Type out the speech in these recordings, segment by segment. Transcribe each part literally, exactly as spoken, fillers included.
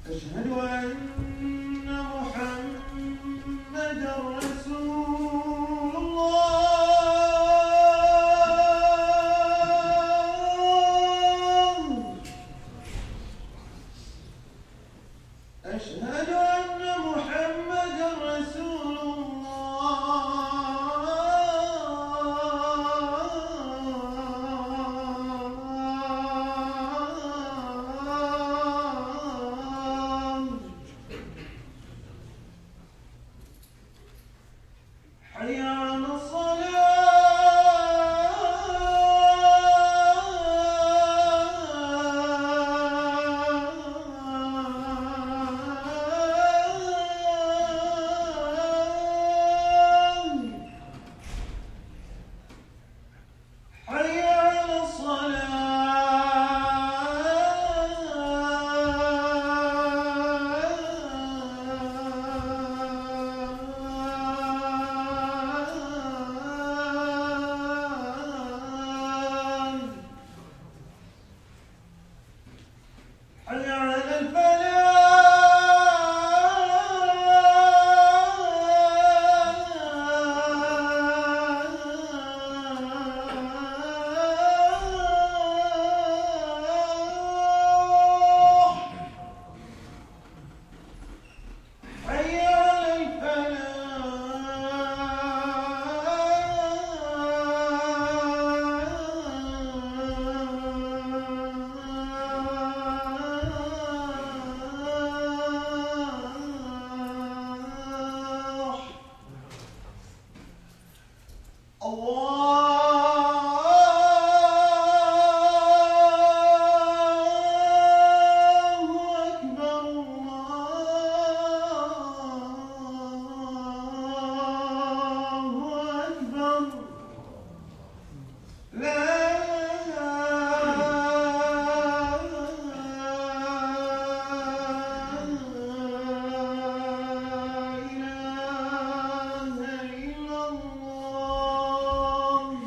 أشهد أن محمدًا رسول الله. أشهد أن محمدًا رسول حي على الصلاة حي على الصلاة حي على الفلاح حي على الفلاح. الله أكبر الله أكبر لا إله إلا الله.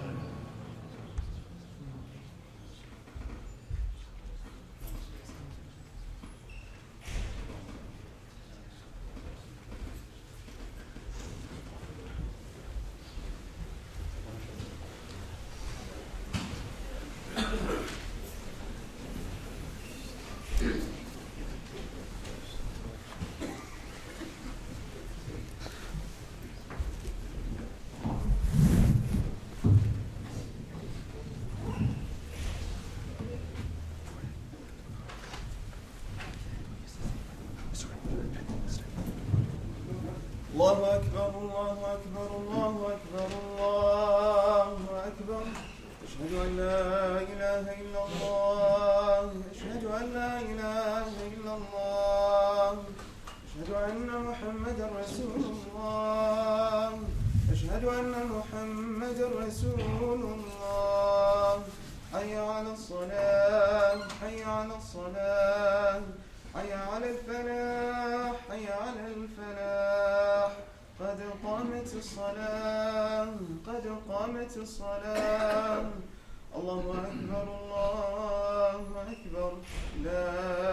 الله أكبر الله أكبر الله أكبر الله أكبر. أشهد أن لا إله إلا الله. أشهد أن لا إله إلا الله. أشهد أن محمدا رسول الله. أشهد أن محمدا رسول الله. حي على الصلاة حي على الصلاة حي على الفلاح حي على الفلاح. قد قامت الصلاة قد قامت الصلاة. الله أكبر الله أكبر لا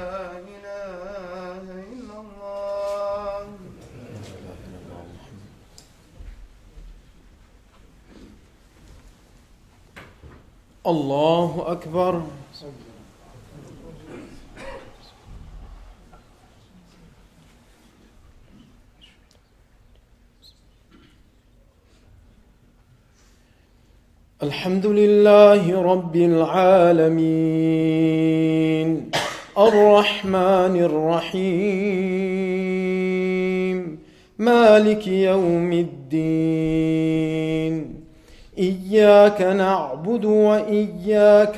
إله إلا الله. الله أكبر. الحمد لله رب العالمين الرحمن الرحيم مالك يوم الدين. إياك نعبد وإياك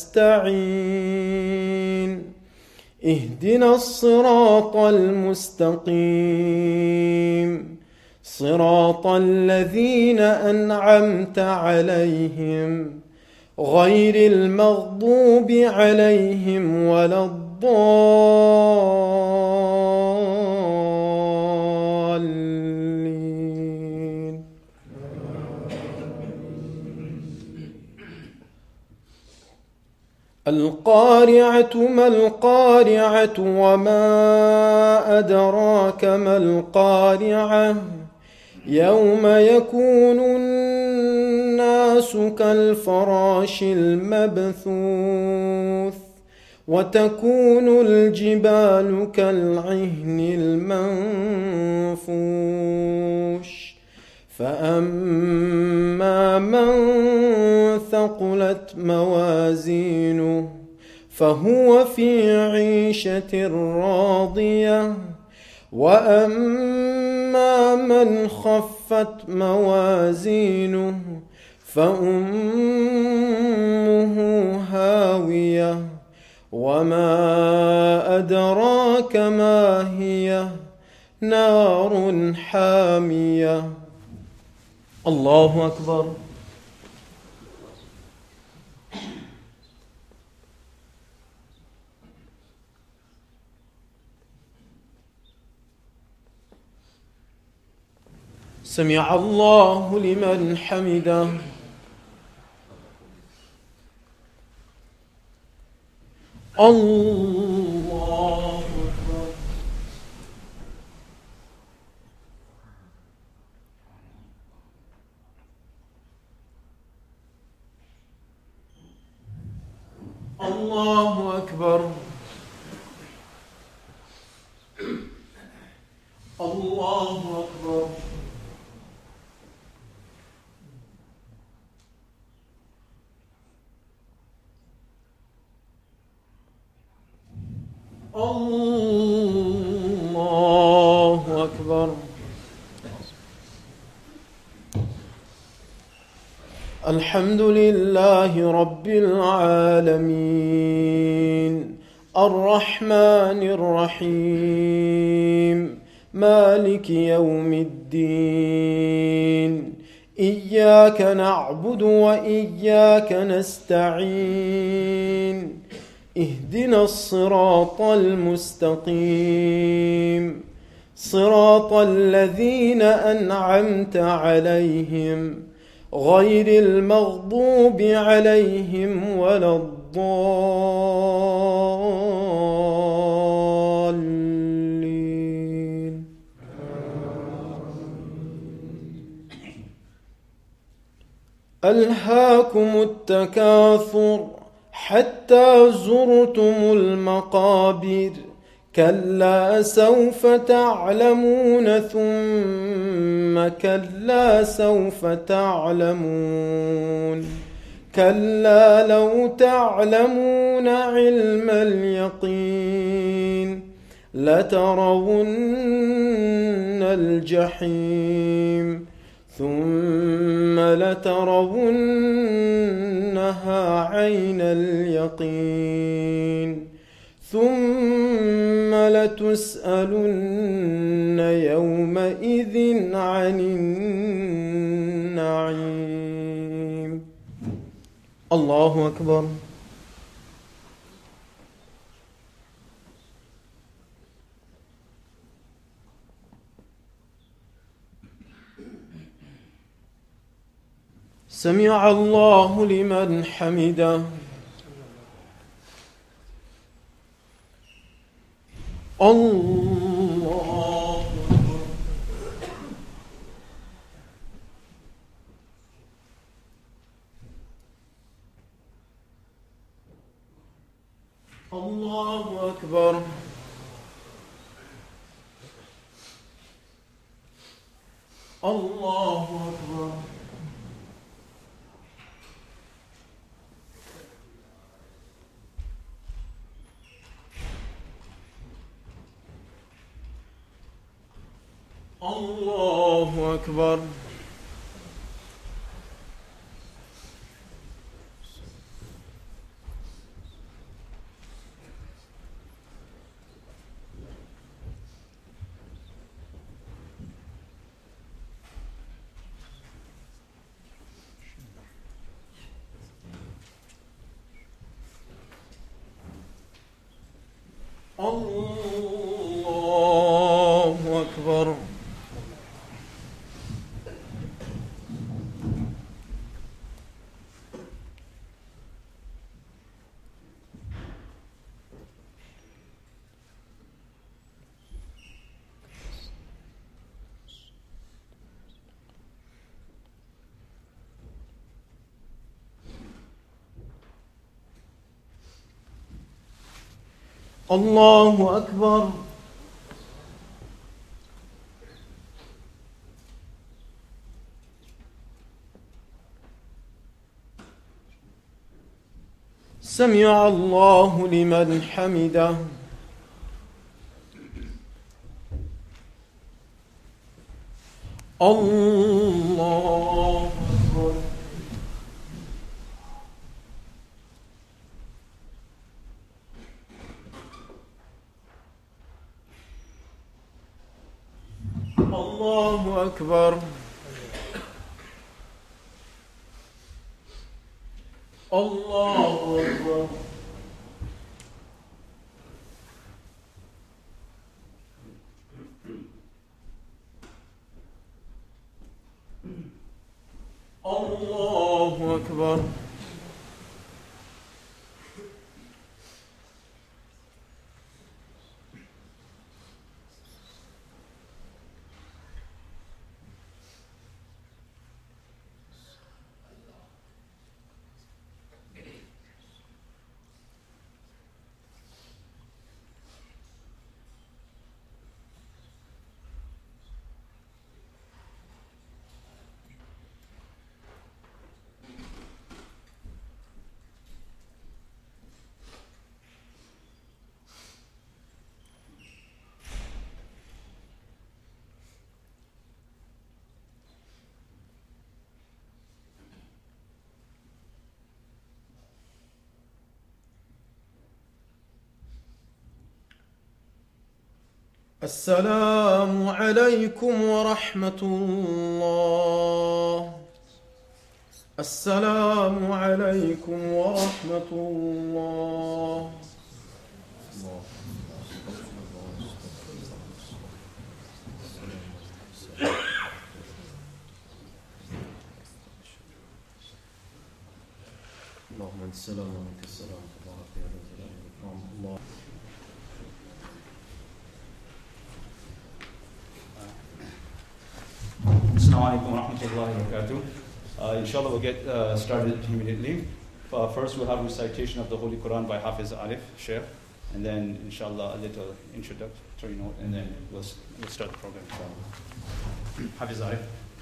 نستعين. اهدنا الصراط المستقيم صراط الذين أنعمت عليهم غير المغضوب عليهم ولا الضالين. القارعة ما القارعة وما أدراك ما القارعة يوم يكون الناس كالفراش المبثوث وتكون الجبال كالعهن المنفوش فأما من ثقلت موازينه فهو في عيشة راضية وأما من خفت موازينه فأمه هاوية وما أدراك ما هي نار حامية. الله أكبر. سمع الله لمن حمده. الله أكبر. الله أكبر. الله أكبر. الله أكبر. الحمد لله رب العالمين الرحمن الرحيم مالك يوم الدين إياك نعبد وإياك نستعين اهدنا الصراط المستقيم صراط الذين أنعمت عليهم غير المغضوب عليهم ولا الضالين. ألهاكم التكاثر حتى زرتم المقابر كلا سوف تعلمون ثم كلا سوف تعلمون كلا لو تعلمون علم اليقين لترون الجحيم ثم لترونها عين اليقين ثم لتسألن يومئذ عن النعيم. الله أكبر. سمع الله لمن حمده. الله الله أكبر. الله أكبر. الله أكبر. الله أكبر. الله أكبر. سمع الله لمن حمده. الله أكبر. الله أكبر. الله أكبر. الله أكبر. السلام عليكم ورحمة الله. السلام عليكم ورحمة الله. اللهم انت السلام ومنك السلام تبارك يا ذا الجلال والإكرام. الله Assalamu alaikum wa rahmatullahi wa barakatuh. Uh, inshallah, we'll get uh, started immediately. Uh, first, we'll have recitation of the Holy Quran by Hafiz Arif, Sheikh, and then, inshallah, a little introductory note, and then we'll, we'll start the program. Hafiz Arif.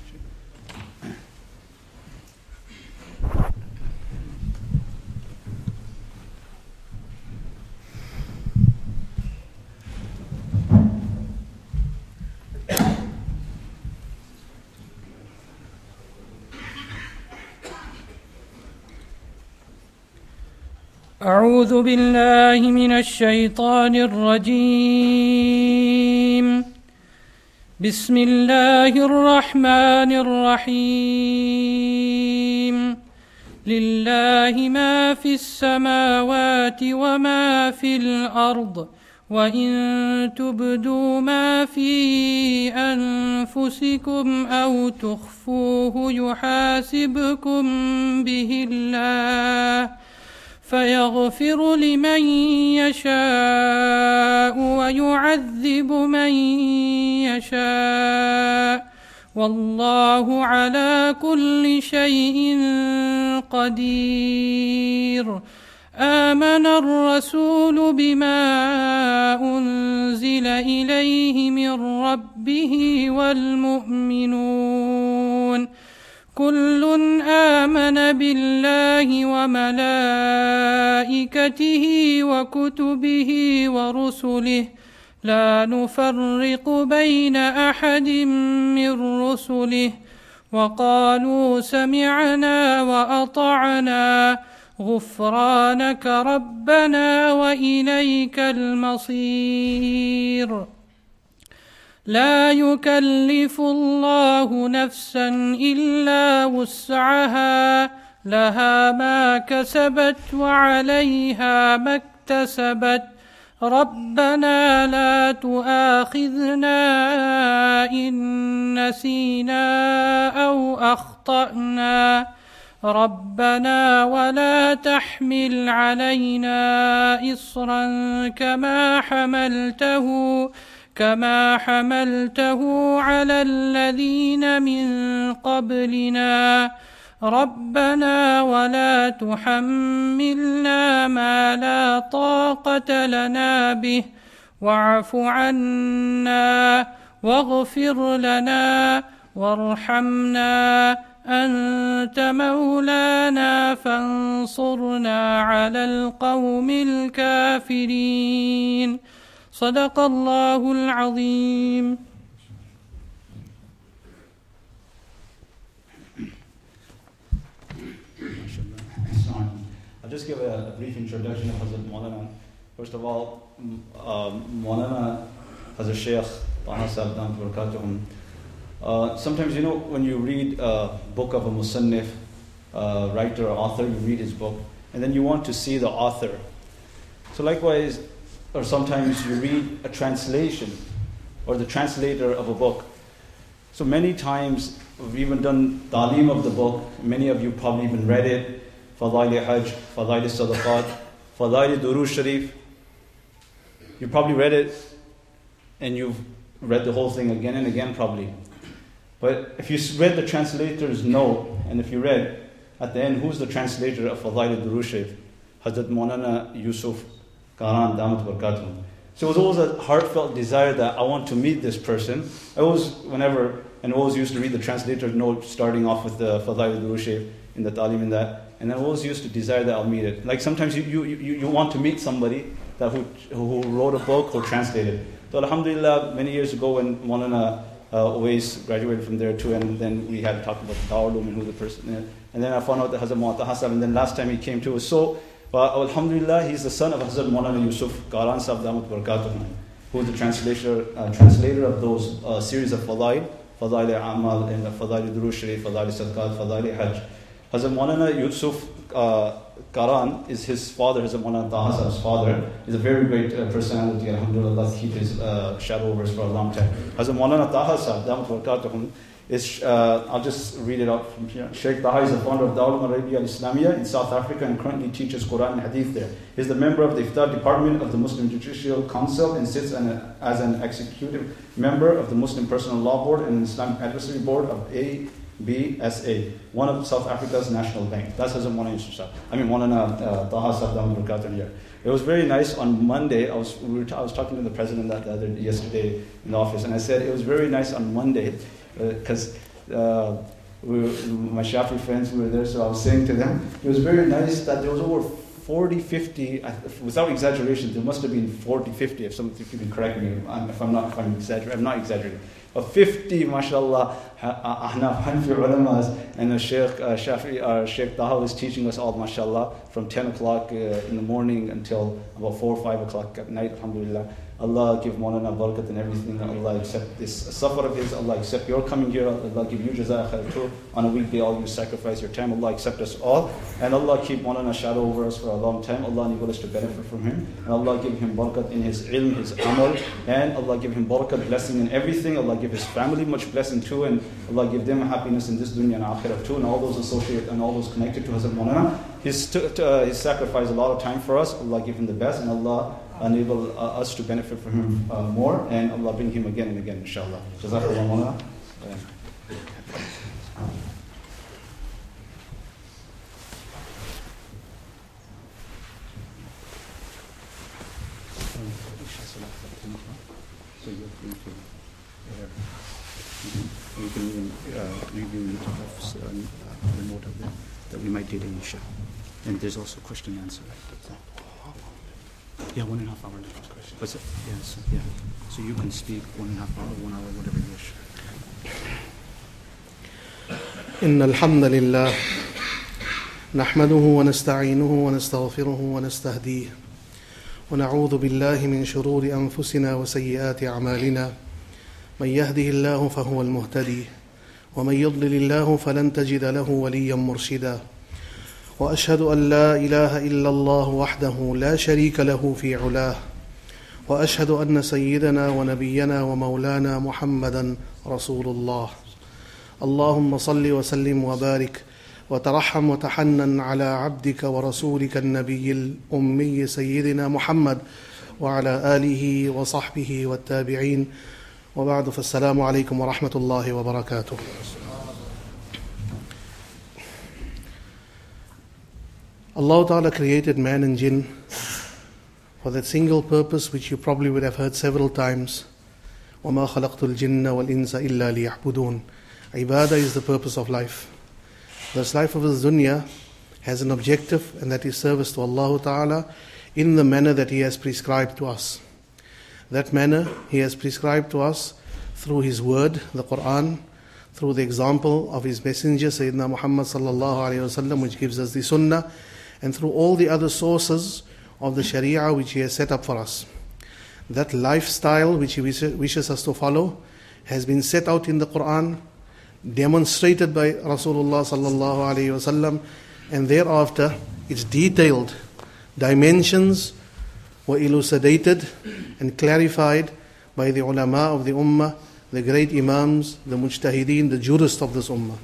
أعوذ بالله من الشيطان الرجيم. بسم الله الرحمن الرحيم. لله ما في السماوات وما في الأرض، وإن تبدوا ما في أنفسكم أو تخفوه يحاسبكم به الله، فيغفر لمن يشاء ويعذب من يشاء، والله على كل شيء قدير. آمن الرسول بما أنزل إليه من ربه والمؤمنون كل آمن بالله وملائكته وكتبه ورسله لا نفرق بين أحد من رسله، وقالوا سمعنا وأطعنا غفرانك ربنا وإليك المصير. لا يكلف الله نفسا إلا وسعها، لها ما كسبت وعليها ما اكتسبت. ربنا لا تؤاخذنا إن نسينا أو أخطأنا، ربنا ولا تحمل علينا إصرا كما حملته كما حملته على الذين من قبلنا. ربنا ولا تحملنا ما لا طاقة لنا به واعف عنا واغفر لنا وارحمنا أنت مولانا فانصرنا على القوم الكافرين. صدق الله العظيم. I'll just give a, a brief introduction of Hazrat Maulana. First of all, um, Maulana Hazrat Shaykh Taha Sahib Damat Barakatuhum. Uh, sometimes, you know, when you read a book of a Musannif, uh, writer or author, you read his book, and then you want to see the author. So likewise, or sometimes you read a translation or the translator of a book. So many times, we've even done ta'aleem of the book. Many of you probably even read it. Fadail Hajj, Fadail Sadaqat, Fadail Durood Sharif. You probably read it and you've read the whole thing again and again probably. But if you read the translator's note, and if you read at the end, who's the translator of Fadail Durood Sharif? Hazrat Maulana Yusuf Qaran Damat Barakatuhum. So it was always a heartfelt desire that I want to meet this person. I always, whenever, and always used to read the translator's note starting off with the Fadail Durood Sharif in the ta'aleem in that. And I always used to desire that I'll meet it. Like sometimes you, you, you, you want to meet somebody that who, who wrote a book or translated. So alhamdulillah, many years ago when Maulana uh, always graduated from there too, and then we had talked about the Darul and who the person is. And then I found out that Hazrat Maulana Taha Sahib, and then last time he came too. So, uh, alhamdulillah, he's the son of Hazrat Maulana Yusuf Qaran Sahib Damat Barakatuhum, who is the translator, uh, translator of those uh, series of Fadail, Fadail Amal, and Fadail Durood Sharif, Fadail Sadaqat, Fadail Hajj. Hazrat Maulana Yusuf uh, Qaran is his father, Hazrat Maulana Taha Sahib's father. He's a very great uh, personality, alhamdulillah, keep his uh, shadow over us for a long time. Hazrat Maulana Taha Sahib, Damat Barakatuhum, is, uh, I'll just read it out from here. Sheikh Taha is the founder of Darul Arabiya Al-Islamiyya in South Africa and currently teaches Quran and Hadith there. He is the member of the Iftar Department of the Muslim Judicial Council and sits an, as an executive member of the Muslim Personal Law Board and Islamic Advisory Board of A B S A, one of South Africa's national banks. That's Hazrat Maulana Yusuf Sahib. I mean, Maulana uh, Taha Sahib Damat Barakatuhum here. It was very nice on Monday. I was we were t- I was talking to the president that the other yesterday in the office, and I said it was very nice on Monday because uh, uh, we were, my Shafi friends were there, so I was saying to them, it was very nice that there was over forty, fifty, without exaggeration, there must have been forty, fifty, if somebody can correct me, if I'm not, if I'm exaggerating, I'm not exaggerating. Of fifty, mashallah, Ahnaf, Hanfi ulamas, and the Sheikh uh, Shafi, uh, Sheikh Taha was teaching us all, mashallah, from ten o'clock uh, in the morning until about four or five o'clock at night, alhamdulillah. Allah give Maulana barakat and everything. Allah accept this safar of his. Allah accept your coming here. Allah give you jaza khair too. On a weekday, all you sacrifice your time. Allah accept us all. And Allah keep Maulana shadow over us for a long time. Allah enable us to benefit from him. And Allah give him barakat in his ilm, his amal. And Allah give him barakat, blessing in everything. Allah give his family much blessing too. And Allah give them happiness in this dunya and akhirah too. And all those associated and all those connected to Hazrat Maulana. His, t- t- uh, his sacrifice a lot of time for us. Allah give him the best. And Allah enable uh, us to benefit from him uh, more, and Allah bring him again and again, inshallah. Jazakallah Maulana. So you're free to, uh, you can even uh, review the office uh, remote of there that we might do the Isha. And there's also question and answer. Yeah, one and a half hour left. What's it? Yes, yeah. So you can speak one and a half hour, one hour, whatever you wish. إن الحمد لله نحمده ونستعينه ونستغفره ونستهديه ونعوذ بالله من شرور أنفسنا وسيئات أعمالنا من يهده الله فهو المهتدي ومن يضلل الله فلن تجد له وليا مرشدا وأشهد أن لا إله إلا الله وحده لا شريك له في علاه وأشهد أن سيدنا ونبينا ومولانا محمدا رسول الله اللهم صل وسلم وبارك وترحم وتحنن على عبدك ورسولك النبي الأمي سيدنا محمد وعلى آله وصحبه والتابعين وبعد فالسلام عليكم ورحمة الله وبركاته. Allah Ta'ala created man and jinn for that single purpose which you probably would have heard several times. وَمَا خَلَقْتُ الْجِنَّ وَالْإِنسَ إِلَّا لِيَعْبُدُونَ. Ibadah is the purpose of life. This life of this dunya has an objective, and that is service to Allah Ta'ala in the manner that He has prescribed to us. That manner He has prescribed to us through His word, the Quran, through the example of His messenger, Sayyidina Muhammad sallallahu alayhi wa sallam, which gives us the sunnah, and through all the other sources of the sharia which He has set up for us. That lifestyle which He wishes us to follow has been set out in the Quran, demonstrated by Rasulullah sallallahu alayhi wa sallam, and thereafter its detailed dimensions were elucidated and clarified by the ulama of the ummah, the great imams, the mujtahideen, the jurists of this ummah.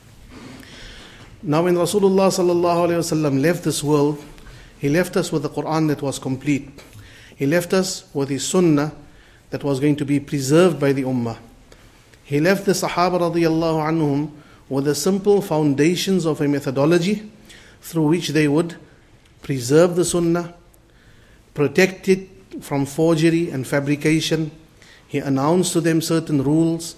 Now when Rasulullah sallallahu alayhi wa sallam left this world, He left us with the Quran that was complete. He left us with His sunnah that was going to be preserved by the ummah. He left the Sahaba radiyallahu anhum with the simple foundations of a methodology through which they would preserve the sunnah, protect it from forgery and fabrication. He announced to them certain rules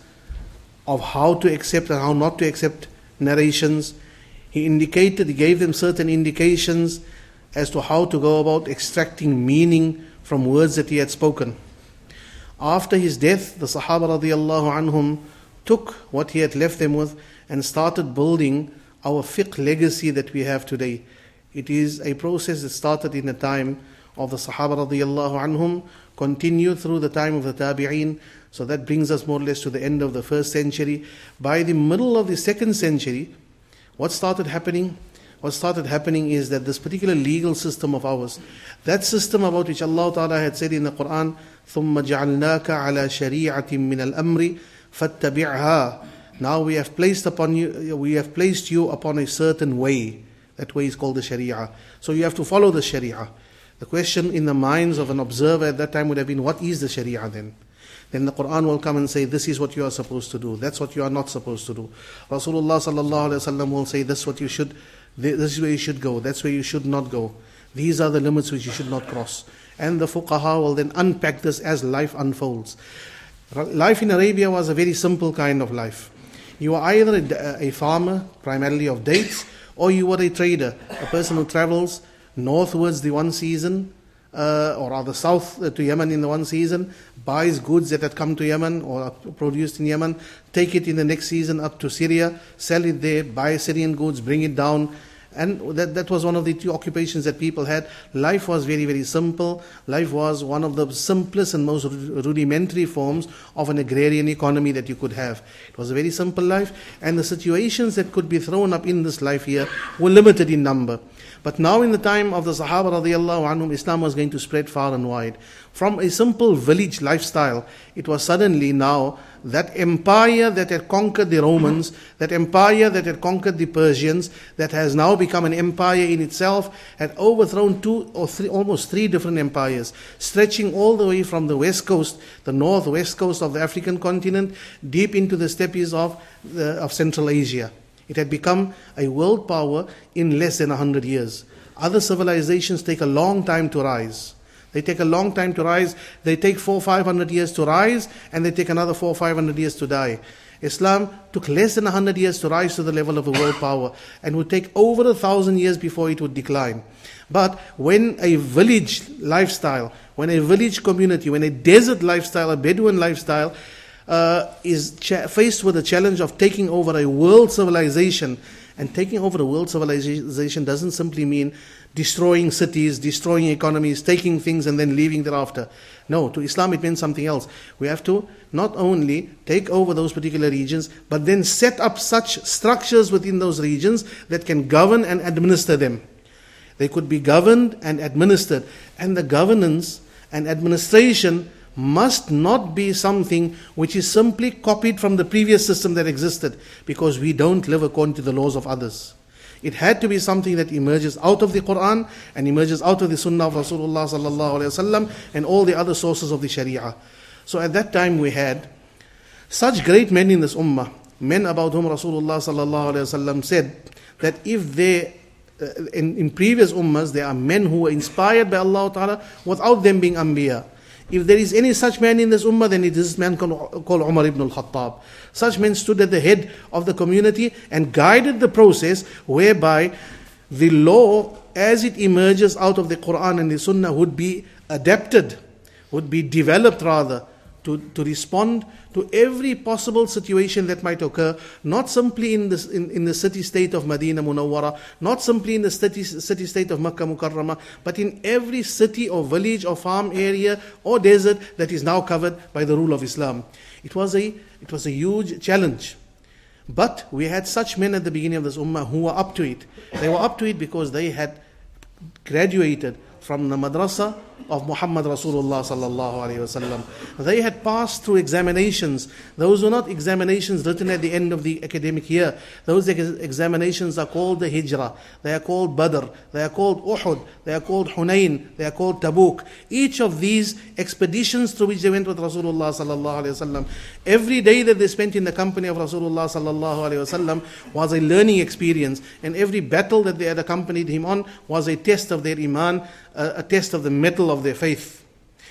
of how to accept and how not to accept narrations. He indicated, he gave them certain indications as to how to go about extracting meaning from words that he had spoken. After his death, the Sahaba radiyallahu anhum took what he had left them with and started building our fiqh legacy that we have today. It is a process that started in the time of the Sahaba radiyallahu anhum, continued through the time of the Tabi'een. So that brings us more or less to the end of the first century. By the middle of the second century, what started happening? What started happening is that this particular legal system of ours, that system about which Allah Ta'ala had said in the Quran, ثُمَّ جَعَلْنَاكَ عَلَى شَرِيعَةٍ مِّنَ الْأَمْرِ فَاتَّبِعْهَا. Now we have placed upon you, we have placed you upon a certain way. That way is called the Sharia. So you have to follow the Sharia. The question in the minds of an observer at that time would have been, what is the Sharia then? Then the Quran will come and say, this is what you are supposed to do. That's what you are not supposed to do. Rasulullah sallallahu alaihi wasallam will say, this is what you should, this is where you should go. That's where you should not go. These are the limits which you should not cross. And the fuqaha will then unpack this as life unfolds. Life in Arabia was a very simple kind of life. You were either a, a farmer, primarily of dates, or you were a trader, a person who travels northwards the one season, uh, or rather south to Yemen in the one season, buys goods that had come to Yemen or are produced in Yemen, take it in the next season up to Syria, sell it there, buy Syrian goods, bring it down. And that, that was one of the two occupations that people had. Life was very, very simple. Life was one of the simplest and most rudimentary forms of an agrarian economy that you could have. It was a very simple life, and the situations that could be thrown up in this life here were limited in number. But now in the time of the Sahaba radiyallahu anhum, Islam was going to spread far and wide. From a simple village lifestyle, it was suddenly now that empire that had conquered the Romans, that empire that had conquered the Persians, that has now become an empire in itself, had overthrown two or three, almost three different empires, stretching all the way from the west coast, the northwest coast of the African continent, deep into the steppes of, the, of Central Asia. It had become a world power in less than a hundred years. Other civilizations take a long time to rise. They take a long time to rise. They take four, five hundred years to rise, and they take another four, five hundred years to die. Islam took less than a hundred years to rise to the level of a world power, and would take over a thousand years before it would decline. But when a village lifestyle, when a village community, when a desert lifestyle, a Bedouin lifestyle, uh, is cha- faced with the challenge of taking over a world civilization, and taking over a world civilization doesn't simply mean destroying cities, destroying economies, taking things and then leaving thereafter. No, to Islam it means something else. We have to not only take over those particular regions, but then set up such structures within those regions that can govern and administer them. They could be governed and administered. And the governance and administration must not be something which is simply copied from the previous system that existed, because we don't live according to the laws of others. It had to be something that emerges out of the Quran and emerges out of the Sunnah of Rasulullah sallallahu alaihi wasallam and all the other sources of the Sharia. So at that time we had such great men in this ummah, men about whom Rasulullah sallallahu alaihi wasallam said that if there uh, in, in previous ummahs, there are men who were inspired by Allah Ta'ala without them being Anbiya. If there is any such man in this ummah, then it is this man called, called Umar ibn al-Khattab. Such men stood at the head of the community and guided the process whereby the law, as it emerges out of the Quran and the Sunnah, would be adapted, would be developed rather, to, to respond to every possible situation that might occur, not simply in the, in, in the city-state of Medina Munawwara, not simply in the city, city-state of Makkah Mukarramah, but in every city or village or farm area or desert that is now covered by the rule of Islam. It was a, it was a huge challenge. But we had such men at the beginning of this ummah who were up to it. They were up to it because they had graduated from the madrasa of Muhammad Rasulullah sallallahu alaihi wasallam. They had passed through examinations. Those were not examinations written at the end of the academic year. Those ex- examinations are called the Hijrah. They are called Badr. They are called Uhud. They are called Hunain. They are called Tabuk. Each of these expeditions through which they went with Rasulullah sallallahu alaihi wasallam, every day that they spent in the company of Rasulullah sallallahu alaihi wasallam was a learning experience, and every battle that they had accompanied him on was a test of their iman, a, a test of the mettle of their faith.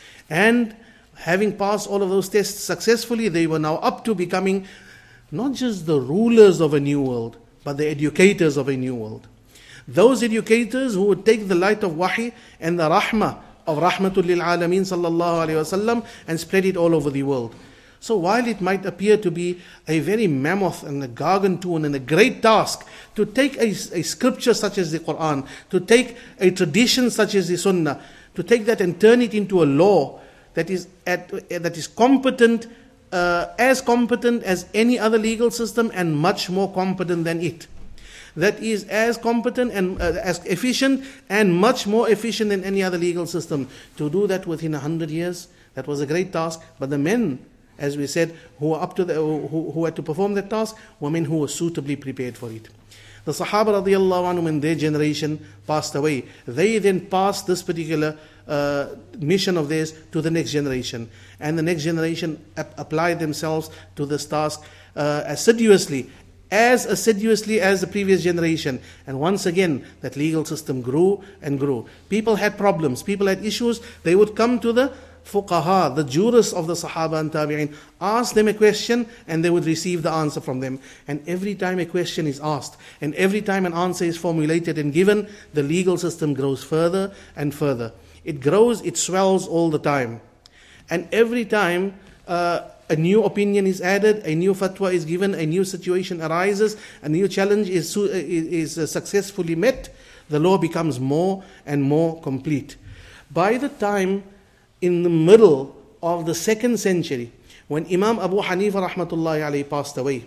And having passed all of those tests successfully, they were now up to becoming not just the rulers of a new world, but the educators of a new world. Those educators who would take the light of wahi and the rahmah of rahmatul lil alameen sallallahu alayhi wasallam and spread it all over the world. So while it might appear to be a very mammoth and a gargantuan and a great task to take a, a scripture such as the Quran, to take a tradition such as the Sunnah, to take that and turn it into a law that is at, that is competent, uh, as competent as any other legal system and much more competent than it. That is as competent and uh, as efficient and much more efficient than any other legal system. To do that within a hundred years, that was a great task. But the men, as we said, who were up to the, who, who had to perform that task, were men who were suitably prepared for it. The Sahaba radiallahu anhum in their generation passed away. They then passed this particular uh, mission of theirs to the next generation. And the next generation ap- applied themselves to this task uh, assiduously, as assiduously as the previous generation. And once again, that legal system grew and grew. People had problems, people had issues. They would come to the fuqaha, the jurists of the Sahaba and Tabi'in, ask them a question and they would receive the answer from them. And every time a question is asked and every time an answer is formulated and given, the legal system grows further and further. It grows, it swells all the time. And every time uh, a new opinion is added, a new fatwa is given, a new situation arises, a new challenge is, is, is successfully met, the law becomes more and more complete. By the time in the middle of the second century, when Imam Abu Hanifa rahmatullahi alayhi passed away,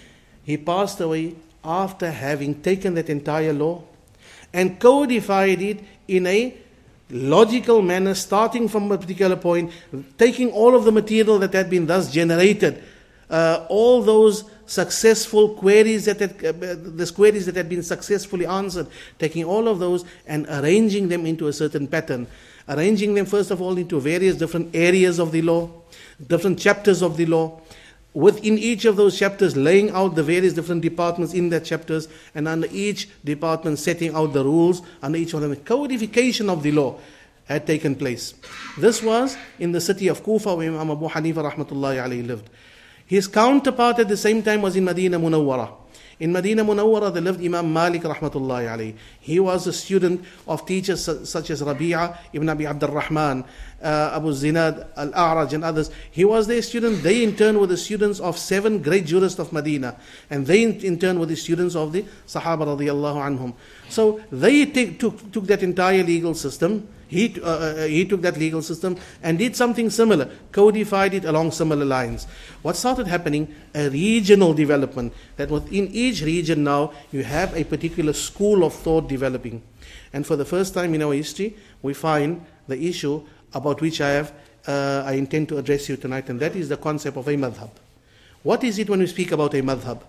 he passed away after having taken that entire law and codified it in a logical manner, starting from a particular point, taking all of the material that had been thus generated, uh, all those successful queries that had, uh, the queries that had been successfully answered, taking all of those and arranging them into a certain pattern. Arranging them first of all into various different areas of the law, different chapters of the law. Within each of those chapters, laying out the various different departments in that chapters, and under each department setting out the rules, under each one of them. Codification of the law had taken place. This was in the city of Kufa where Imam Abu Hanifa rahmatullahi alayhi lived. His counterpart at the same time was in Medina Munawwara. In Medina Munawwara there lived Imam Malik rahmatullahi alayhi. He was a student of teachers such as Rabi'a ibn Abi Abd al-Rahman, uh, Abu Zinad al-A'raj and others. He was their student. They in turn were the students of seven great jurists of Medina. And they in, in turn were the students of the Sahaba radiallahu anhum. So they take, took, took that entire legal system. He, uh, he took that legal system and did something similar, codified it along similar lines. What started happening? A regional development, that within each region now you have a particular school of thought developing. And for the first time in our history, we find the issue about which I have, uh, I intend to address you tonight, and that is the concept of a madhab. What is it when we speak about a madhab?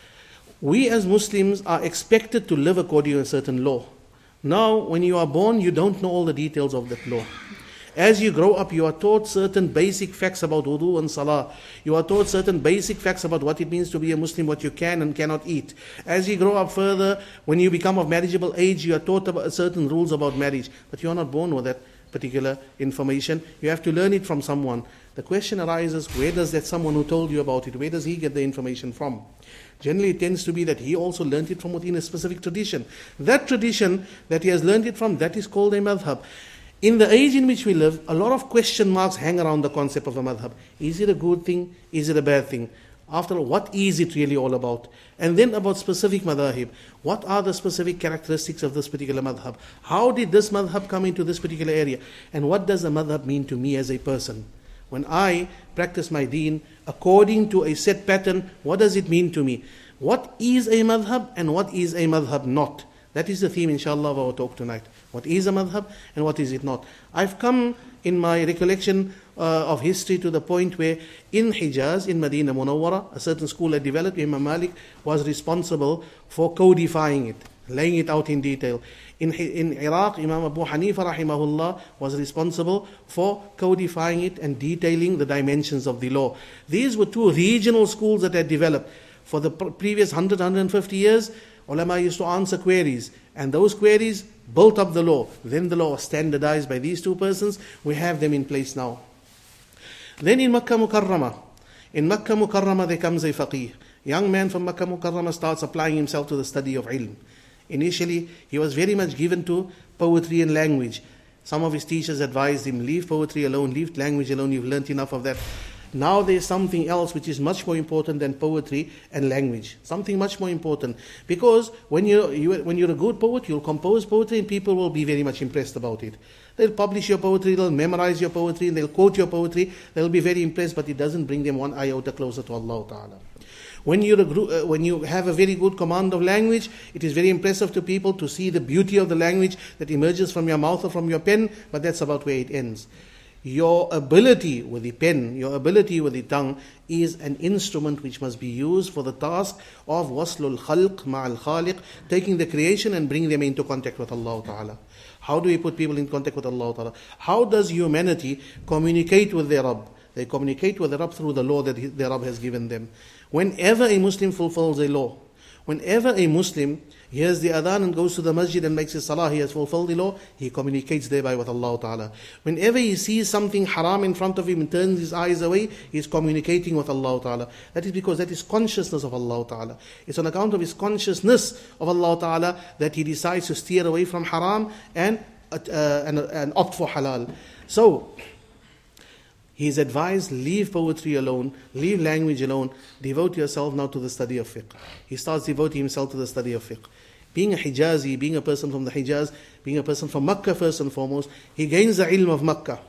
We as Muslims are expected to live according to a certain law. Now, when you are born, you don't know all the details of that law. As you grow up, you are taught certain basic facts about wudu and salah. You are taught certain basic facts about what it means to be a Muslim, what you can and cannot eat. As you grow up further, when you become of marriageable age, you are taught about certain rules about marriage. But you are not born with that particular information. You have to learn it from someone. The question arises, where does that someone who told you about it, where does he get the information from? Generally, it tends to be that he also learned it from within a specific tradition. That tradition that he has learned it from, that is called a madhab. In the age in which we live, a lot of question marks hang around the concept of a madhab. Is it a good thing? Is it a bad thing? After all, what is it really all about? And then about specific madhahib. What are the specific characteristics of this particular madhab? How did this madhab come into this particular area? And what does a madhab mean to me as a person? When I practice my deen according to a set pattern, what does it mean to me? What is a madhab and what is a madhab not? That is the theme, inshallah, of our talk tonight. What is a madhab and what is it not? I've come in my recollection uh, of history to the point where in Hijaz, in Medina Munawwara, a certain school had developed. Imam Malik was responsible for codifying it, laying it out in detail. In, in Iraq, Imam Abu Hanifa rahimahullah was responsible for codifying it and detailing the dimensions of the law. These were two regional schools that had developed. For the previous one hundred, one hundred fifty years, ulama used to answer queries, and those queries built up the law. Then the law was standardized by these two persons. We have them in place now. Then in Makkah Mukarramah, in Makkah Mukarramah there comes a faqih. Young man from Makkah Mukarramah starts applying himself to the study of ilm. Initially, he was very much given to poetry and language. Some of his teachers advised him, leave poetry alone, leave language alone, you've learnt enough of that. Now there's something else which is much more important than poetry and language. Something much more important. Because when you're, you, when you're a good poet, you'll compose poetry and people will be very much impressed about it. They'll publish your poetry, they'll memorize your poetry, and they'll quote your poetry. They'll be very impressed, but it doesn't bring them one iota closer to Allah Ta'ala. When, you're a group, uh, when you have a very good command of language, it is very impressive to people to see the beauty of the language that emerges from your mouth or from your pen, but that's about where it ends. Your ability with the pen, your ability with the tongue is an instrument which must be used for the task of waslul khalq ma'al khaliq, taking the creation and bringing them into contact with Allah Ta'ala. How do we put people in contact with Allah Ta'ala? How does humanity communicate with their Rabb? They communicate with their Rabb through the law that their Rabb has given them. Whenever a Muslim fulfills a law, whenever a Muslim hears the adhan and goes to the masjid and makes his salah, he has fulfilled the law, he communicates thereby with Allah Ta'ala. Whenever he sees something haram in front of him and turns his eyes away, he is communicating with Allah Ta'ala. That is because that is consciousness of Allah Ta'ala. It's on account of his consciousness of Allah Ta'ala that he decides to steer away from haram and, uh, and, and opt for halal. So, he is advised, leave poetry alone, leave language alone, devote yourself now to the study of fiqh. He starts devoting himself to the study of fiqh. Being a Hijazi, being a person from the Hijaz, being a person from Makkah first and foremost, he gains the ilm of Makkah.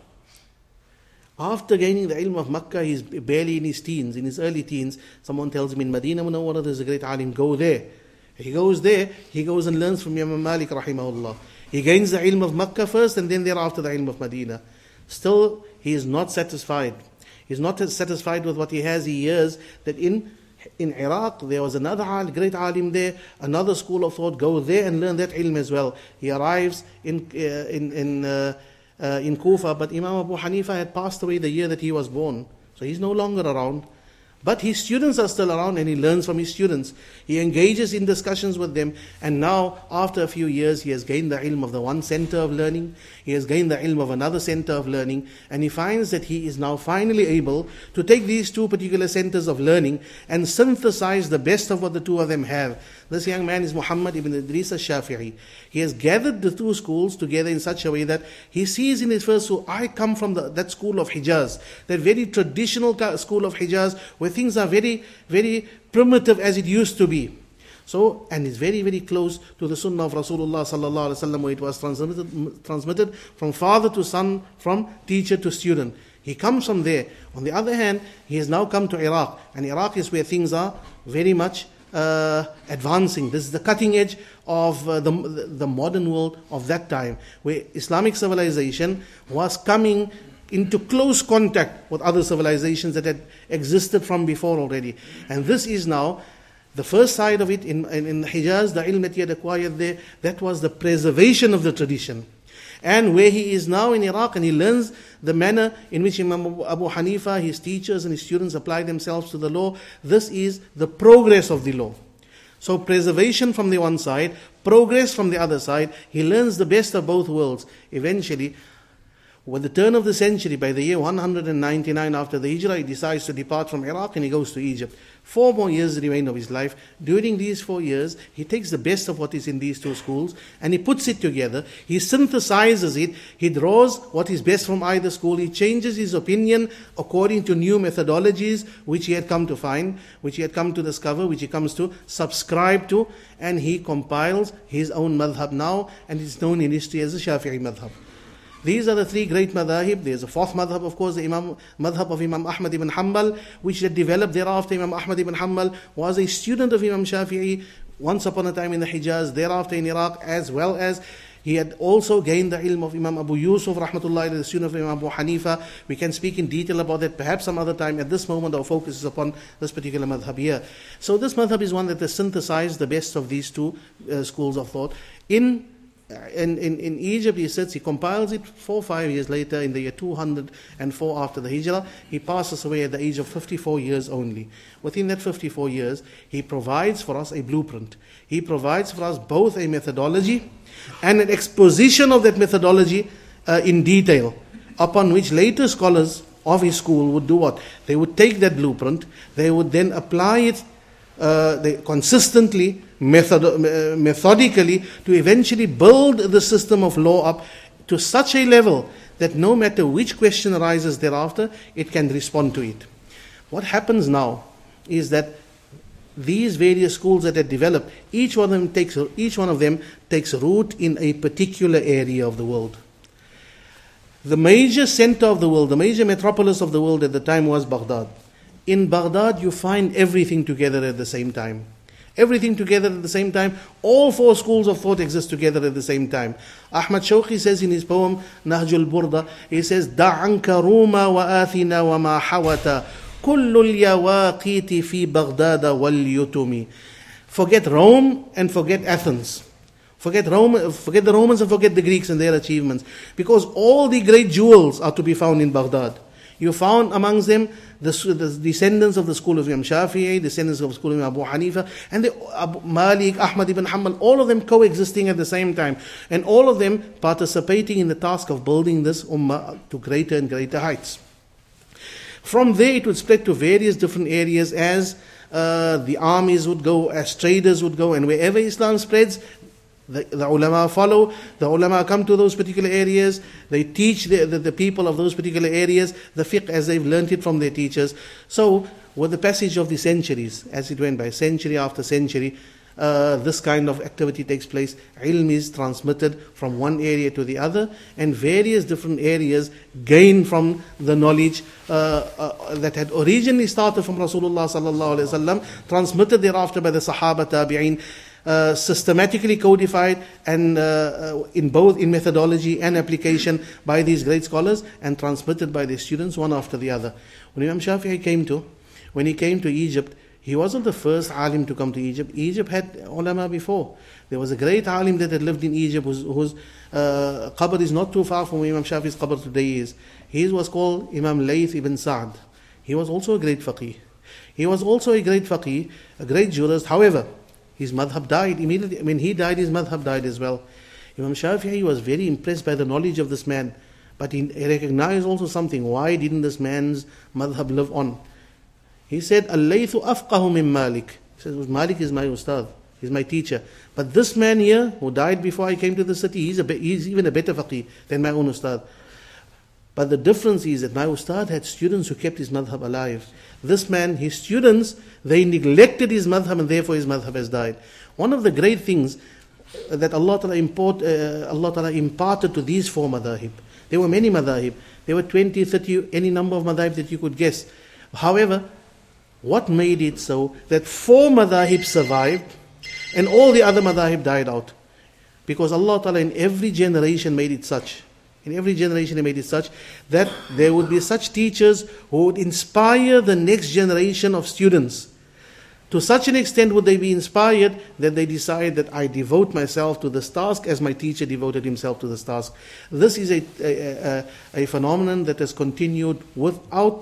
After gaining the ilm of Makkah, he's barely in his teens, in his early teens. Someone tells him in Medina Munawwara there's a great alim, go there. He goes there, he goes and learns from Imam Malik rahimahullah. He gains the ilm of Makkah first and then thereafter the ilm of Medina. Still, he is not satisfied. He's not satisfied with what he has. He hears that in in Iraq there was another great alim there, another school of thought. Go there and learn that ilm as well. He arrives in uh, in in uh, uh, in Kufa, but Imam Abu Hanifa had passed away the year that he was born, so he's no longer around. But his students are still around and he learns from his students. He engages in discussions with them, and now after a few years he has gained the ilm of the one center of learning, he has gained the ilm of another center of learning, and he finds that he is now finally able to take these two particular centers of learning and synthesize the best of what the two of them have. This young man is Muhammad ibn Idris al-Shafi'i. He has gathered the two schools together in such a way that he sees in his first school, I come from the, that school of Hijaz, that very traditional school of Hijaz, where things are very, very primitive as it used to be. So, and it's very, very close to the sunnah of Rasulullah sallallahu alaihi wasallam, where it was transmitted, transmitted from father to son, from teacher to student. He comes from there. On the other hand, he has now come to Iraq, and Iraq is where things are very much uh, advancing. This is the cutting edge of uh, the, the modern world of that time, where Islamic civilization was coming into close contact with other civilizations that had existed from before already. And this is now the first side of it in, in, in Hijaz, the ilm that he had acquired there, that was the preservation of the tradition. And where he is now in Iraq, and he learns the manner in which Imam Abu Hanifa, his teachers and his students apply themselves to the law. This is the progress of the law. So preservation from the one side, progress from the other side. He learns the best of both worlds. Eventually, with the turn of the century, by the year one hundred ninety-nine after the Hijrah, he decides to depart from Iraq and he goes to Egypt. Four more years remain of his life. During these four years, he takes the best of what is in these two schools and he puts it together. He synthesizes it. He draws what is best from either school. He changes his opinion according to new methodologies which he had come to find, which he had come to discover, which he comes to subscribe to, and he compiles his own madhab now, and it's known in history as the Shafi'i madhab. These are the three great madhahib. There's a fourth madhab, of course, the Imam, madhab of Imam Ahmad ibn Hanbal, which had developed thereafter. Imam Ahmad ibn Hanbal was a student of Imam Shafi'i once upon a time in the Hijaz, thereafter in Iraq, as well as he had also gained the ilm of Imam Abu Yusuf, rahmatullahi, the student of Imam Abu Hanifa. We can speak in detail about that perhaps some other time. At this moment, our focus is upon this particular madhab here. So this madhab is one that has synthesized the best of these two uh, schools of thought. In In, in, in Egypt, he sits, he compiles it four or five years later, in the year two hundred four after the Hijrah. He passes away at the age of fifty-four years only. Within that fifty-four years, he provides for us a blueprint. He provides for us both a methodology and an exposition of that methodology uh, in detail, upon which later scholars of his school would do what? They would take that blueprint, they would then apply it uh, they consistently, Method, uh, methodically, to eventually build the system of law up to such a level that no matter which question arises thereafter, it can respond to it. What happens now is that these various schools that have developed, each one of them takes each one of them takes root in a particular area of the world. The major center of the world, the major metropolis of the world at the time was Baghdad. In Baghdad, you find everything together at the same time. Everything together at the same time. All four schools of thought exist together at the same time. Ahmad Shawqi says in his poem Nahjul Burda, he says, "Da'anka Ruma wa Athina wa ma hawata kullul yawaqiti fi Baghdad wal yutumi." Forget Rome and forget Athens. Forget Rome, forget the Romans and forget the Greeks and their achievements. Because all the great jewels are to be found in Baghdad. You found amongst them the, the descendants of the school of Imam Shafi'i, descendants of the school of Imam Abu Hanifa, and the Abu Malik, Ahmad ibn Hanbal, all of them coexisting at the same time. And all of them participating in the task of building this ummah to greater and greater heights. From there it would spread to various different areas as uh, the armies would go, as traders would go, and wherever Islam spreads, The, the ulama follow, the ulama come to those particular areas, they teach the, the, the people of those particular areas the fiqh as they've learnt it from their teachers. So, with the passage of the centuries, as it went by, century after century, uh, this kind of activity takes place. Ilm is transmitted from one area to the other, and various different areas gain from the knowledge uh, uh, that had originally started from Rasulullah sallallahu alaihi wasallam, transmitted thereafter by the Sahaba Tabi'in, Uh, systematically codified and uh, uh, in both in methodology and application by these great scholars, and transmitted by their students one after the other. When Imam Shafi'i came to, when he came to Egypt, he wasn't the first alim to come to Egypt. Egypt had ulama before. There was a great alim that had lived in Egypt, whose, whose uh, qabr is not too far from where Imam Shafi'i's qabr today is. His was called Imam Layth ibn Sa'd. He was also a great faqih. He was also a great faqih, a great jurist. However, his madhab died immediately. When he died, his madhab died as well. Imam Shafi'i was very impressed by the knowledge of this man. But he recognized also something. Why didn't this man's madhab live on? He said, "Al-laythu afqahu min Malik." He says, "Malik is my ustad. He's my teacher. But this man here, who died before I came to the city, he's, a be- he's even a better faqih than my own ustad." But the difference is that my ustad had students who kept his madhab alive. This man, his students, they neglected his madhab, and therefore his madhab has died. One of the great things that Allah Ta'ala, import, uh, Allah Ta'ala imparted to these four madhahib, there were many madhahib, there were twenty, thirty, any number of madhahib that you could guess. However, what made it so that four madhahib survived and all the other madhahib died out? Because Allah Ta'ala in every generation made it such. In every generation He made it such that there would be such teachers who would inspire the next generation of students To such an extent would they be inspired that they decide that I devote myself to this task as my teacher devoted himself to this task. This is a, a, a, a phenomenon that has continued without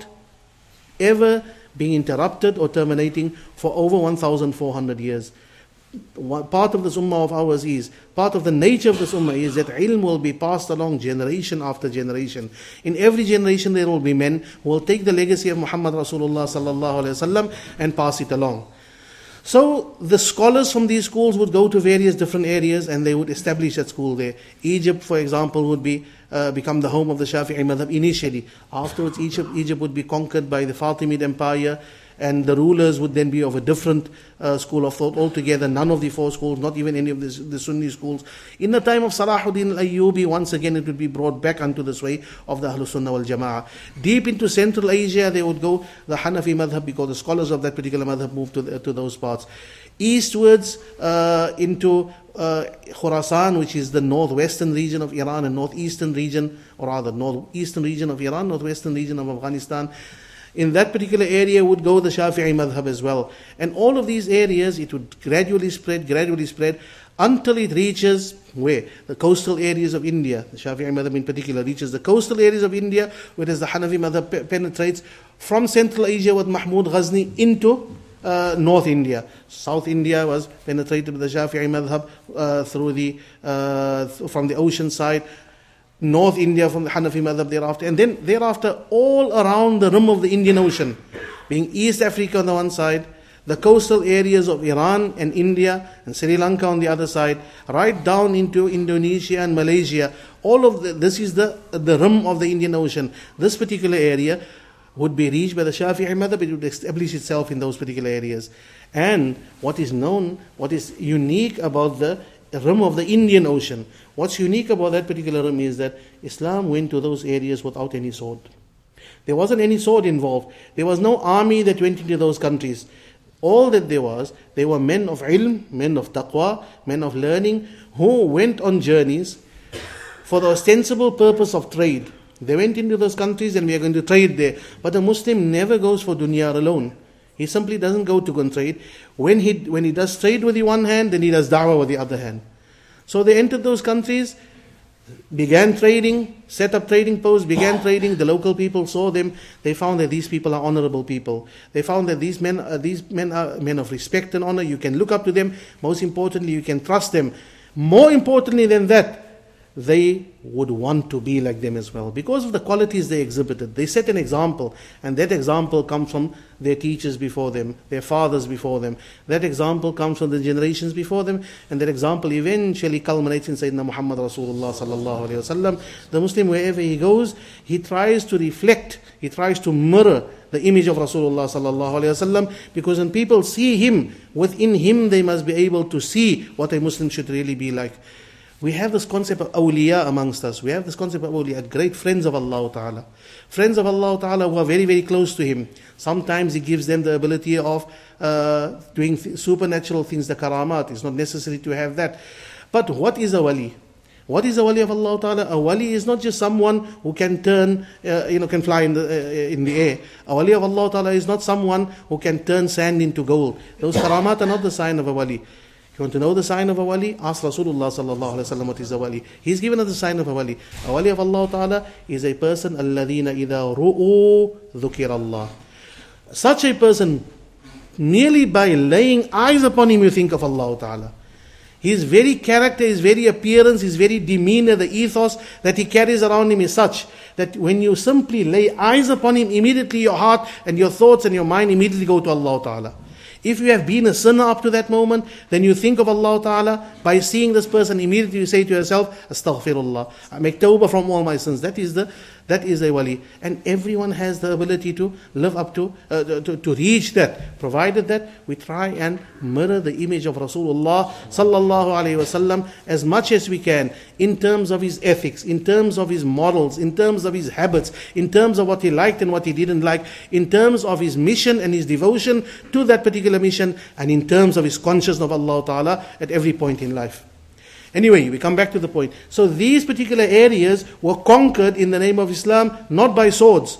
ever being interrupted or terminating for over one thousand four hundred years. What part of this ummah of ours is, part of the nature of this ummah is that ilm will be passed along generation after generation. In every generation there will be men who will take the legacy of Muhammad Rasulullah sallallahu alaihi wasallam and pass it along. So the scholars from these schools would go to various different areas and they would establish a school there. Egypt, for example, would be uh, become the home of the Shafi'i madhab initially. Afterwards, Egypt, Egypt would be conquered by the Fatimid Empire, and the rulers would then be of a different uh, school of thought altogether. None of the four schools, not even any of the, the Sunni schools. In the time of Salahuddin al-Ayyubi, once again it would be brought back unto the sway of the Ahlus Sunnah wal Jama'ah. Deep into Central Asia, they would go the Hanafi madhab, because the scholars of that particular madhab moved to, the, to those parts. Eastwards uh, into uh, Khurasan, which is the northwestern region of Iran and northeastern region, or rather northeastern region of Iran, northwestern region of Afghanistan. In that particular area would go the Shafi'i madhab as well. And all of these areas, it would gradually spread, gradually spread, until it reaches where? The coastal areas of India. The Shafi'i madhab in particular reaches the coastal areas of India, whereas the Hanafi madhab pe- penetrates from Central Asia with Mahmud Ghazni into uh, North India. South India was penetrated with the Shafi'i madhab uh, through the uh, from the ocean side. North India from the Hanafi madhab thereafter, and then thereafter all around the rim of the Indian Ocean, being East Africa on the one side, the coastal areas of Iran and India and Sri Lanka on the other side, right down into Indonesia and Malaysia. All of the, this is the, the rim of the Indian Ocean. This particular area would be reached by the Shafi'i madhab. It would establish itself in those particular areas. And what is known, what is unique about the rim of the Indian Ocean, what's unique about that particular rim is that Islam went to those areas without any sword. There wasn't any sword involved. There was no army that went into those countries. All that there was, they were men of ilm, men of taqwa, men of learning, who went on journeys for the ostensible purpose of trade. They went into those countries and we are going to trade there. But a Muslim never goes for dunya alone. He simply doesn't go to go and trade. When he, when he does trade with the one hand, then he does da'wah with the other hand. So they entered those countries, began trading, set up trading posts, began trading. The local people saw them. They found that these people are honorable people. They found that these men, uh, these men are men of respect and honor. You can look up to them. Most importantly, you can trust them. More importantly than that, they would want to be like them as well. Because of the qualities they exhibited, they set an example, and that example comes from their teachers before them, their fathers before them. That example comes from the generations before them, and that example eventually culminates in Sayyidina Muhammad Rasulullah sallallahu alaihi wasallam. The Muslim, wherever he goes, he tries to reflect, he tries to mirror the image of Rasulullah sallallahu alaihi wasallam, because when people see him, within him they must be able to see what a Muslim should really be like. We have this concept of awliya amongst us. We have this concept of awliya, great friends of Allah Ta'ala. Friends of Allah Ta'ala who are very, very close to Him. Sometimes He gives them the ability of uh, doing th- supernatural things, the karamat. It's not necessary to have that. But what is a wali? What is a wali of Allah Ta'ala? A wali is not just someone who can turn, uh, you know, can fly in the, uh, in the air. A wali of Allah Ta'ala is not someone who can turn sand into gold. Those karamat are not the sign of a wali. You want to know the sign of a wali? Ask Rasulullah sallallahu alaihi wasallam what is a wali. He's given us the sign of a wali. A wali of Allah Ta'ala is a person alladhina idha ru'u dhukir Allah. Such a person, merely by laying eyes upon him, you think of Allah Ta'ala. His very character, his very appearance, his very demeanor, the ethos that he carries around him is such that when you simply lay eyes upon him, immediately your heart and your thoughts and your mind immediately go to Allah Ta'ala. If you have been a sinner up to that moment, then you think of Allah Ta'ala. By seeing this person, immediately you say to yourself, Astaghfirullah, I make tawbah from all my sins. That is the that is a wali. And everyone has the ability to live up to, uh, to, to reach that, provided that we try and mirror the image of Rasulullah Sallallahu Alaihi Wasallam as much as we can, in terms of his ethics, in terms of his morals, in terms of his habits, in terms of what he liked and what he didn't like, in terms of his mission and his devotion to that particular mission, and in terms of his consciousness of Allah Ta'ala at every point in life. Anyway, we come back to the point. So these particular areas were conquered in the name of Islam, not by swords.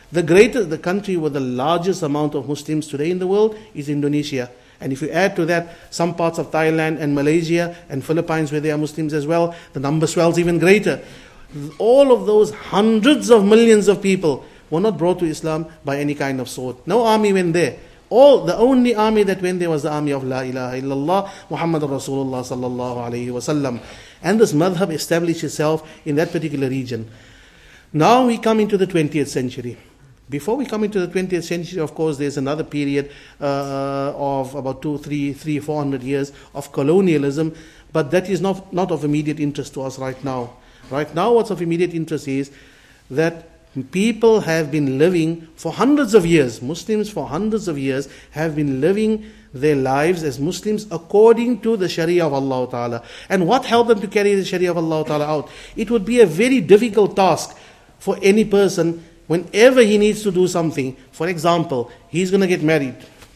The greatest, the country with the largest amount of Muslims today in the world is Indonesia. And if you add to that some parts of Thailand and Malaysia and Philippines where there are Muslims as well, the number swells even greater. All of those hundreds of millions of people were not brought to Islam by any kind of sword. No army went there. All the only army that went there was the army of La ilaha illallah Muhammadur Rasulullah sallallahu alayhi wasallam. And this madhab established itself in that particular region. Now we come into the twentieth century. Before we come into the twentieth century, of course, there's another period uh, of about two, three, three, four hundred years of colonialism, but that is not, not of immediate interest to us right now. Right now, what's of immediate interest is that people have been living for hundreds of years, Muslims for hundreds of years have been living their lives as Muslims according to the Sharia of Allah Ta'ala. And what helped them to carry the Sharia of Allah Ta'ala out? It would be a very difficult task for any person whenever he needs to do something. For example, he's going to get married.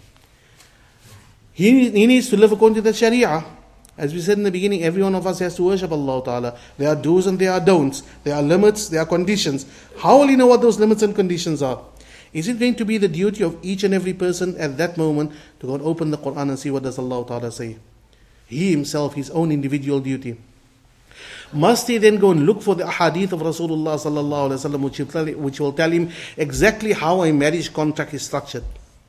He, he needs to live according to the Sharia. As we said in the beginning, every one of us has to worship Allah Ta'ala. There are do's and there are don'ts. There are limits, there are conditions. How will he know what those limits and conditions are? Is it going to be the duty of each and every person at that moment to go and open the Quran and see what does Allah Ta'ala say? He himself, his own individual duty. Must he then go and look for the ahadith of Rasulullah Sallallahu Alaihi Wasallam which will tell, which will tell him exactly how a marriage contract is structured?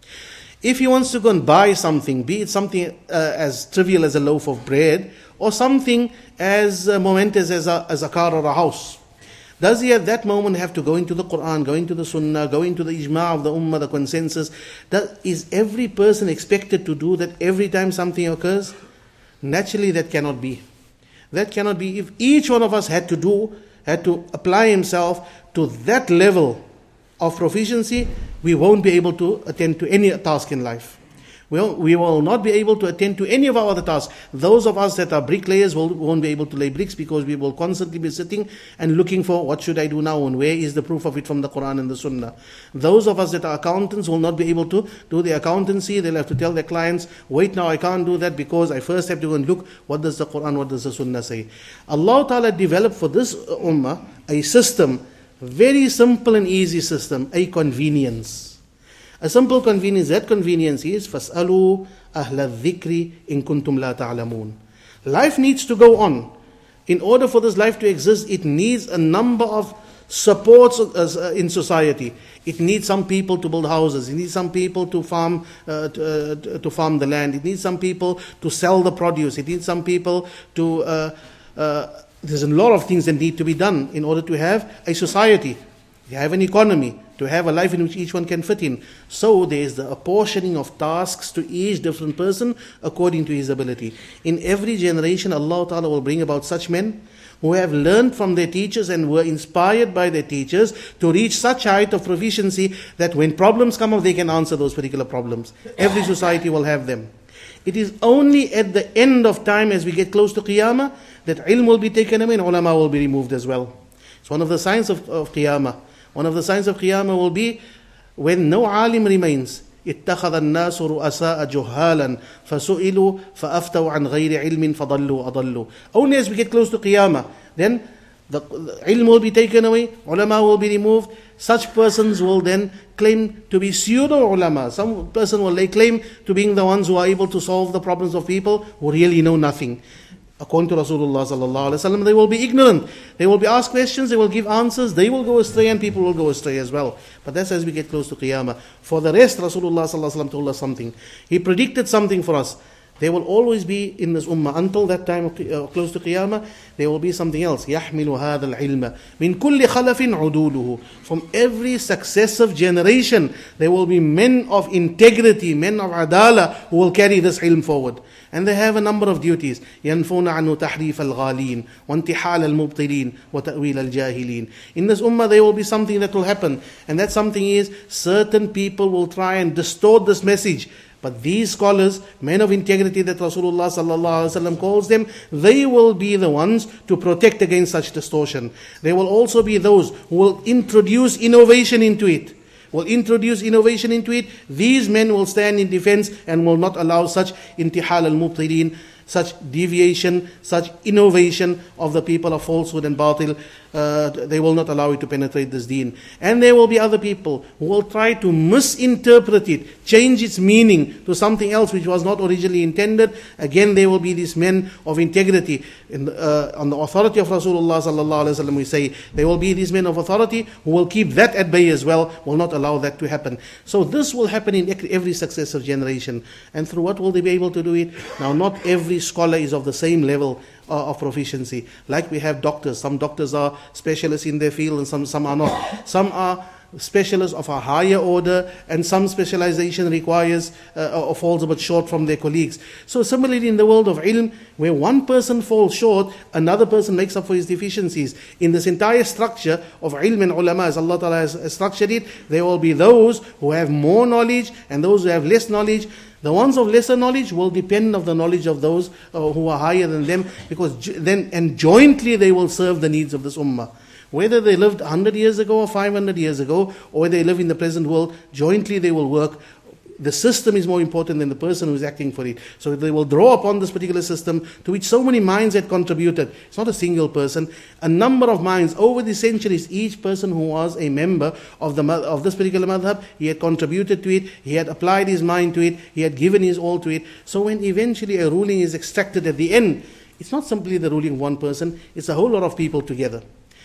If he wants to go and buy something, be it something uh, as trivial as a loaf of bread, or something as uh, momentous as a, as a car or a house, does he at that moment have to go into the Quran, go into the Sunnah, go into the ijma' of the Ummah, the consensus? Does, is every person expected to do that every time something occurs? Naturally, that cannot be. That cannot be. If each one of us had to do, had to apply himself to that level of proficiency, we won't be able to attend to any task in life. Well, we will not be able to attend to any of our other tasks. Those of us that are bricklayers will, won't be able to lay bricks because we will constantly be sitting and looking for what should I do now and where is the proof of it from the Quran and the Sunnah. Those of us that are accountants will not be able to do the accountancy. They'll have to tell their clients, wait now, I can't do that because I first have to go and look what does the Quran, what does the Sunnah say. Allah Ta'ala developed for this ummah a system, very simple and easy system, a convenience. A simple convenience, that convenience is فَاسْأَلُوا أَهْلَ الذِّكْرِ إِن كُنْتُمْ لَا تَعْلَمُونَ. Life needs to go on. In order for this life to exist, it needs a number of supports in society. It needs some people to build houses. It needs some people to farm uh, to, uh, to farm the land. It needs some people to sell the produce. It needs some people to... Uh, uh, there's a lot of things that need to be done in order to have a society, to have an economy, to have a life in which each one can fit in. So there is the apportioning of tasks to each different person according to his ability. In every generation, Allah Ta'ala will bring about such men who have learned from their teachers and were inspired by their teachers to reach such height of proficiency that when problems come up, they can answer those particular problems. Every society will have them. It is only at the end of time, as we get close to Qiyamah, that ilm will be taken away and ulama will be removed as well. It's one of the signs of, of Qiyamah. One of the signs of Qiyamah will be when no alim remains. اتخذ الناس رؤساء جهالا فسئلوا فأفتوا عن غير علم فضلوا أضلوا. Only as we get close to Qiyamah, then the, the ilm will be taken away, ulama will be removed. Such persons will then claim to be pseudo ulama. Some person will lay claim to being the ones who are able to solve the problems of people who really know nothing. According to Rasulullah sallallahu alaihi wasallam, they will be ignorant. They will be asked questions, they will give answers, they will go astray and people will go astray as well. But that's as we get close to Qiyamah. For the rest, Rasulullah sallallahu alaihi wasallam told us something. He predicted something for us. There will always be in this ummah, until that time of, uh, close to Qiyamah, there will be something else. يَحْمِلُ هَذَا الْعِلْمَ مِنْ كُلِّ خَلَفٍ عُدُولُهُ. From every successive generation, there will be men of integrity, men of adala, who will carry this ilm forward. And they have a number of duties. يَنْفُونَ عَنُّ تَحْرِيفَ الْغَالِينَ وَانْتِحَالَ الْمُبْطِلِينَ وَتَأْوِيلَ الْجَاهِلِينَ. In this ummah there will be something that will happen. And that something is, certain people will try and distort this message. But these scholars, men of integrity that Rasulullah sallallahu alaihi wasallam calls them, they will be the ones to protect against such distortion. There will also be those who will introduce innovation into it. Will introduce innovation into it. These men will stand in defense and will not allow such intihal al-mubtilin, such deviation, such innovation of the people of falsehood and batil uh, they will not allow you to penetrate this deen. And there will be other people who will try to misinterpret it, change its meaning to something else which was not originally intended. Again, there will be these men of integrity. In, uh, on the authority of Rasulullah sallallahu alaihi wasallam, we say, there will be these men of authority who will keep that at bay as well, will not allow that to happen. So this will happen in every successive generation. And through what will they be able to do it? Now, not every scholar is of the same level uh, of proficiency. Like we have doctors. Some doctors are specialists in their field and some, some are not. Some are specialists of a higher order, and some specialization requires uh, or falls a bit short from their colleagues. So similarly in the world of ilm, where one person falls short, another person makes up for his deficiencies. In this entire structure of ilm and ulama, as Allah Ta'ala has structured it, there will be those who have more knowledge and those who have less knowledge. The ones of lesser knowledge will depend on the knowledge of those uh, who are higher than them, because jo- then and jointly they will serve the needs of this ummah. Whether they lived one hundred years ago or five hundred years ago, or whether they live in the present world, jointly they will work. The system is more important than the person who is acting for it. So they will draw upon this particular system to which so many minds had contributed. It's not a single person. A number of minds over the centuries, each person who was a member of the of this particular madhab, he had contributed to it, he had applied his mind to it, he had given his all to it. So when eventually a ruling is extracted at the end, it's not simply the ruling of one person, it's a whole lot of people together.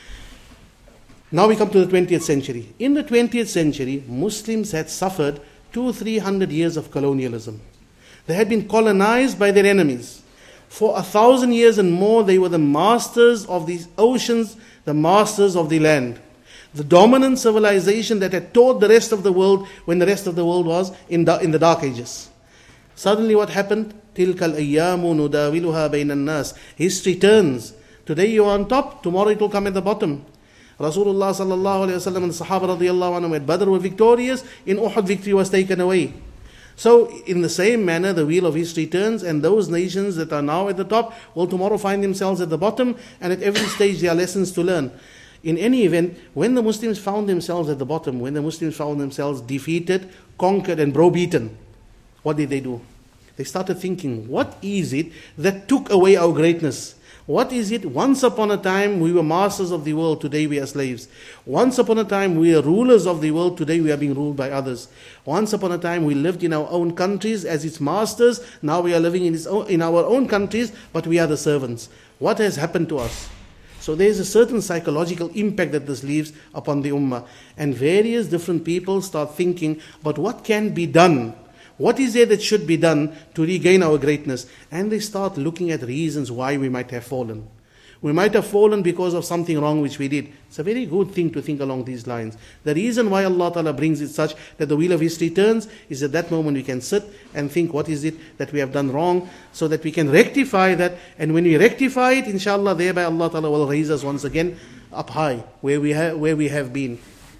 Now we come to the twentieth century. In the twentieth century, Muslims had suffered two, three hundred years of colonialism. They had been colonized by their enemies. For a thousand years and more, they were the masters of these oceans, the masters of the land. The dominant civilization that had taught the rest of the world when the rest of the world was in the, in the dark ages. Suddenly what happened? تِلْكَ الْأَيَّامُ نُدَاوِلُهَا بَيْنَ النَّاسِ. History turns. Today you are on top, tomorrow it will come at the bottom. Rasulullah sallallahu alayhi wa sallam and the Sahaba radiallahu anhum at Badr were victorious. In Uhud, victory was taken away. So in the same manner, the wheel of history turns, and those nations that are now at the top will tomorrow find themselves at the bottom, and at every stage there are lessons to learn. In any event, when the Muslims found themselves at the bottom, when the Muslims found themselves defeated, conquered and browbeaten, what did they do? They started thinking, what is it that took away our greatness? What is it? Once upon a time we were masters of the world, today we are slaves. Once upon a time we are rulers of the world, today we are being ruled by others. Once upon a time we lived in our own countries as its masters, now we are living in, its own, in our own countries, but we are the servants. What has happened to us? So there is a certain psychological impact that this leaves upon the ummah. And various different people start thinking about what can be done. What is there that should be done to regain our greatness? And they start looking at reasons why we might have fallen. We might have fallen because of something wrong which we did. It's a very good thing to think along these lines. The reason why Allah Ta'ala brings it such that the wheel of history turns is at that moment we can sit and think what is it that we have done wrong, so that we can rectify that. And when we rectify it, inshallah, thereby Allah Ta'ala will raise us once again up high where we, ha- where we have been.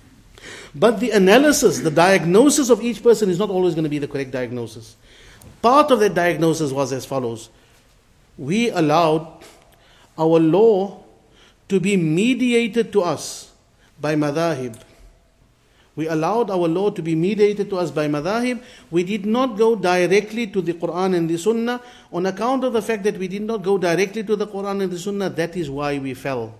But the analysis, the diagnosis of each person is not always going to be the correct diagnosis. Part of that diagnosis was as follows. We allowed our law to be mediated to us by madhahib. We allowed our law to be mediated to us by madhahib. We did not go directly to the Quran and the Sunnah. On account of the fact that we did not go directly to the Quran and the Sunnah, that is why we fell.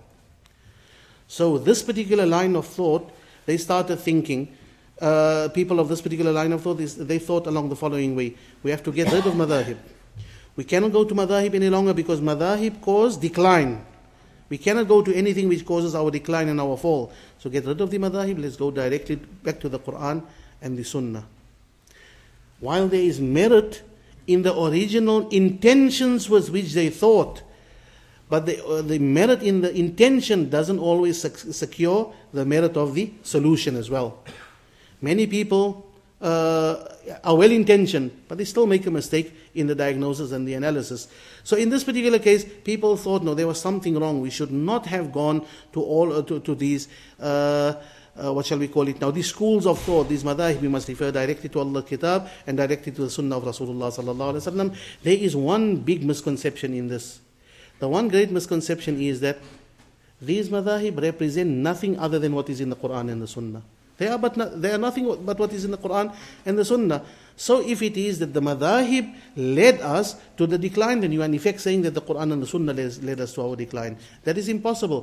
So this particular line of thought, they started thinking, uh, people of this particular line of thought, is, they thought along the following way. We have to get rid of madhahib. We cannot go to madhahib any longer because madhahib cause decline. We cannot go to anything which causes our decline and our fall. So get rid of the madhahib, let's go directly back to the Quran and the Sunnah. While there is merit in the original intentions with which they thought, but the, uh, the merit in the intention doesn't always sec- secure the merit of the solution as well. Many people uh, are well-intentioned, but they still make a mistake in the diagnosis and the analysis. So in this particular case, people thought, no, there was something wrong. We should not have gone to all uh, to, to these, uh, uh, what shall we call it now, these schools of thought, these madhahib. We must refer directly to Allah's Kitab and directly to the Sunnah of Rasulullah sallallahu alaihi wasallam. There is one big misconception in this. The one great misconception is that these madhahib represent nothing other than what is in the Quran and the Sunnah. They are but not, they are nothing but what is in the Quran and the Sunnah. So if it is that the madhahib led us to the decline, then you are in effect saying that the Quran and the Sunnah led, led us to our decline. That is impossible.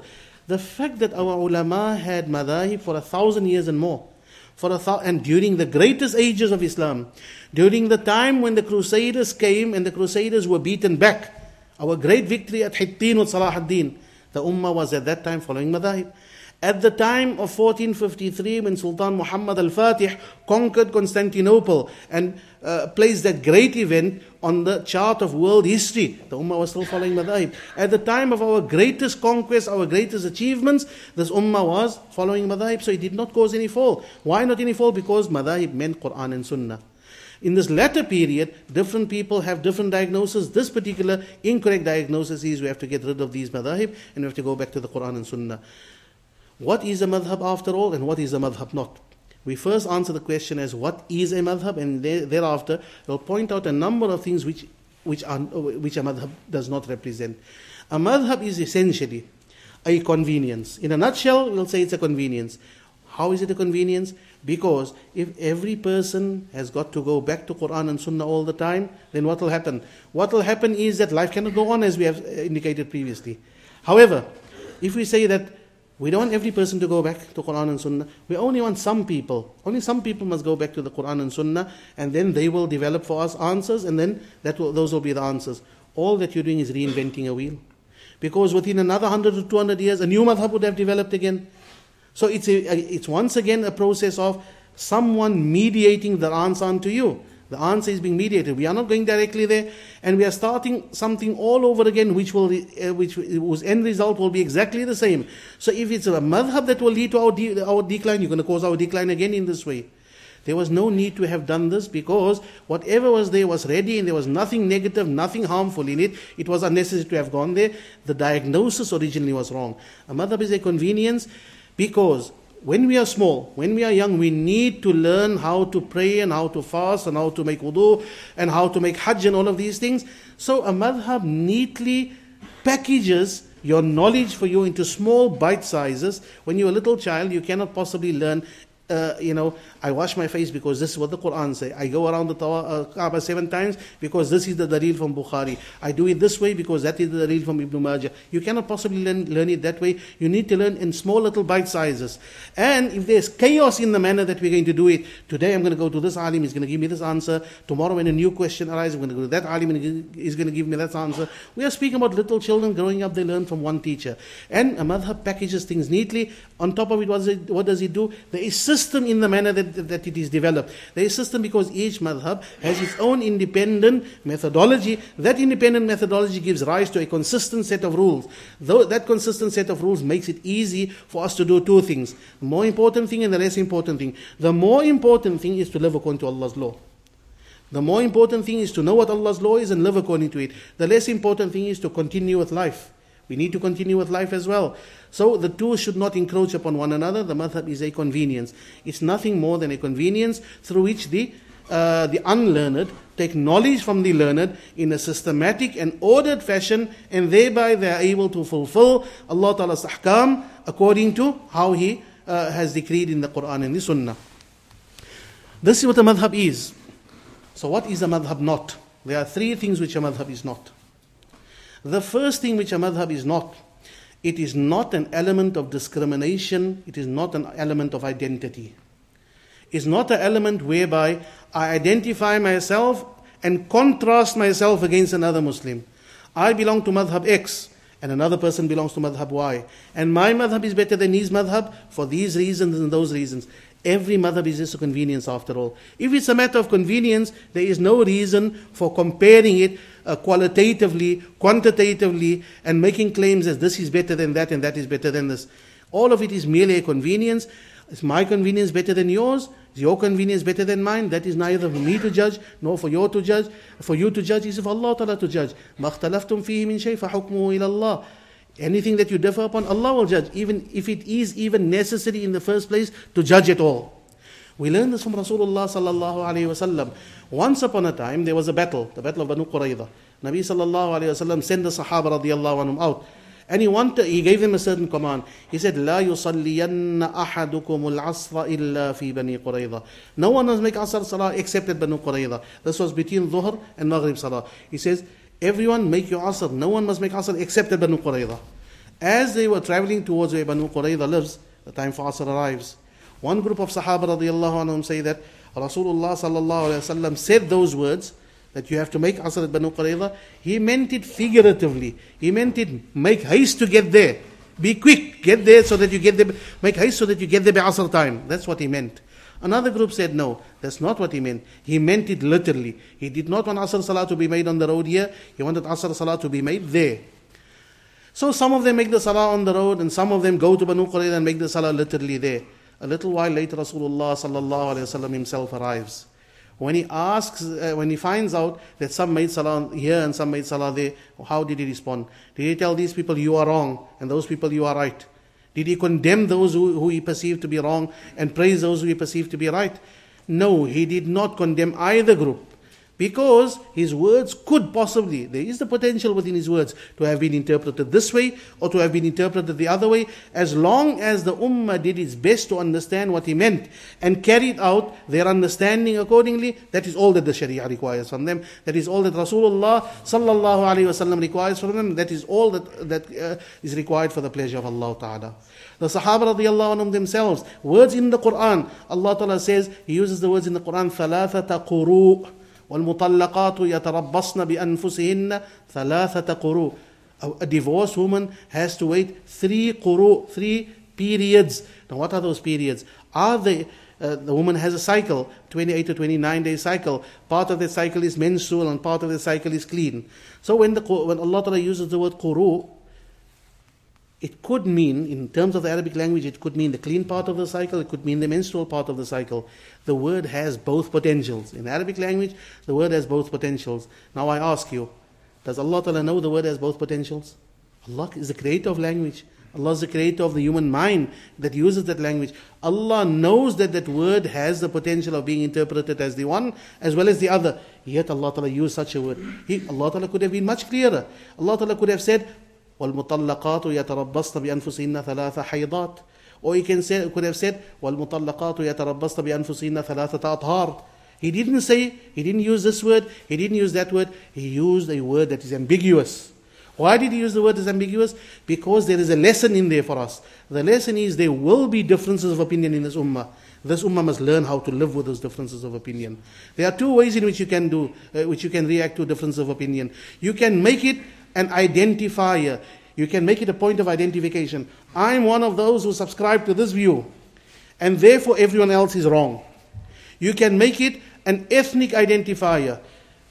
The fact that our ulama had madahib for a thousand years and more, for a th- and during the greatest ages of Islam, during the time when the Crusaders came and the Crusaders were beaten back, our great victory at Hittin with Salah ad-Din, the Ummah was at that time following madahib. At the time of fourteen fifty-three, when Sultan Muhammad al-Fatih conquered Constantinople and uh, placed that great event on the chart of world history, the Ummah was still following madahib. At the time of our greatest conquest, our greatest achievements, this Ummah was following madahib, so it did not cause any fall. Why not any fall? Because madahib meant Quran and Sunnah. In this latter period, different people have different diagnoses. This particular incorrect diagnosis is we have to get rid of these madahib and we have to go back to the Quran and Sunnah. What is a madhab after all, and what is a madhab not? We first answer the question as what is a madhab, and thereafter we'll point out a number of things which which are which a madhab does not represent. A madhab is essentially a convenience. In a nutshell, we'll say it's a convenience. How is it a convenience? Because if every person has got to go back to Quran and Sunnah all the time, then what will happen? What will happen is that life cannot go on as we have indicated previously. However, if we say that we don't want every person to go back to Quran and Sunnah, we only want some people. Only some people must go back to the Quran and Sunnah, and then they will develop for us answers, and then that will, those will be the answers. All that you're doing is reinventing a wheel. Because within another one hundred to two hundred years, a new madhab would have developed again. So it's, a, it's once again a process of someone mediating the answer unto you. The answer is being mediated. We are not going directly there, and we are starting something all over again, which will, uh, which whose end result will be exactly the same. So if it's a madhab that will lead to our de- our decline, you're going to cause our decline again in this way. There was no need to have done this, because whatever was there was ready, and there was nothing negative, nothing harmful in it. It was unnecessary to have gone there. The diagnosis originally was wrong. A madhab is a convenience, because when we are small, when we are young, we need to learn how to pray and how to fast and how to make wudu and how to make hajj and all of these things. So a madhab neatly packages your knowledge for you into small bite sizes. When you're a little child, you cannot possibly learn, uh, you know, I wash my face because this is what the Quran says. I go around the tawa, uh, Kaaba seven times because this is the dalil from Bukhari. I do it this way because that is the dalil from Ibn Majah. You cannot possibly learn, learn it that way. You need to learn in small little bite sizes. And if there's chaos in the manner that we're going to do it, today I'm going to go to this alim, he's going to give me this answer. Tomorrow when a new question arises, I'm going to go to that alim and he's going to give me that answer. We are speaking about little children growing up, they learn from one teacher. And a madhab packages things neatly. On top of it, what does it, what does it do? There is system in the manner that that it is developed. There is system because each madhab has its own independent methodology. That independent methodology gives rise to a consistent set of rules. Though that consistent set of rules makes it easy for us to do two things. The more important thing and the less important thing. The more important thing is to live according to Allah's law. The more important thing is to know what Allah's law is and live according to it. The less important thing is to continue with life. We need to continue with life as well. So the two should not encroach upon one another. The madhab is a convenience. It's nothing more than a convenience through which the uh, the unlearned take knowledge from the learned in a systematic and ordered fashion, and thereby they are able to fulfill Allah Ta'ala's ahkam according to how He uh, has decreed in the Quran and the Sunnah. This is what a madhab is. So what is a madhab not? There are three things which a madhab is not. The first thing which a madhab is not, it is not an element of discrimination, it is not an element of identity. It's not an element whereby I identify myself and contrast myself against another Muslim. I belong to madhab X and another person belongs to madhab Y. And my madhab is better than his madhab for these reasons and those reasons. Every madhab is just a convenience after all. If it's a matter of convenience, there is no reason for comparing it uh, qualitatively, quantitatively, and making claims as this is better than that and that is better than this. All of it is merely a convenience. Is my convenience better than yours? Is your convenience better than mine? That is neither for me to judge, nor for you to judge. For you to judge is for Allah Ta'ala to judge. مَا اخْتَلَفْتُمْ فِيهِ مِنْ شَيْءٍ فَحُكْمُهُ إِلَى اللَّهِ. Anything that you differ upon, Allah will judge, even if it is even necessary in the first place to judge at all. We learn this from Rasulullah sallallahu alayhi wa sallam. Once upon a time, there was a battle, the battle of Banu Qurayza. Nabi sallallahu alayhi wa sallam sent the Sahaba radiyallahu anhum out. And he wanted, he gave them a certain command. He said, لا يصلين أحدكم العصر إلا في بني قريظة. No one must make Asr Salah except at Banu Qurayza. This was between Dhuhr and Maghrib Salah. He says, everyone make your Asr. No one must make Asr except at Banu Qurayza. As they were traveling towards where Banu Qurayza lives, the time for Asr arrives. One group of Sahaba radiallahu anhum say that Rasulullah sallallahu alayhi wa sallam said those words, that you have to make Asr at Banu Qurayza. He meant it figuratively. He meant it, make haste to get there. Be quick, get there so that you get there. Make haste so that you get there by Asr time. That's what he meant. Another group said, no, that's not what he meant. He meant it literally. He did not want Asr Salah to be made on the road here. He wanted Asr Salah to be made there. So some of them make the Salah on the road, and some of them go to Banu Qurayza and make the Salah literally there. A little while later, Rasulullah sallallahu alayhi wa sallam himself arrives. When he asks, uh, when he finds out that some made Salah here and some made Salah there, how did he respond? Did he tell these people, you are wrong, and those people, you are right? Did he condemn those who, who he perceived to be wrong and praise those who he perceived to be right? No, he did not condemn either group. Because his words could possibly, there is the potential within his words to have been interpreted this way or to have been interpreted the other way. As long as the ummah did its best to understand what he meant and carried out their understanding accordingly, that is all that the Sharia requires from them. That is all that Rasulullah sallallahu alayhi wa sallam requires from them. That is all that, that uh, is required for the pleasure of Allah Ta'ala. The Sahaba radiallahu anhum themselves, words in the Quran, Allah Ta'ala says, He uses the words in the Quran, ثَلَاثَةَ قُرُوء وَالْمُطَلَّقَاتُ يَتَرَبَّصْنَ بِأَنفُسِهِنَّ ثَلَاثَةَ قُرُوء. A divorced woman has to wait three quru, three periods. Now what are those periods? Are they, uh, the woman has a cycle, twenty-eight to twenty-nine day cycle. Part of the cycle is menstrual and part of the cycle is clean. So when, the, when Allah Ta'ala uses the word quru, it could mean, in terms of the Arabic language, it could mean the clean part of the cycle, it could mean the menstrual part of the cycle. The word has both potentials. In Arabic language, the word has both potentials. Now I ask you, does Allah Ta'ala know the word has both potentials? Allah is the creator of language. Allah is the creator of the human mind that uses that language. Allah knows that that word has the potential of being interpreted as the one as well as the other. Yet Allah Ta'ala used such a word. He, Allah Ta'ala could have been much clearer. Allah Ta'ala could have said, وَالْمُطَلَّقَاتُ يَتَرَبَّصْنَ بِأَنفُسِهِنَّ ثَلَاثَ حَيْضَاتٍ. Or he can say, could have said, وَالْمُطَلَّقَاتُ يَتَرَبَّصْنَ بِأَنفُسِهِنَّ ثَلَاثَةَ أَطْهَارٍ. He didn't say, he didn't use this word, he didn't use that word, he used a word that is ambiguous. Why did he use the word as ambiguous? Because there is a lesson in there for us. The lesson is there will be differences of opinion in this ummah. This ummah must learn how to live with those differences of opinion. There are two ways in which you can do, uh, which you can react to differences of opinion. You can make it an identifier. You can make it a point of identification. I'm one of those who subscribe to this view, and therefore everyone else is wrong. You can make it an ethnic identifier.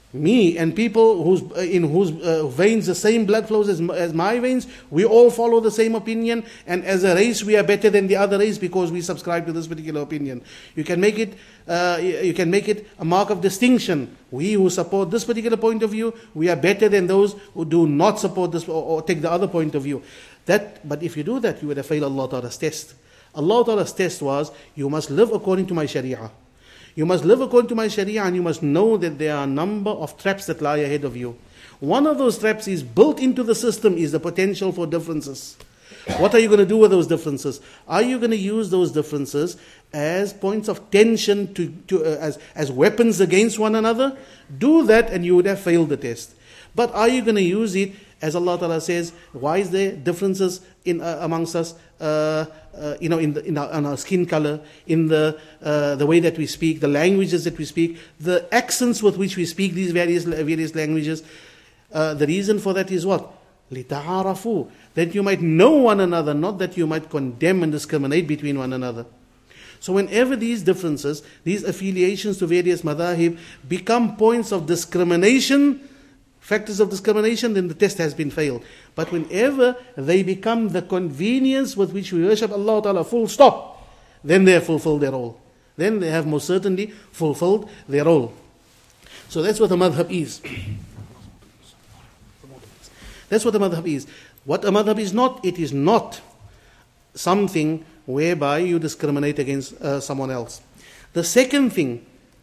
Me and people whose, uh, in whose uh, veins the same blood flows as, as my veins, we all follow the same opinion, and as a race we are better than the other race because we subscribe to this particular opinion. You can make it, uh, you can make it a mark of distinction. We who support this particular point of view, we are better than those who do not support this or, or take the other point of view. That, but if you do that, you would have failed Allah Ta'ala's test. Allah Ta'ala's test was, you must live according to my Sharia. You must live according to my Sharia, and you must know that there are a number of traps that lie ahead of you. One of those traps is built into the system is the potential for differences. What are you going to do with those differences? Are you going to use those differences as points of tension, to, to uh, as, as weapons against one another? Do that and you would have failed the test. But are you going to use it, as Allah Ta'ala says, why is there differences in uh, amongst us? Uh, uh, you know, in, the, in, our, in our skin color, in the uh, the way that we speak, the languages that we speak, the accents with which we speak these various various languages. Uh, the reason for that is what? لِتَعَارَفُوا. That you might know one another, not that you might condemn and discriminate between one another. So whenever these differences, these affiliations to various madhahib become points of discrimination, factors of discrimination, then the test has been failed. But whenever they become the convenience with which we worship Allah Ta'ala, full stop, then they have fulfilled their role. Then they have most certainly fulfilled their role. So that's what a madhab is. That's what a madhab is. What a madhab is not, it is not something whereby you discriminate against uh, someone else. The second thing,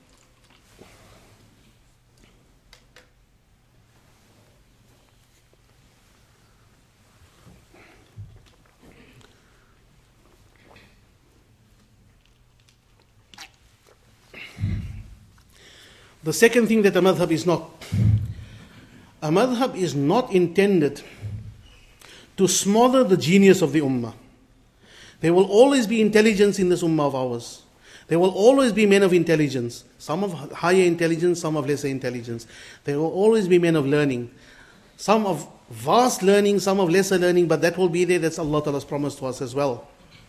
The second thing that a madhab is not. A madhab is not intended to smother the genius of the ummah. There will always be intelligence in this ummah of ours. There will always be men of intelligence, some of higher intelligence, some of lesser intelligence. There will always be men of learning, some of vast learning, some of lesser learning, but that will be there. That's Allah Ta'ala's promise to us as well.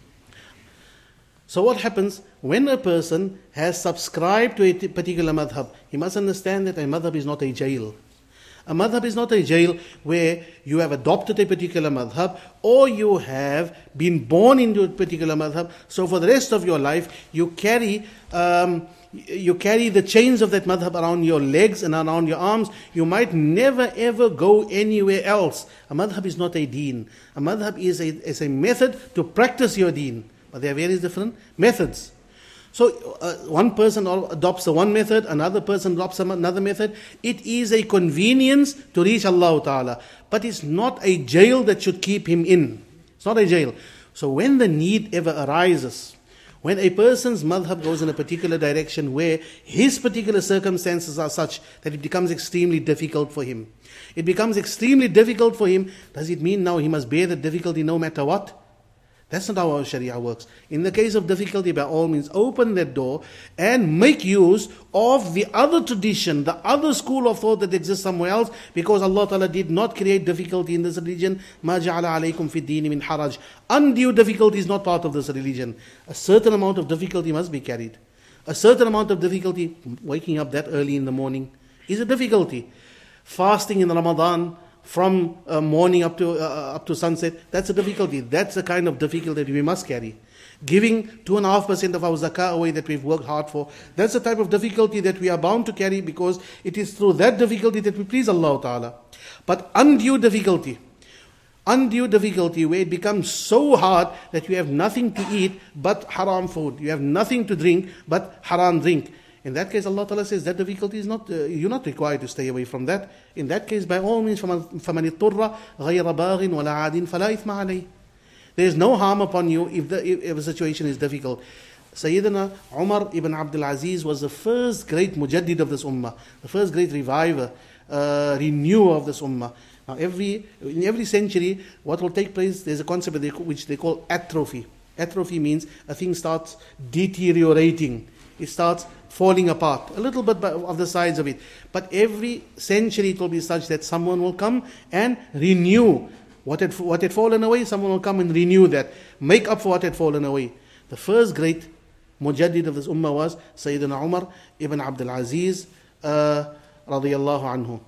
So what happens when a person has subscribed to a particular madhab? He must understand that a madhab is not a jail. A madhab is not a jail where you have adopted a particular madhab or you have been born into a particular madhab. So for the rest of your life, you carry um, you carry the chains of that madhab around your legs and around your arms. You might never ever go anywhere else. A madhab is not a deen. A madhab is a, is a method to practice your deen. But there are various different methods. So uh, one person adopts a one method, another person adopts another method. It is a convenience to reach Allah Ta'ala. But it's not a jail that should keep him in. It's not a jail. So when the need ever arises, when a person's madhab goes in a particular direction where his particular circumstances are such that it becomes extremely difficult for him. It becomes extremely difficult for him. Does it mean now he must bear the difficulty no matter what? That's not how our Sharia works. In the case of difficulty, by all means, open that door and make use of the other tradition, the other school of thought that exists somewhere else, because Allah Ta'ala did not create difficulty in this religion. مَا جَعَلَ عَلَيْكُمْ فِي الدِّينِ مِنْ حَرَجٍ. Undue difficulty is not part of this religion. A certain amount of difficulty must be carried. A certain amount of difficulty, waking up that early in the morning, is a difficulty. Fasting in Ramadan, from uh, morning up to uh, up to sunset, that's a difficulty. That's the kind of difficulty that we must carry. Giving two and a half percent of our zakah away that we've worked hard for, that's the type of difficulty that we are bound to carry, because it is through that difficulty that we please Allah Ta'ala. But undue difficulty, undue difficulty where it becomes so hard that you have nothing to eat but haram food, you have nothing to drink but haram drink. In that case, Allah Ta'ala says that difficulty is not, uh, you're not required to stay away from that. In that case, by all means, فَمَنِ اضْطُرَّ غَيْرَ بَاغٍ وَلَا عَادٍ فَلَا إِثْمَ عَلَيْهِ. There is no harm upon you if the if, if a situation is difficult. Sayyidina Umar ibn Abdul Aziz was the first great mujaddid of this ummah, the first great reviver, uh, renewer of this ummah. Now, every in every century, what will take place, there's a concept which they call atrophy. Atrophy means a thing starts deteriorating. It starts falling apart, a little bit of the sides of it. But every century it will be such that someone will come and renew what had, what had fallen away. Someone will come and renew that, make up for what had fallen away. The first great mujaddid of this ummah was Sayyidina Umar ibn Abdul Aziz uh, radiyallahu anhu.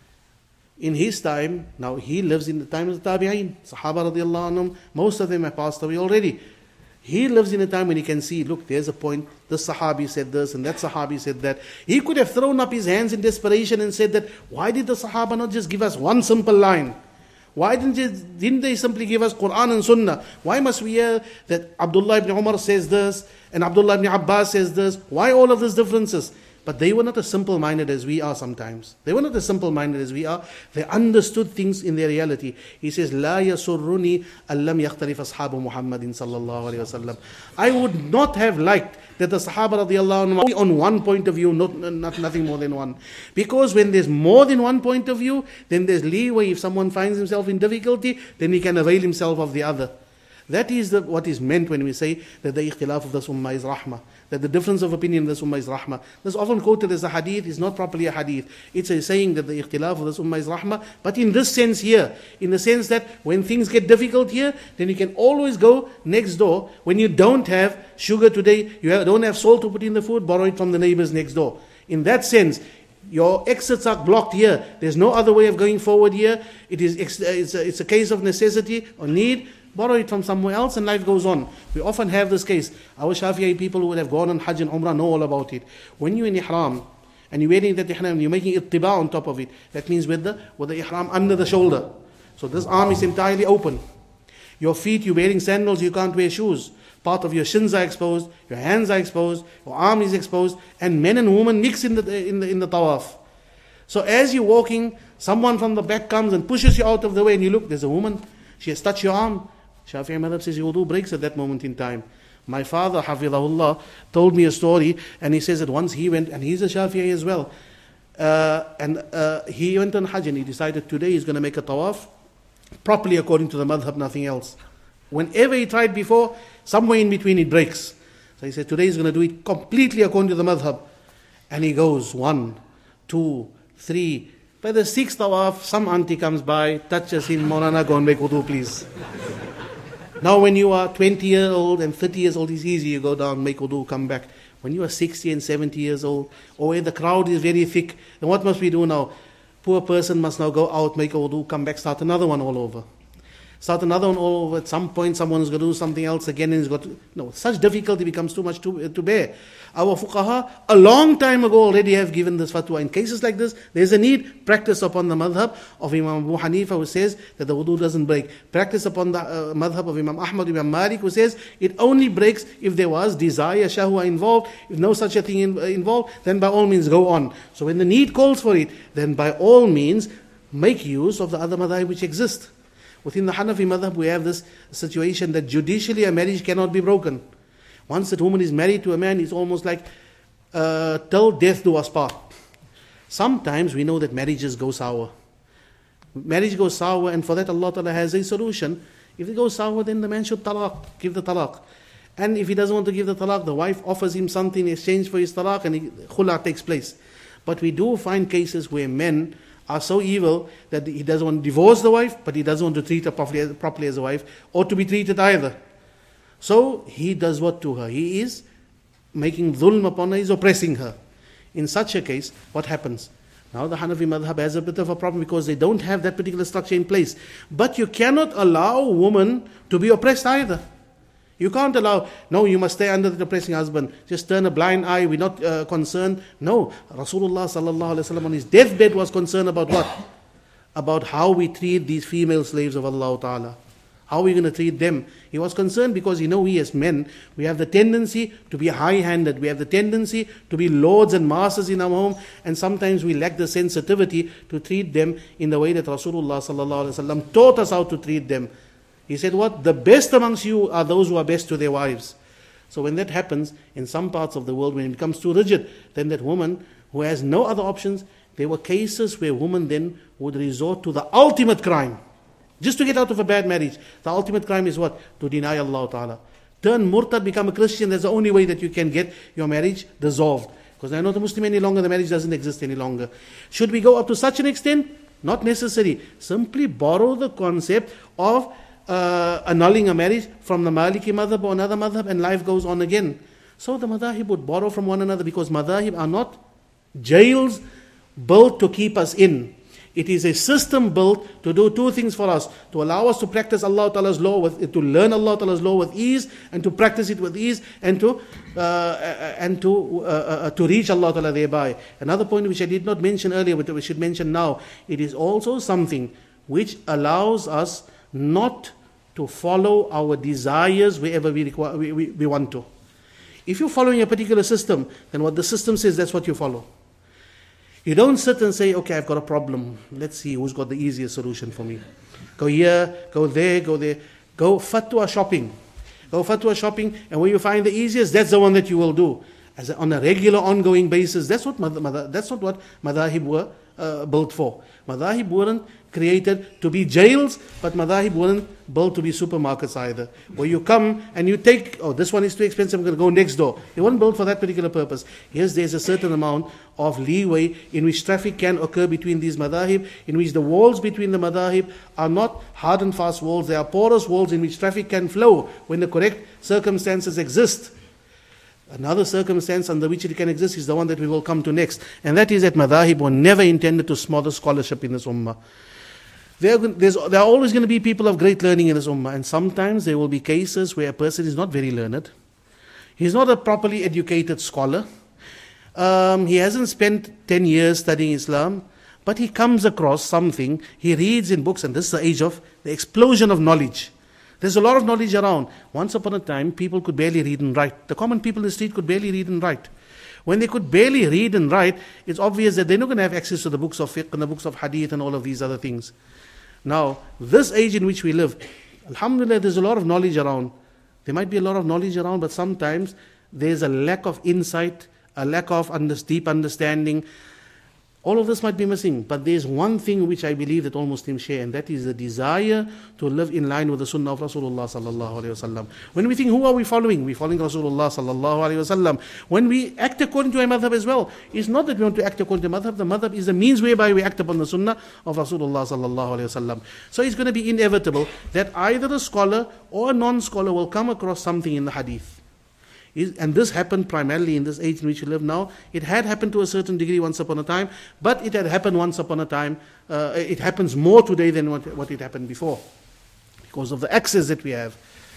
In his time, now he lives in the time of the Tabi'een, Sahaba radiyallahu anhum, most of them have passed away already. He lives in a time when he can see, look, there's a point, this Sahabi said this and that Sahabi said that. He could have thrown up his hands in desperation and said that, why did the Sahaba not just give us one simple line? Why didn't they, didn't they simply give us Quran and Sunnah? Why must we hear that Abdullah ibn Umar says this and Abdullah ibn Abbas says this? Why all of these differences? But they were not as simple-minded as we are sometimes. They were not as simple-minded as we are. They understood things in their reality. He says, لا يسرني ألم يختلف أصحاب محمد صلى الله عليه وسلم. I would not have liked that the Sahaba radiallahu anhu on one point of view, not, not nothing more than one. Because when there's more than one point of view, then there's leeway. If someone finds himself in difficulty, then he can avail himself of the other. That is the, what is meant when we say that the ikhtilaf of the ummah is rahmah. That the difference of opinion of the ummah is rahmah. This is often quoted as a hadith. It's not properly a hadith. It's a saying that the ikhtilaf of the ummah is rahmah. But in this sense here, in the sense that when things get difficult here, then you can always go next door. When you don't have sugar today, you have, don't have salt to put in the food, borrow it from the neighbors next door. In that sense, your exits are blocked here. There's no other way of going forward here. It is it's a, it's a case of necessity or need. Borrow it from somewhere else and life goes on. We often have this case. Our Shafi'i people who would have gone on Hajj and Umrah know all about it. When you're in Ihram and you're wearing that Ihram, you're making ittiba on top of it. That means with the, with the Ihram under the shoulder. So this arm is entirely open. Your feet, you're wearing sandals, you can't wear shoes. Part of your shins are exposed, your hands are exposed, your arm is exposed, and men and women mix in the, in the, in the tawaf. So as you're walking, someone from the back comes and pushes you out of the way and you look, there's a woman, she has touched your arm. Shafi'i madhab says your wudu breaks at that moment in time. My father, Hafidhahullah, told me a story, and he says that once he went, and he's a Shafi'i as well, uh, and uh, he went on Hajj and he decided today he's going to make a tawaf properly according to the madhab, nothing else. Whenever he tried before, somewhere in between it breaks. So he said, today he's going to do it completely according to the madhab. And he goes, one, two, three. By the sixth tawaf, some auntie comes by, touches him, Maulana, go and make wudu, please. Now when you are twenty years old and thirty years old, it's easy. You go down, make wudu, come back. When you are sixty and seventy years old, or when the crowd is very thick, then what must we do now? Poor person must now go out, make a wudu, come back, start another one all over. Start another one all over. At some point, someone's going to do something else again, and he's got to... No, such difficulty becomes too much to, to bear. Our fuqaha, a long time ago, already have given this fatwa. In cases like this, there's a need. Practice upon the madhab of Imam Abu Hanifa, who says that the wudu doesn't break. Practice upon the uh, madhab of Imam Ahmad, Imam Malik, who says it only breaks if there was desire, shahwa involved. If no such a thing in, uh, involved, then by all means go on. So when the need calls for it, then by all means make use of the other madhab which exist. Within the Hanafi madhab, we have this situation that judicially a marriage cannot be broken. Once that woman is married to a man, it's almost like uh, till death do us part. Sometimes we know that marriages go sour. Marriage goes sour, and for that Allah Ta'ala has a solution. If it goes sour, then the man should talaq, give the talaq. And if he doesn't want to give the talaq, the wife offers him something in exchange for his talaq, and he, khula takes place. But we do find cases where men are so evil that he doesn't want to divorce the wife, but he doesn't want to treat her properly, properly as a wife, or to be treated either. So he does what to her? He is making dhulm upon her, he is oppressing her. In such a case, what happens? Now the Hanafi madhab has a bit of a problem because they don't have that particular structure in place. But you cannot allow a woman to be oppressed either. You can't allow, no, you must stay under the oppressing husband. Just turn a blind eye, we're not uh, concerned. No, Rasulullah sallallahu alaihi wasallam on his deathbed was concerned about what? About how we treat these female slaves of Allah Ta'ala. How are we going to treat them? He was concerned because, you know, we as men, we have the tendency to be high-handed. We have the tendency to be lords and masters in our home. And sometimes we lack the sensitivity to treat them in the way that Rasulullah sallallahu alaihi wasallam taught us how to treat them. He said what? The best amongst you are those who are best to their wives. So when that happens, in some parts of the world, when it becomes too rigid, then that woman who has no other options, there were cases where women then would resort to the ultimate crime. Just to get out of a bad marriage. The ultimate crime is what? To deny Allah Ta'ala. Turn murtad, become a Christian, that's the only way that you can get your marriage dissolved. Because they're not a Muslim any longer, the marriage doesn't exist any longer. Should we go up to such an extent? Not necessary. Simply borrow the concept of Uh, annulling a marriage from the Maliki madhab or another madhab, and life goes on again. So the madhahib would borrow from one another, because madhahib are not jails built to keep us in. It is a system built to do two things for us: to allow us to practice Allah Ta'ala's law, with, to learn Allah Ta'ala's law with ease, and to practice it with ease, and to uh, and to uh, uh, to reach Allah Ta'ala thereby. Another point which I did not mention earlier, but we should mention now, it is also something which allows us not to follow our desires wherever we, require, we, we, we want to. If you're following a particular system, then what the system says, that's what you follow. You don't sit and say, okay, I've got a problem. Let's see who's got the easiest solution for me. Go here, go there, go there. Go fatwa shopping. Go fatwa shopping, and where you find the easiest, that's the one that you will do. As a, on a regular, ongoing basis, that's what that's not what madhahib were uh, built for. Madhahib weren't created to be jails, but madhahib weren't built to be supermarkets either. Where you come and you take, oh, this one is too expensive, I'm going to go next door. They weren't built for that particular purpose. Yes, there's a certain amount of leeway in which traffic can occur between these madhahib, in which the walls between the madhahib are not hard and fast walls, they are porous walls in which traffic can flow when the correct circumstances exist. Another circumstance under which it can exist is the one that we will come to next. And that is that madhahib were never intended to smother scholarship in this ummah. There, there are always going to be people of great learning in this ummah. And sometimes there will be cases where a person is not very learned. He's not a properly educated scholar. Um, he hasn't spent ten years studying Islam. But he comes across something. He reads in books. And this is the age of the explosion of knowledge. There's a lot of knowledge around. Once upon a time, people could barely read and write. The common people in the street could barely read and write. When they could barely read and write, it's obvious that they're not going to have access to the books of fiqh and the books of hadith and all of these other things. Now, this age in which we live, alhamdulillah, there's a lot of knowledge around. There might be a lot of knowledge around, but sometimes there's a lack of insight, a lack of under, deep understanding. All of this might be missing, but there's one thing which I believe that all Muslims share, and that is the desire to live in line with the sunnah of Rasulullah sallallahu alaihi wasallam. When we think, who are we following? We're following Rasulullah sallallahu alaihi wasallam. When we act according to a madhab as well, it's not that we want to act according to madhab. The madhab is the means whereby we act upon the sunnah of Rasulullah sallallahu alaihi wasallam. So it's going to be inevitable that either a scholar or a non-scholar will come across something in the hadith. And this happened primarily in this age in which we live now. It had happened to a certain degree once upon a time, but it had happened once upon a time. Uh, it happens more today than what, what it happened before, because of the access that we have.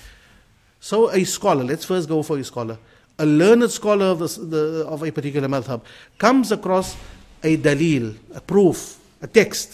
So a scholar, let's first go for a scholar. A learned scholar of, the, the, of a particular madhab comes across a dalil, a proof, a text,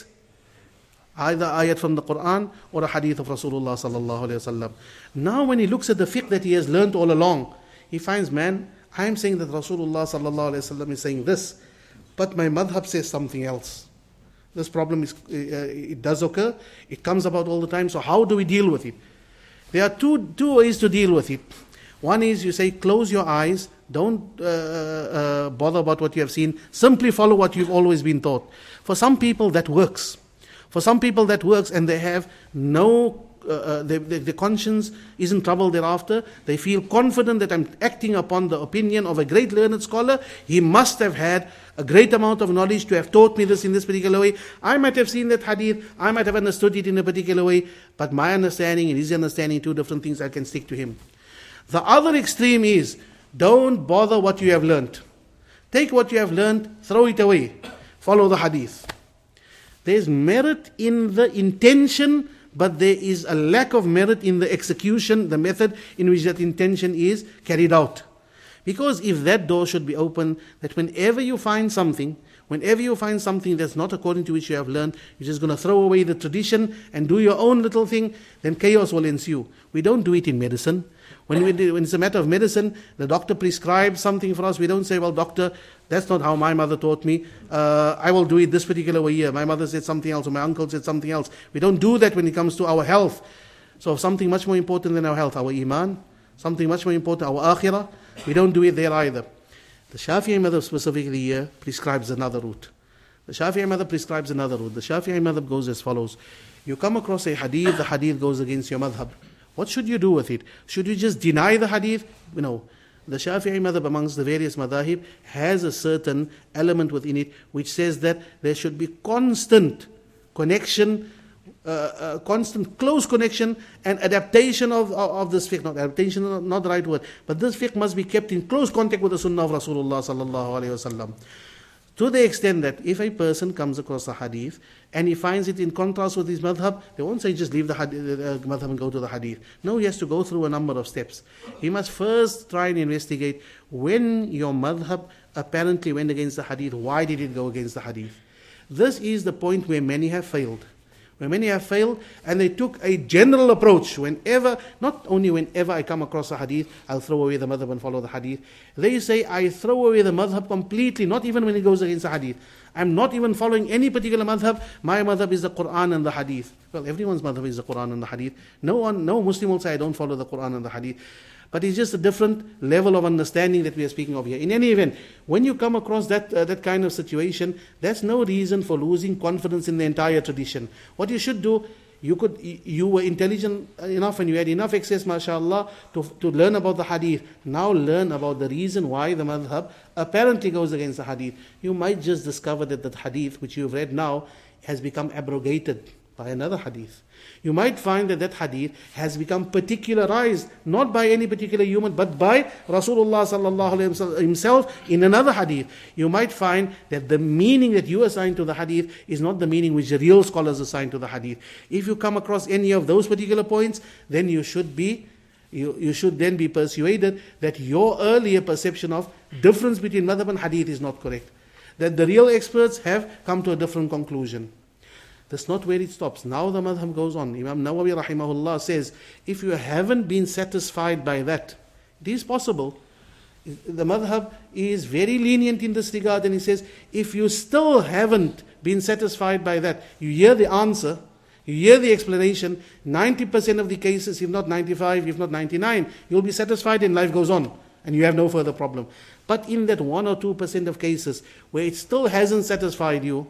either ayat from the Quran or a hadith of Rasulullah sallallahu alaihi wasallam. Now when he looks at the fiqh that he has learned all along, he finds, man, I am saying that Rasulullah sallallahu alaihi wasallam is saying this, but my madhab says something else. This problem is, uh, it does occur, it comes about all the time, so how do we deal with it? There are two, two ways to deal with it. One is you say, close your eyes, don't uh, uh, bother about what you have seen, simply follow what you've always been taught. For some people that works. For some people that works, and they have no Uh, uh, the, the, the conscience is in trouble thereafter. They feel confident that I'm acting upon the opinion of a great learned scholar. He must have had a great amount of knowledge to have taught me this in this particular way. I might have seen that hadith, I might have understood it in a particular way, but my understanding and his understanding, two different things, I can stick to him. The other extreme is, don't bother what you have learnt. Take what you have learnt, throw it away. Follow the hadith. There's merit in the intention, but there is a lack of merit in the execution, the method in which that intention is carried out. Because if that door should be open, that whenever you find something, whenever you find something that's not according to which you have learned, you're just going to throw away the tradition and do your own little thing, then chaos will ensue. We don't do it in medicine. When, we do, when it's a matter of medicine, the doctor prescribes something for us. We don't say, well, doctor, that's not how my mother taught me. Uh, I will do it this particular way here. My mother said something else, or my uncle said something else. We don't do that when it comes to our health. So something much more important than our health, our iman, something much more important, our akhirah, we don't do it there either. The Shafi'i madhab specifically here prescribes another route. The Shafi'i madhab prescribes another route. The Shafi'i madhab goes as follows. You come across a hadith, the hadith goes against your madhab. What should you do with it? Should you just deny the hadith? No. The Shafi'i madhab amongst the various madhahib has a certain element within it which says that there should be constant connection, uh, uh, constant close connection and adaptation of, of, of this fiqh. Not adaptation, not, not the right word, but this fiqh must be kept in close contact with the sunnah of Rasulullah sallallahu alaihi wasallam. To the extent that if a person comes across a hadith and he finds it in contrast with his madhab, they won't say just leave the hadith, uh, madhab and go to the hadith. No, he has to go through a number of steps. He must first try and investigate when your madhab apparently went against the hadith, why did it go against the hadith? This is the point where many have failed. Where many have failed and they took a general approach. Whenever, not only whenever I come across a hadith, I'll throw away the madhab and follow the hadith. They say, I throw away the madhab completely, not even when it goes against the hadith. I'm not even following any particular madhab. My madhab is the Quran and the hadith. Well, everyone's madhab is the Quran and the hadith. No one, no Muslim will say, I don't follow the Quran and the hadith. But it's just a different level of understanding that we are speaking of here. In any event, when you come across that uh, that kind of situation, that's no reason for losing confidence in the entire tradition. What you should do, you could you were intelligent enough and you had enough access, mashallah, to, to learn about the hadith. Now learn about the reason why the madhab apparently goes against the hadith. You might just discover that the hadith, which you've read now, has become abrogated by another hadith. You might find that that hadith has become particularized, not by any particular human, but by Rasulullah sallallahu alaihi wasallam himself in another hadith. You might find that the meaning that you assign to the hadith is not the meaning which the real scholars assign to the hadith. If you come across any of those particular points, then you should be, you, you should then be persuaded that your earlier perception of difference between madhab and hadith is not correct. That the real experts have come to a different conclusion. That's not where it stops. Now the madhab goes on. Imam Nawawi rahimahullah says, if you haven't been satisfied by that, it is possible. The madhab is very lenient in this regard, and he says, if you still haven't been satisfied by that, you hear the answer, you hear the explanation, ninety percent of the cases, if not ninety-five, if not ninety-nine, you'll be satisfied and life goes on. and you have no further problem. But in that one or two percent of cases where it still hasn't satisfied you,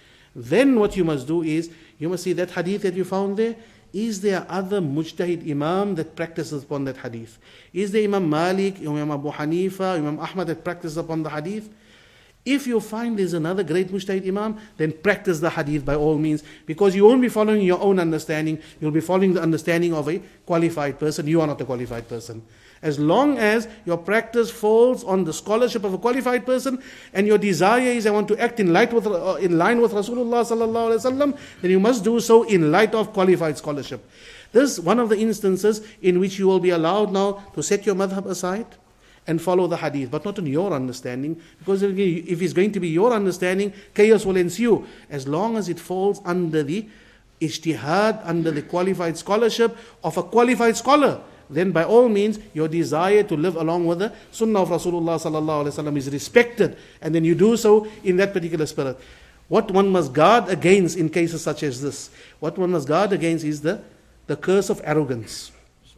then what you must do is, you must see that hadith that you found there, is there other mujtahid imam that practices upon that hadith? Is there Imam Malik, Imam Abu Hanifa, Imam Ahmad that practices upon the hadith? If you find there's another great mujtahid imam, then practice the hadith by all means, because you won't be following your own understanding, you'll be following the understanding of a qualified person. You are not a qualified person. As long as your practice falls on the scholarship of a qualified person, and your desire is, I want to act in, light with, uh, in line with Rasulullah sallallahu alaihi wasallam, then you must do so in light of qualified scholarship. This is one of the instances in which you will be allowed now to set your madhab aside and follow the hadith, but not in your understanding, because if it's going to be your understanding, chaos will ensue. As long as it falls under the ijtihad, under the qualified scholarship of a qualified scholar, then by all means, your desire to live along with the sunnah of Rasulullah sallallahu alaihi wasallam is respected, and then you do so in that particular spirit. What one must guard against in cases such as this, what one must guard against is the, the curse of arrogance.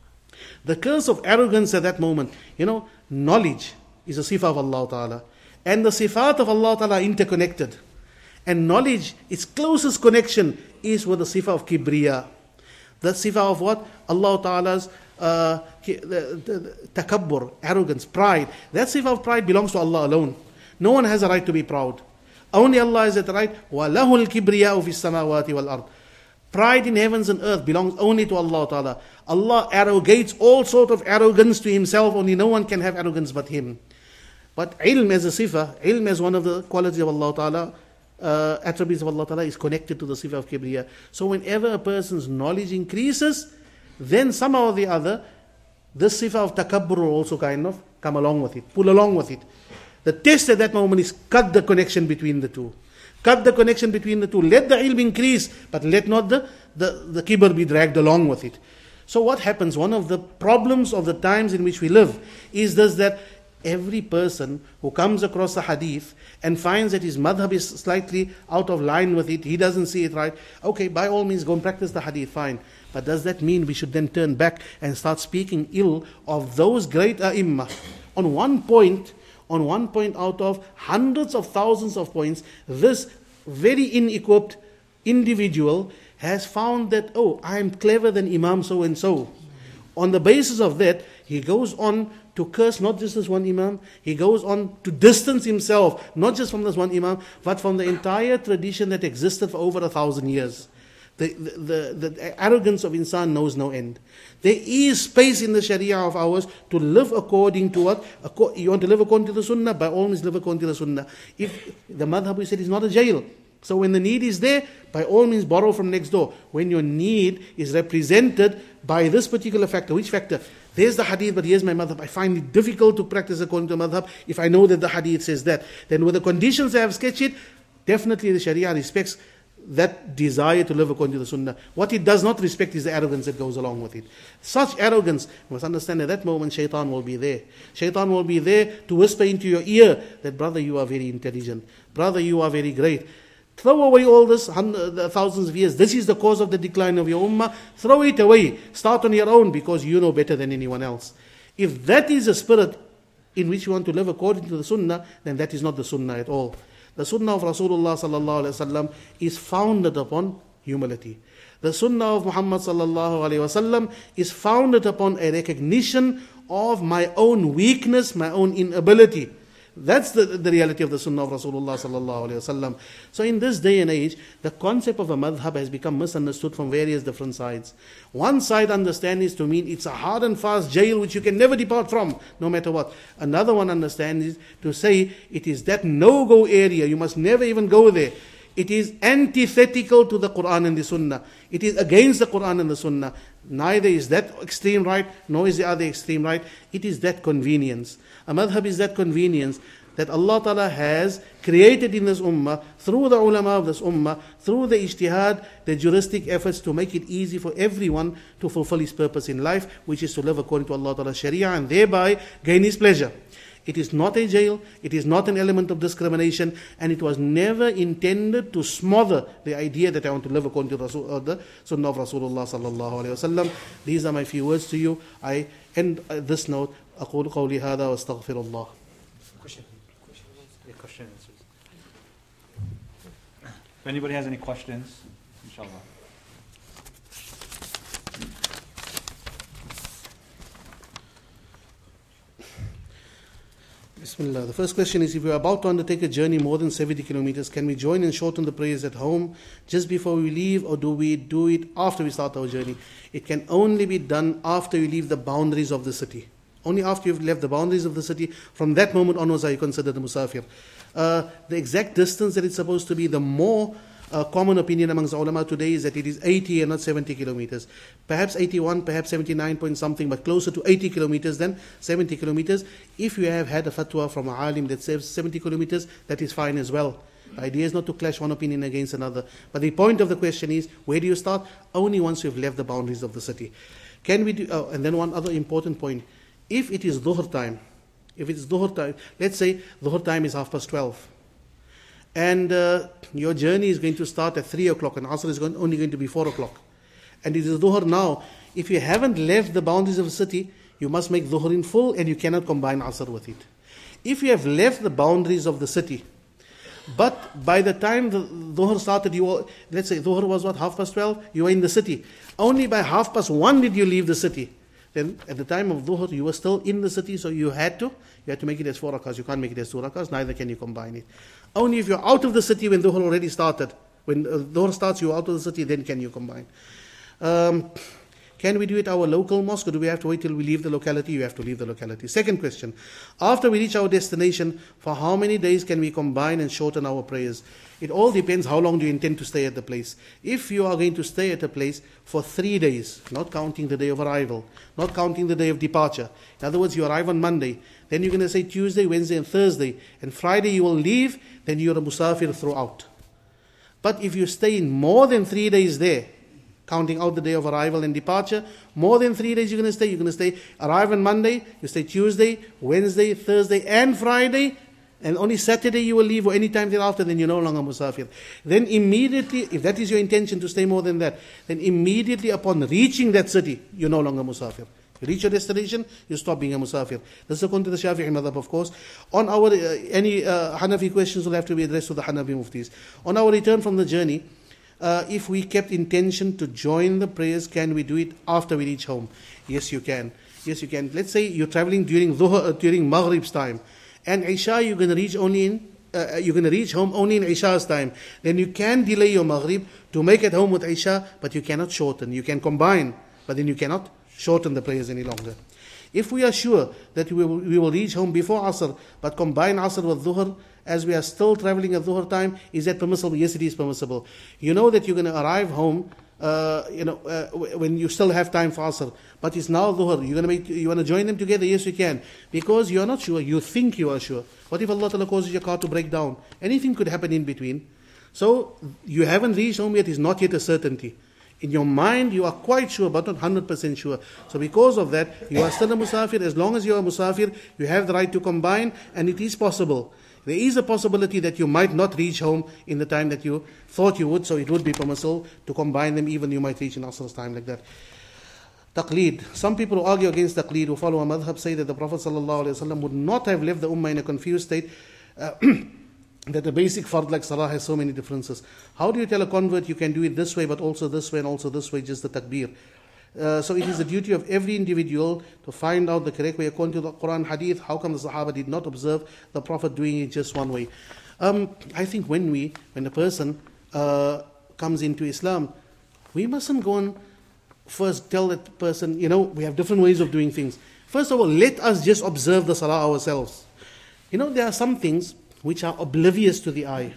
The curse of arrogance at that moment, you know, knowledge is a sifa of Allah Ta'ala. And the sifat of Allah Ta'ala are interconnected. And knowledge, its closest connection is with the sifa of kibriya. The sifa of what? Allah Ta'ala's uh, the, the, the, takabbur, arrogance, pride. That sifa of pride belongs to Allah alone. No one has a right to be proud. Only Allah has the right. وَلَهُ الْكِبْرِيَاءُ فِي السَّمَاوَاتِ وَالْأَرْضِ. Pride in heavens and earth belongs only to Allah Ta'ala. Allah arrogates all sort of arrogance to Himself. Only no one can have arrogance but Him. But ilm as a sifa, ilm as one of the qualities of Allah Ta'ala, uh, attributes of Allah Ta'ala, is connected to the sifa of kibriya. So whenever a person's knowledge increases, then somehow or the other, this sifa of takabbur will also kind of come along with it, pull along with it. The test at that moment is cut the connection between the two. Cut the connection between the two. Let the ilm increase, but let not the, the, the kibr be dragged along with it. So what happens? One of the problems of the times in which we live is this, that every person who comes across a hadith and finds that his madhab is slightly out of line with it, he doesn't see it right, okay, by all means go and practice the hadith, fine. But does that mean we should then turn back and start speaking ill of those great ai*immah? On one point, on one point out of hundreds of thousands of points, this very inequipped individual has found that, oh, I am clever than Imam so-and-so. On the basis of that, he goes on to curse not just this one Imam, he goes on to distance himself, not just from this one Imam, but from the entire tradition that existed for over a thousand years. The, the, the, the arrogance of insan knows no end. There is space in the Sharia of ours to live according to what? You want to live according to the Sunnah? By all means live according to the Sunnah. If the madhab, we said, is not a jail. So when the need is there, by all means borrow from next door. When your need is represented by this particular factor, which factor? There's the hadith, but here's my madhab. I find it difficult to practice according to madhab if I know that the hadith says that. Then with the conditions I have sketched it, definitely the Sharia respects that desire to live according to the Sunnah. What it does not respect is the arrogance that goes along with it. Such arrogance, you must understand at that moment shaitan will be there. Shaitan will be there to whisper into your ear that, brother, you are very intelligent. Brother, you are very great. Throw away all this hundreds, thousands of years. This is the cause of the decline of your ummah. Throw it away. Start on your own because you know better than anyone else. If that is a spirit in which you want to live according to the Sunnah, then that is not the Sunnah at all. The Sunnah of Rasulullah sallallahu alaihi wasallam is founded upon humility. The Sunnah of Muhammad sallallahu alaihi wasallam is founded upon a recognition of my own weakness, my own inability. That's the, the reality of the Sunnah of Rasulullah sallallahu alaihi wasallam. So in this day and age, the concept of a madhab has become misunderstood from various different sides. One side understands it to mean it's a hard and fast jail which you can never depart from, no matter what. Another one understands it to say it is that no-go area, you must never even go there. It is antithetical to the Quran and the Sunnah. It is against the Quran and the Sunnah. Neither is that extreme right, nor is the other extreme right. It is that convenience. A madhab is that convenience that Allah Ta'ala has created in this ummah, through the ulama of this ummah, through the ijtihad, the juristic efforts to make it easy for everyone to fulfill his purpose in life, which is to live according to Allah Ta'ala's Sharia and thereby gain His pleasure. It is not a jail, it is not an element of discrimination, and it was never intended to smother the idea that I want to live according to Rasul, uh, the Sunnah of Rasulullah sallallahu alaihi wasallam. These are my few words to you. I end uh, this note. أقول قولي هذا واستغفر الله. Question. Yeah, question answers. If anybody has any questions, inshallah. Bismillah. The first question is, if we are about to undertake a journey more than seventy kilometers, can we join and shorten the prayers at home just before we leave, or do we do it after we start our journey? It can only be done after you leave the boundaries of the city. Only after you've left the boundaries of the city, from that moment onwards are you considered a musafir. Uh, the exact distance that it's supposed to be, the more uh, common opinion amongst the ulama today is that it is eighty and not seventy kilometers. Perhaps eighty-one, perhaps seventy-nine point something, but closer to eighty kilometers than seventy kilometers. If you have had a fatwa from a alim that says seventy kilometers, that is fine as well. The idea is not to clash one opinion against another. But the point of the question is, where do you start? Only once you've left the boundaries of the city. Can we do, oh, and then one other important point. If it is dhuhr time, if it is dhuhr time, let's say dhuhr time is half past twelve, and uh, your journey is going to start at three o'clock, and asr is going, only going to be four o'clock, and it is dhuhr now. If you haven't left the boundaries of the city, you must make dhuhr in full, and you cannot combine asr with it. If you have left the boundaries of the city, but by the time the dhuhr started, you were, let's say dhuhr was what, half past twelve, you were in the city. Only by half past one did you leave the city. Then at the time of dhuhr, you were still in the city, so you had to, you had to make it as four rakahs. You can't make it as two rakahs, neither can you combine it. Only if you're out of the city when dhuhr already started. When uh, dhuhr starts, you're out of the city, then can you combine. Um, can we do it our local mosque, or do we have to wait till we leave the locality? You have to leave the locality. Second question, after we reach our destination, for how many days can we combine and shorten our prayers? It all depends how long do you intend to stay at the place. If you are going to stay at a place for three days, not counting the day of arrival, not counting the day of departure. In other words, you arrive on Monday, then you're going to say Tuesday, Wednesday and Thursday, and Friday you will leave, then you're a musafir throughout. But if you stay in more than three days there, counting out the day of arrival and departure, more than three days you're going to stay. You're going to stay, arrive on Monday, you stay Tuesday, Wednesday, Thursday and Friday, and only Saturday you will leave, or any time thereafter, then you're no longer musafir. Then immediately, if that is your intention to stay more than that, then immediately upon reaching that city, you're no longer musafir. You reach your destination, you stop being a musafir. This is according to the Shafi'i madhab, of course. On our, uh, any uh, Hanafi questions will have to be addressed to the Hanafi muftis. On our return from the journey, Uh, if we kept intention to join the prayers, can we do it after we reach home? Yes, you can. Yes, you can. Let's say you're traveling during dhuhr, uh, during Maghrib's time, and Isha you're going to reach only in uh, you're going to reach home only in Isha's time. Then you can delay your Maghrib to make it home with Isha, but you cannot shorten. You can combine, but then you cannot shorten the prayers any longer. If we are sure that we will, we will reach home before Asr, but combine Asr with Dhuhr, as we are still traveling at Dhuhr time, is that permissible? Yes, it is permissible. You know that you're going to arrive home, uh, you know, uh, when you still have time for Asr, but it's now Dhuhr. You're going to make, you want to join them together? Yes, you can, because you are not sure. You think you are sure. What if Allah Ta'ala causes your car to break down? Anything could happen in between. So you haven't reached home yet. Is not yet a certainty. In your mind, you are quite sure, but not one hundred percent sure. So because of that, you are still a musafir. As long as you are a musafir, you have the right to combine, and it is possible. There is a possibility that you might not reach home in the time that you thought you would, so it would be permissible to combine them, even you might reach in Asr's time like that. Taqleed. Some people who argue against taqleed, who follow a madhab, say that the Prophet ﷺ would not have left the ummah in a confused state, uh, that the basic fard like salah has so many differences. How do you tell a convert you can do it this way, but also this way and also this way, just the takbir? Uh, so it is the duty of every individual to find out the correct way according to the Quran Hadith. How come the Sahaba did not observe the Prophet doing it just one way? Um, I think when we, when a person uh, comes into Islam, we mustn't go and first tell that person, you know, we have different ways of doing things. First of all, let us just observe the salah ourselves. You know, there are some things which are oblivious to the eye.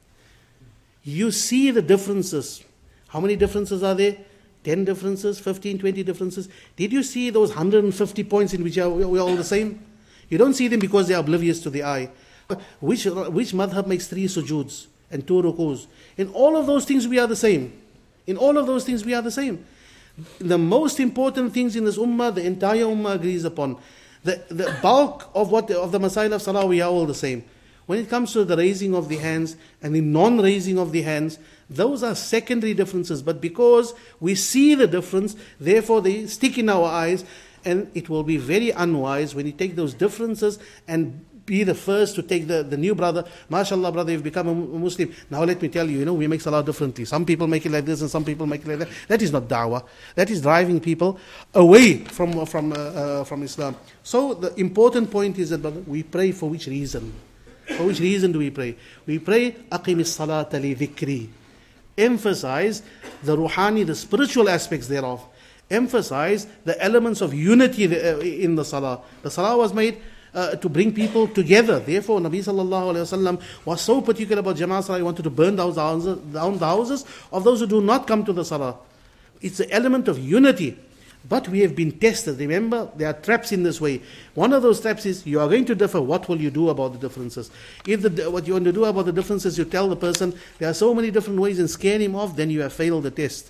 You see the differences. How many differences are there? ten differences, fifteen, twenty differences. Did you see those one hundred fifty points in which we are all the same? You don't see them because they are oblivious to the eye. Which, which madhab makes three sujuds and two rukus? In all of those things we are the same. In all of those things we are the same. The most important things in this ummah, the entire ummah agrees upon. The, the bulk of what of the masail of salah, we are all the same. When it comes to the raising of the hands and the non-raising of the hands, those are secondary differences. But because we see the difference, therefore they stick in our eyes. And it will be very unwise when you take those differences and be the first to take the, the new brother. MashaAllah, brother, you've become a Muslim. Now let me tell you, you know, we make salah differently. Some people make it like this and some people make it like that. That is not da'wah. That is driving people away from, from, uh, uh, from Islam. So the important point is that, brother, we pray for which reason? For which reason do we pray? We pray, أَقِمِ الصَّلَاةَ لِذِكْرِي. Emphasize the ruhani, the spiritual aspects thereof. Emphasize the elements of unity in the salah. The salah was made uh, to bring people together. Therefore, Nabi sallallahu alayhi wa sallam was so particular about Jama'ah salah, he wanted to burn down the, houses, down the houses of those who do not come to the salah. It's the element of unity. But we have been tested. Remember, there are traps in this way. One of those traps is, you are going to differ, what will you do about the differences? If the, what you want to do about the differences, you tell the person, there are so many different ways, and scare him off, then you have failed the test.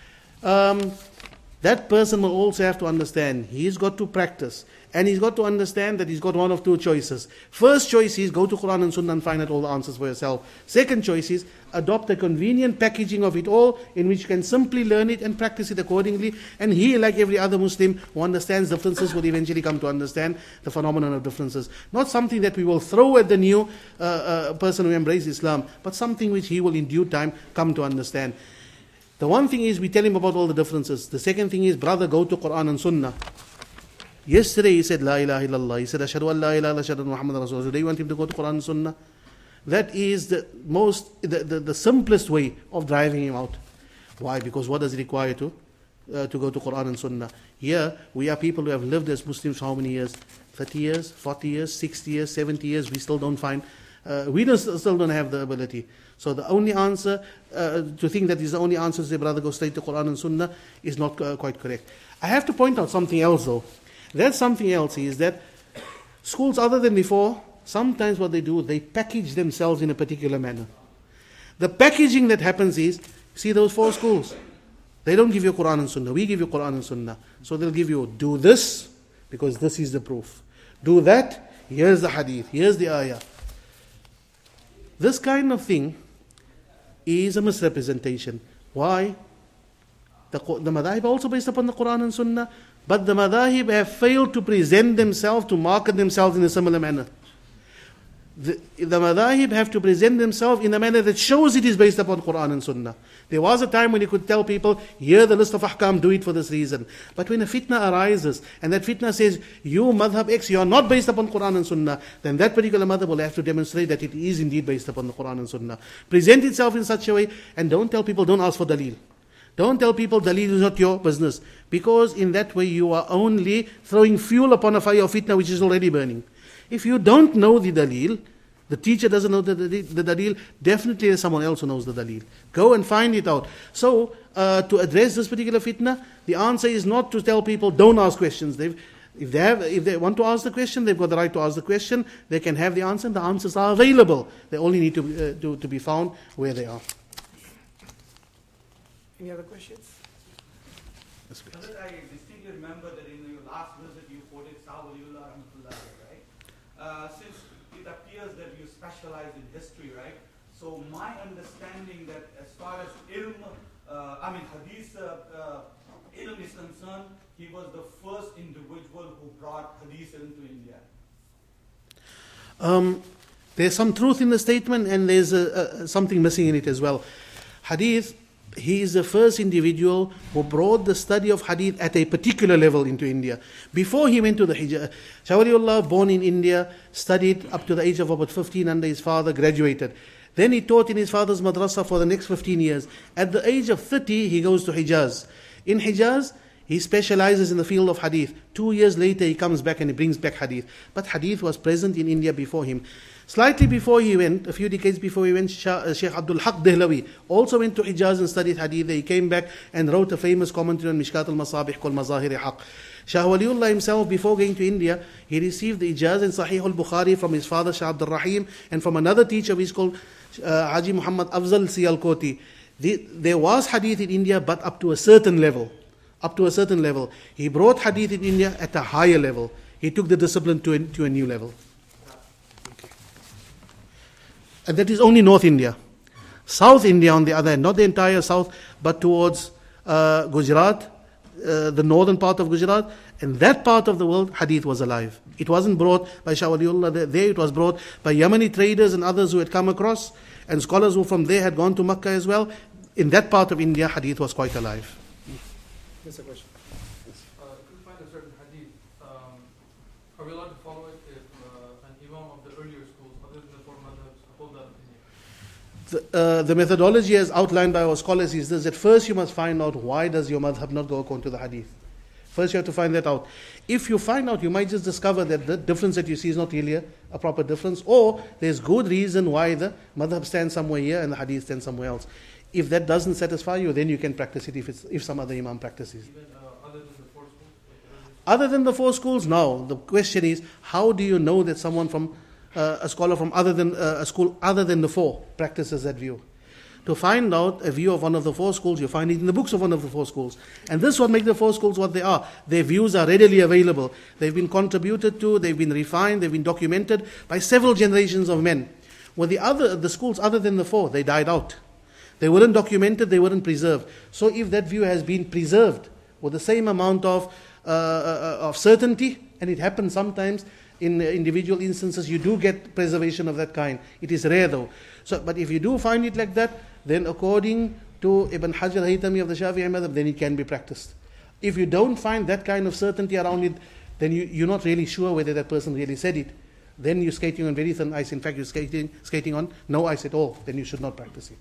Um, that person will also have to understand, he's got to practice. And he's got to understand that he's got one of two choices. First choice is, go to Quran and Sunnah and find out all the answers for yourself. Second choice is, adopt a convenient packaging of it all, in which you can simply learn it and practice it accordingly. And he, like every other Muslim who understands differences, will eventually come to understand the phenomenon of differences. Not something that we will throw at the new uh, uh, person who embraces Islam, but something which he will in due time come to understand. The one thing is, we tell him about all the differences. The second thing is, brother, go to Quran and Sunnah. Yesterday he said, La ilaha illallah. He said, Ashhadu an la ilaha illallah, ashhadu anna Muhammadan Rasulullah. Today you want him to go to Quran and Sunnah? That is the most, the, the, the simplest way of driving him out. Why? Because what does it require to? Uh, to go to Quran and Sunnah. Here, we are people who have lived as Muslims for how many years? thirty years, forty years, sixty years, seventy years. We still don't find, uh, we don't, still don't have the ability. So the only answer, uh, to think that is the only answer to say, brother, go straight to Quran and Sunnah, is not uh, quite correct. I have to point out something else though. That something else is that schools other than before, sometimes what they do, they package themselves in a particular manner. The packaging that happens is, see those four schools, they don't give you Quran and Sunnah, we give you Quran and Sunnah. So they'll give you, do this, because this is the proof. Do that, here's the hadith, here's the ayah. This kind of thing is a misrepresentation. Why? The, the madhahib are also based upon the Quran and Sunnah, but the madhahib have failed to present themselves, to market themselves in a similar manner. The, the madhahib have to present themselves in a manner that shows it is based upon Quran and Sunnah. There was a time when you could tell people, here the list of ahkam, do it for this reason. But when a fitna arises, and that fitna says, you madhab X, you are not based upon Quran and Sunnah, then that particular madhab will have to demonstrate that it is indeed based upon the Quran and Sunnah. Present itself in such a way, and don't tell people, don't ask for dalil. Don't tell people dalil is not your business, because in that way you are only throwing fuel upon a fire of fitna which is already burning. If you don't know the dalil, the teacher doesn't know the, the, the dalil, definitely there's someone else who knows the dalil. Go and find it out. So, uh, to address this particular fitna, the answer is not to tell people don't ask questions. They've, if they have, if they want to ask the question, they've got the right to ask the question. They can have the answer, and the answers are available. They only need to, uh, to, to be found where they are. Any other questions? Yes, please. I distinctly remember that in your last visit you quoted Shah Waliullah Rahmatullah, right? Uh, since it appears that you specialize in history, right? So my understanding that as far as ilm, uh, I mean hadith, uh, uh, ilm is concerned, he was the first individual who brought hadith ilm to India. Um, there's some truth in the statement, and there's a, a, something missing in it as well. Hadith, he is the first individual who brought the study of hadith at a particular level into India. Before he went to the Hijaz, Shah Waliullah, born in India, studied up to the age of about fifteen under his father, graduated. Then he taught in his father's madrasa for the next fifteen years. At the age of thirty, he goes to Hijaz. In Hijaz, he specializes in the field of hadith. Two years later, he comes back and he brings back hadith. But hadith was present in India before him. Slightly before he went, a few decades before he went, Shah, uh, Sheikh Abdul Haq Dehlawi also went to Hijaz and studied hadith. He came back and wrote a famous commentary on Mishkat al-Masabih called Mazahir Haq. Shah Waliullah himself, before going to India, he received the Ijaz in Sahih al-Bukhari from his father Shah Abdul Rahim, and from another teacher of his called uh, Haji Muhammad Afzal Siyalkoti. The, there was hadith in India, but up to a certain level. Up to a certain level. He brought hadith in India at a higher level. He took the discipline to a, to a new level. And that is only North India. South India, on the other hand, not the entire south, but towards uh, Gujarat, uh, the northern part of Gujarat. In that part of the world, hadith was alive. It wasn't brought by Shah Waliullah there, it was brought by Yemeni traders and others who had come across, and scholars who from there had gone to Makkah as well. In that part of India, hadith was quite alive. Yes, a question. Uh, if we find a certain hadith, um, are we allowed to follow it if uh, an imam of the earlier schools, other than the four madhabs, hold that opinion? The, uh, the methodology as outlined by our scholars is this, that first you must find out why does your madhab not go according to the hadith. First you have to find that out. If you find out, you might just discover that the difference that you see is not really a, a proper difference, or there's good reason why the madhab stands somewhere here and the hadith stands somewhere else. If that doesn't satisfy you, then you can practice it if it's, if some other imam practices. Even uh, other than the four schools? Like Other than the four schools, no. The question is, how do you know that someone from uh, a scholar from other than uh, a school other than the four practices that view? To find out a view of one of the four schools, you find it in the books of one of the four schools. And this is what makes the four schools what they are. Their views are readily available. They've been contributed to, they've been refined, they've been documented by several generations of men. Well, the other, the schools other than the four, they died out. They weren't documented, they weren't preserved. So if that view has been preserved with the same amount of, uh, uh, of certainty, and it happens sometimes in individual instances, you do get preservation of that kind. It is rare though. So, but if you do find it like that, then according to Ibn Hajar Haytami of the Shafi'i madhab, then it can be practiced. If you don't find that kind of certainty around it, then you, you're not really sure whether that person really said it. Then you're skating on very thin ice. In fact, you're skating, skating on no ice at all. Then you should not practice it.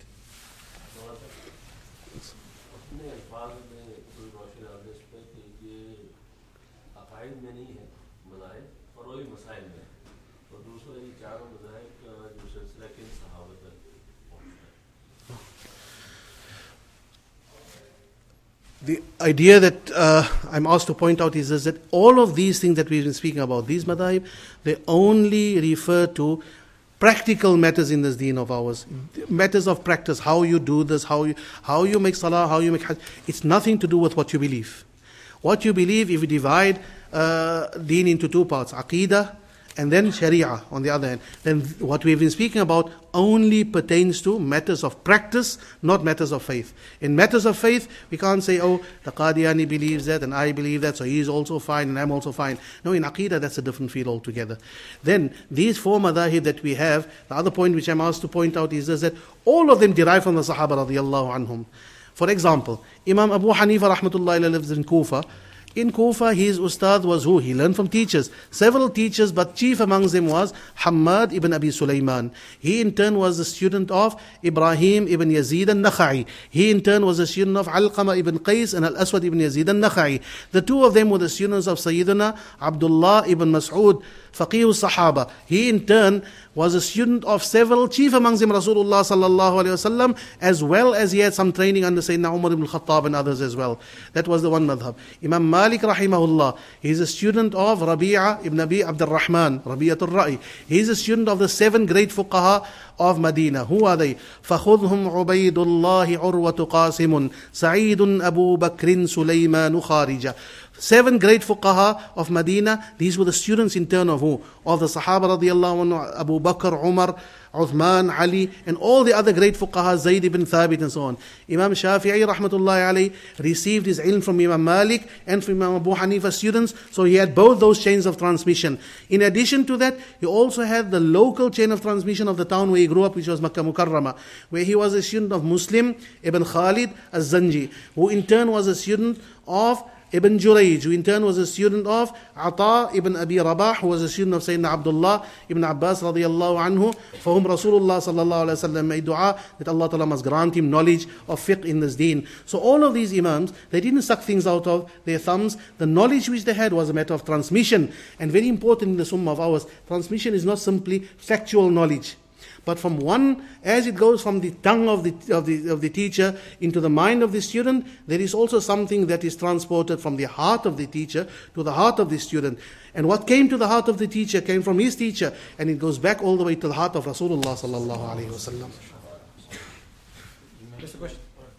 अपने अल्फाज में कोई रोशन आदेश पे कि ये अकायद में नहीं है मज़ाहिब और वही मसाइल में और दूसरा ये चारों मज़ाहिब का जो सिलसिला किन सहाबा तक पहुँचता है. The idea that uh, I'm asked to point out is, is that all of these things that we've been speaking about, these madhahib, they only refer to practical matters in this deen of ours. Matters of practice, how you do this, how you, how you make salah, how you make hajj. It's nothing to do with what you believe. What you believe, if you divide uh, deen into two parts, aqidah and then sharia on the other hand, then what we've been speaking about only pertains to matters of practice, not matters of faith. In matters of faith, we can't say, oh, the Qadiani believes that and I believe that, so he's also fine and I'm also fine. No, in Aqidah, that's a different field altogether. Then, these four madahib that we have, the other point which I'm asked to point out is this, that all of them derive from the Sahaba radiallahu anhum. For example, Imam Abu Hanifa rahmatullahi alayhi lives in Kufa. In Kufa, his ustad was who? He learned from teachers. Several teachers, but chief amongst them was Hammad ibn Abi Sulaiman. He in turn was a student of Ibrahim ibn Yazid al-Nakha'i. He in turn was a student of Alqama ibn Qais and Al-Aswad ibn Yazid al-Nakha'i. The two of them were the students of Sayyidina Abdullah ibn Mas'ud, Faqih al-Sahaba. He in turn was a student of several, chief amongst them Rasulullah sallallahu alayhi wasallam, as well as he had some training under Sayyidina Umar ibn Khattab and others as well. That was the one madhab. Imam Malik rahimahullah, he is a student of Rabi'a ibn Abi Abdul Rahman, Rabi'atul Ra'i. He is a student of the seven great fuqaha of Medina. Who are they? فَخُذْهُمْ عُبَيْدُ اللَّهِ عُرْوَةُ قَاسِمٌ سَعِيدٌ أَبُو بَكْرٍ سُلَيْمَانُ خَارِجَةٌ. Seven great fuqaha of Medina, these were the students in turn of who? Of the Sahaba radiallahu anhu, Abu Bakr, Umar, Uthman, Ali, and all the other great fuqaha, Zayd ibn Thabit and so on. Imam Shafi'i rahmatullahi alayhi received his ilm from Imam Malik and from Imam Abu Hanifa students, so he had both those chains of transmission. In addition to that, he also had the local chain of transmission of the town where he grew up, which was Makkah Mukarramah, where he was a student of Muslim ibn Khalid az-Zanji, who in turn was a student of Ibn Jurayj, who in turn was a student of Ata ibn Abi Rabah, who was a student of Sayyidina Abdullah ibn Abbas radiyallahu anhu, for whom Rasulullah sallallahu alayhi wa sallam made dua that Allah ta'ala must grant him knowledge of fiqh in this deen. So all of these imams, they didn't suck things out of their thumbs. The knowledge which they had was a matter of transmission. And very important in the Ummah of ours, transmission is not simply factual knowledge, but from one, as it goes from the tongue of the, of the of the teacher into the mind of the student, there is also something that is transported from the heart of the teacher to the heart of the student. And what came to the heart of the teacher came from his teacher, and it goes back all the way to the heart of Rasulullah sallallahu alaihi wasallam. Just a question.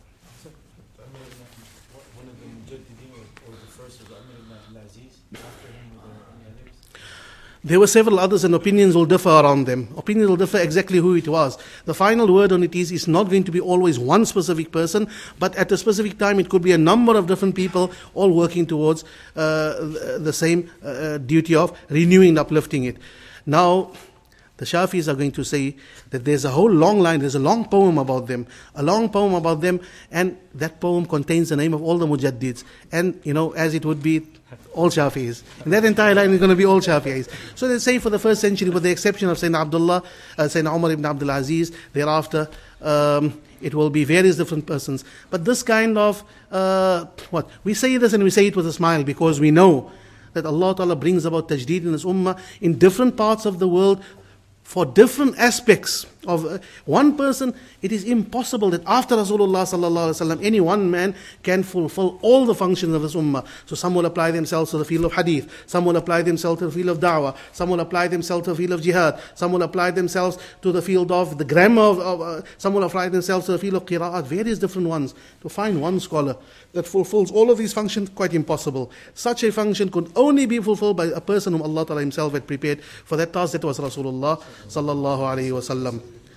One of the Mujaddideen or the first was Amr ibn Abdul Aziz. After him, were there any others? There were several others and opinions will differ around them. Opinions will differ exactly who it was. The final word on it is, it's not going to be always one specific person, but at a specific time it could be a number of different people all working towards uh, the same uh, duty of renewing and uplifting it. Now, the Shafis are going to say that there's a whole long line, there's a long poem about them, a long poem about them, and that poem contains the name of all the Mujaddids. And, you know, as it would be, all Shafi'is. And that entire line is going to be all Shafi'is. So they say for the first century, with the exception of Sayyidina Abdullah, uh, Sayyidina Umar ibn Abdul Aziz, thereafter, um, it will be various different persons. But this kind of, uh, what? We say this and we say it with a smile because we know that Allah Ta'ala brings about tajdeed in His ummah in different parts of the world for different aspects of uh, one person. It is impossible that after Rasulullah sallallahu alaihi wasallam, any one man can fulfill all the functions of this ummah. So some will apply themselves to the field of hadith, some will apply themselves to the field of da'wah, some will apply themselves to the field of jihad, some will apply themselves to the field of the grammar, of, of uh, some will apply themselves to the field of qira'at, various different ones. To find one scholar that fulfills all of these functions, quite impossible. Such a function could only be fulfilled by a person whom Allah Ta'ala Himself had prepared for that task. That was Rasulullah sallallahu alaihi wasallam.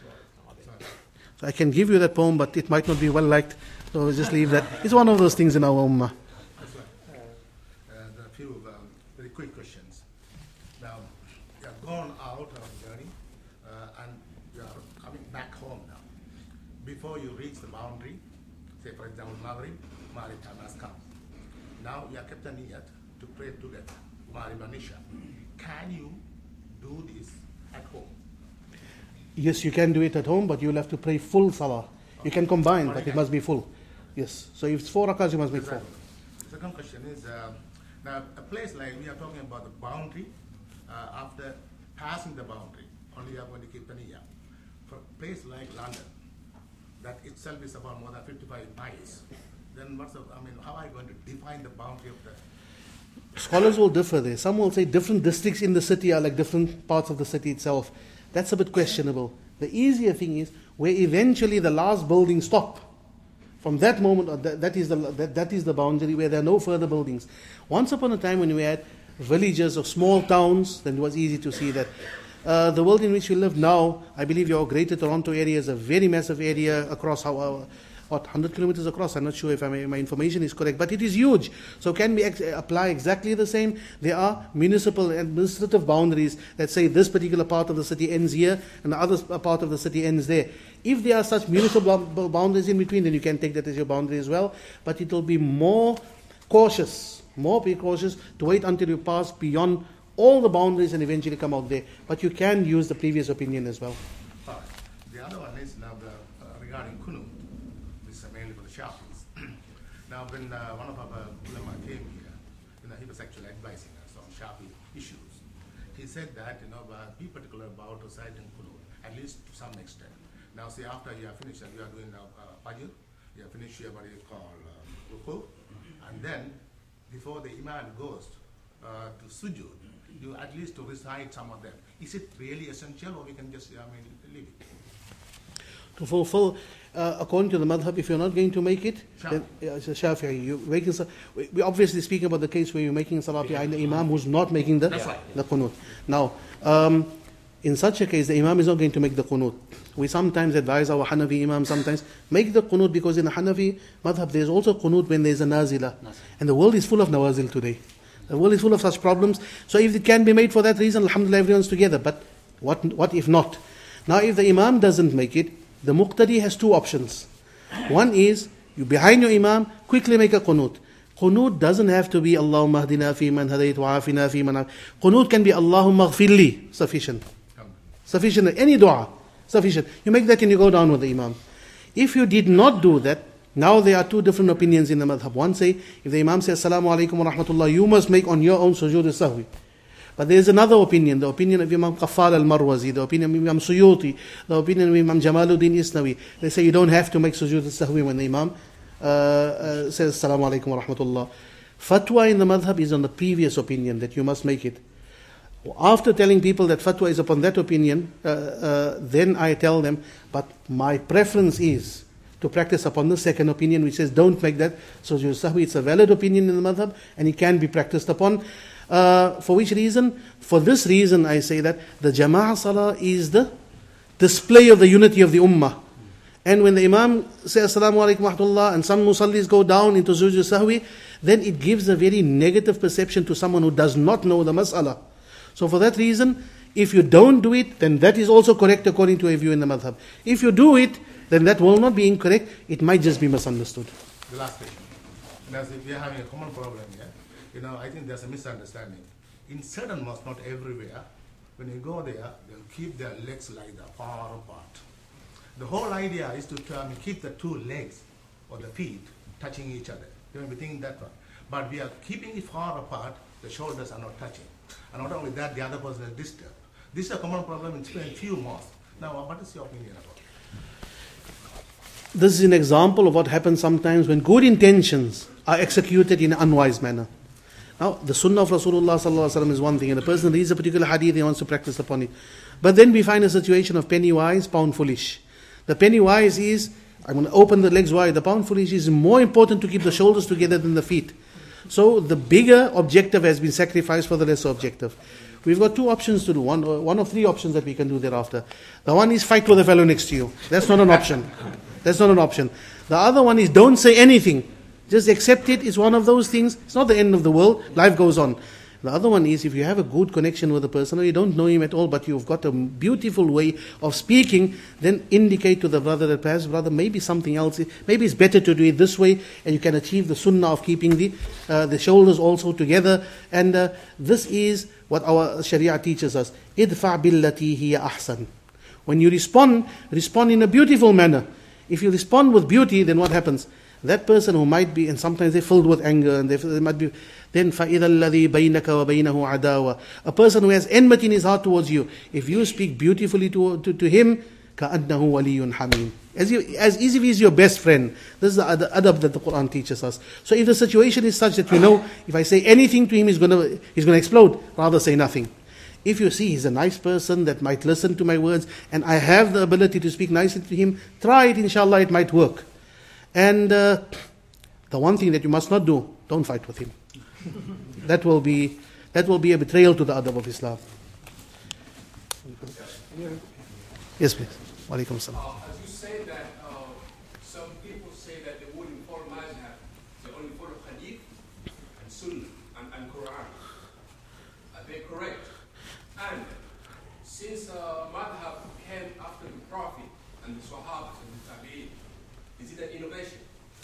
So I can give you that poem, but it might not be well liked, so we'll just leave that. It's one of those things in our ummah. That's right. Uh, uh, there are a few um, very quick questions. Now, you have gone out on a journey, uh, and you are coming back home now. Before you reach the boundary, say for example, Maghrib, Maghrib time has come. Now you are kept a niyat to pray together, Maghrib and Isha. Can you do this at home? Yes, you can do it at home, but you will have to pray full salah. You can combine, but it must be full. Yes. So if it's four rakahs, you must make four. Second question is, uh, now a place like we are talking about the boundary, uh, after passing the boundary, only you are going to keep an niyyah. For a place like London, that itself is about more than fifty-five miles, then what's the, I mean, how are you going to define the boundary of the... Scholars will differ there. Some will say different districts in the city are like different parts of the city itself. That's a bit questionable. The easier thing is where eventually the last buildings stop. From that moment, that, that, is the, that, that is the boundary where there are no further buildings. Once upon a time when we had villages or small towns, then it was easy to see that. Uh, the world in which we live now, I believe your greater Toronto area is a very massive area across how, uh, what, one hundred kilometers across. I'm not sure if I may, my information is correct, but it is huge. So can we ex- apply exactly the same? There are municipal and administrative boundaries that say this particular part of the city ends here and the other part of the city ends there. If there are such municipal boundaries in between, then you can take that as your boundary as well. But it will be more cautious, more precautious to wait until you pass beyond all the boundaries and eventually come out there. But you can use the previous opinion as well. All right. The other one is now the, uh, regarding Kunut. This is mainly for the Shafis. Now, when uh, one of our ulama came here, you know, he was actually advising us on Shafi issues. He said that, you know, uh, be particular about reciting Kunut, at least to some extent. Now, say after you have finished, and you are doing now uh, Fajr, you have finished your what you call uh, Ruku, and then before the Imam goes uh, to Sujood, you at least to recite some of them. Is it really essential, or we can just, I mean, leave it? To fulfill, uh, according to the madhab, if you're not going to make it, Shafi. then uh, it's a Shafi'i. You're making, we- we're obviously speaking about the case where you're making salah behind the imam who's not making the, That's right. the qunut. Now, um, in such a case, the imam is not going to make the qunut. We sometimes advise our Hanafi imam sometimes, make the qunut, because in the Hanafi madhab, there's also qunut when there's a nazila. And the world is full of nawazil today. The world is full of such problems. So if it can be made for that reason, alhamdulillah, everyone's together. But what what if not? Now if the imam doesn't make it, the muqtadi has two options. One is, you behind your imam, quickly make a qunut. Qunut doesn't have to be Allahumma hdina fi man hadayt wa afina fi man. Qunut can be Allahumma ghfirli, sufficient. Sufficient, any dua, sufficient. You make that and you go down with the imam. If you did not do that, now there are two different opinions in the madhab. One say, if the imam says assalamu alaikum wa rahmatullah, you must make on your own sujood al-sahwi. But there is another opinion, the opinion of Imam Qaffal al-Marwazi, the opinion of Imam Suyuti, the opinion of Imam Jamaluddin Isnawi. They say you don't have to make sujood al-sahwi when the imam uh, uh, says assalamu alaikum wa rahmatullah. Fatwa in the madhab is on the previous opinion that you must make it. After telling people that fatwa is upon that opinion, uh, uh, then I tell them, but my preference is to practice upon the second opinion, which says don't make that sujood sahwi. It's a valid opinion in the madhab and it can be practiced upon. Uh, for which reason? For this reason I say that the Jama'ah Salah is the display of the unity of the Ummah. And when the Imam says Assalamu alaikum wa rahmatullah and some musallis go down into Sujood Sahwi, then it gives a very negative perception to someone who does not know the mas'ala. So for that reason, if you don't do it, then that is also correct according to a view in the madhab. If you do it, then that will not be incorrect, it might just be misunderstood. The last question. As if we are having a common problem here, you know, I think there's a misunderstanding. In certain mosques, not everywhere, when you go there, they'll keep their legs like that, far apart. The whole idea is to um, keep the two legs or the feet touching each other. You know, we think that one. But we are keeping it far apart, the shoulders are not touching. And not only that, the other person is disturbed. This is a common problem in few mosques. Now, what is your opinion about it? This is an example of what happens sometimes when good intentions are executed in an unwise manner. Now, the sunnah of Rasulullah sallallahu alaihi wasallam is one thing, and a person reads a particular hadith, he wants to practice upon it. But then we find a situation of penny wise, pound foolish. The penny wise is, I'm going to open the legs wide. The pound foolish is more important to keep the shoulders together than the feet. So the bigger objective has been sacrificed for the lesser objective. We've got two options to do, one, one of three options that we can do thereafter. The one is fight with the fellow next to you. That's not an option. That's not an option. The other one is don't say anything. Just accept it. It's one of those things. It's not the end of the world. Life goes on. The other one is if you have a good connection with a person or you don't know him at all, but you've got a beautiful way of speaking, then indicate to the brother that perhaps, brother, maybe something else, maybe it's better to do it this way, and you can achieve the sunnah of keeping the uh, the shoulders also together. And uh, this is what our Sharia teaches us. Idfa' billati hiya ahsan. When you respond, respond in a beautiful manner. If you respond with beauty, then what happens? That person who might be, and sometimes they're filled with anger, and they, they might be, then فَإِذَا الَّذِي بَيْنَكَ وَبَيْنَهُ عَدَاوَةٌ. A person who has enmity in his heart towards you, if you speak beautifully to, to, to him, كَأَنَّهُ وَلِيٌّ حَمِيمٌ. As, you, as easy as your best friend. This is the adab that the Quran teaches us. So if the situation is such that you know, if I say anything to him, he's going to he's going to explode, rather say nothing. If you see he's a nice person that might listen to my words, and I have the ability to speak nicely to him, try it, inshallah, it might work. And uh, the one thing that you must not do, don't fight with him. That will be that will be a betrayal to the adab of Islam. Yes, please. Wa alaikum salam. Uh, as you say that, uh, some people say that they wouldn't follow Mazhab, they only follow Hadith and Sunnah and, and Quran. Are they correct? And since uh, Madhab came after the Prophet and the Sahabas and the Tabi'in, is it an innovation?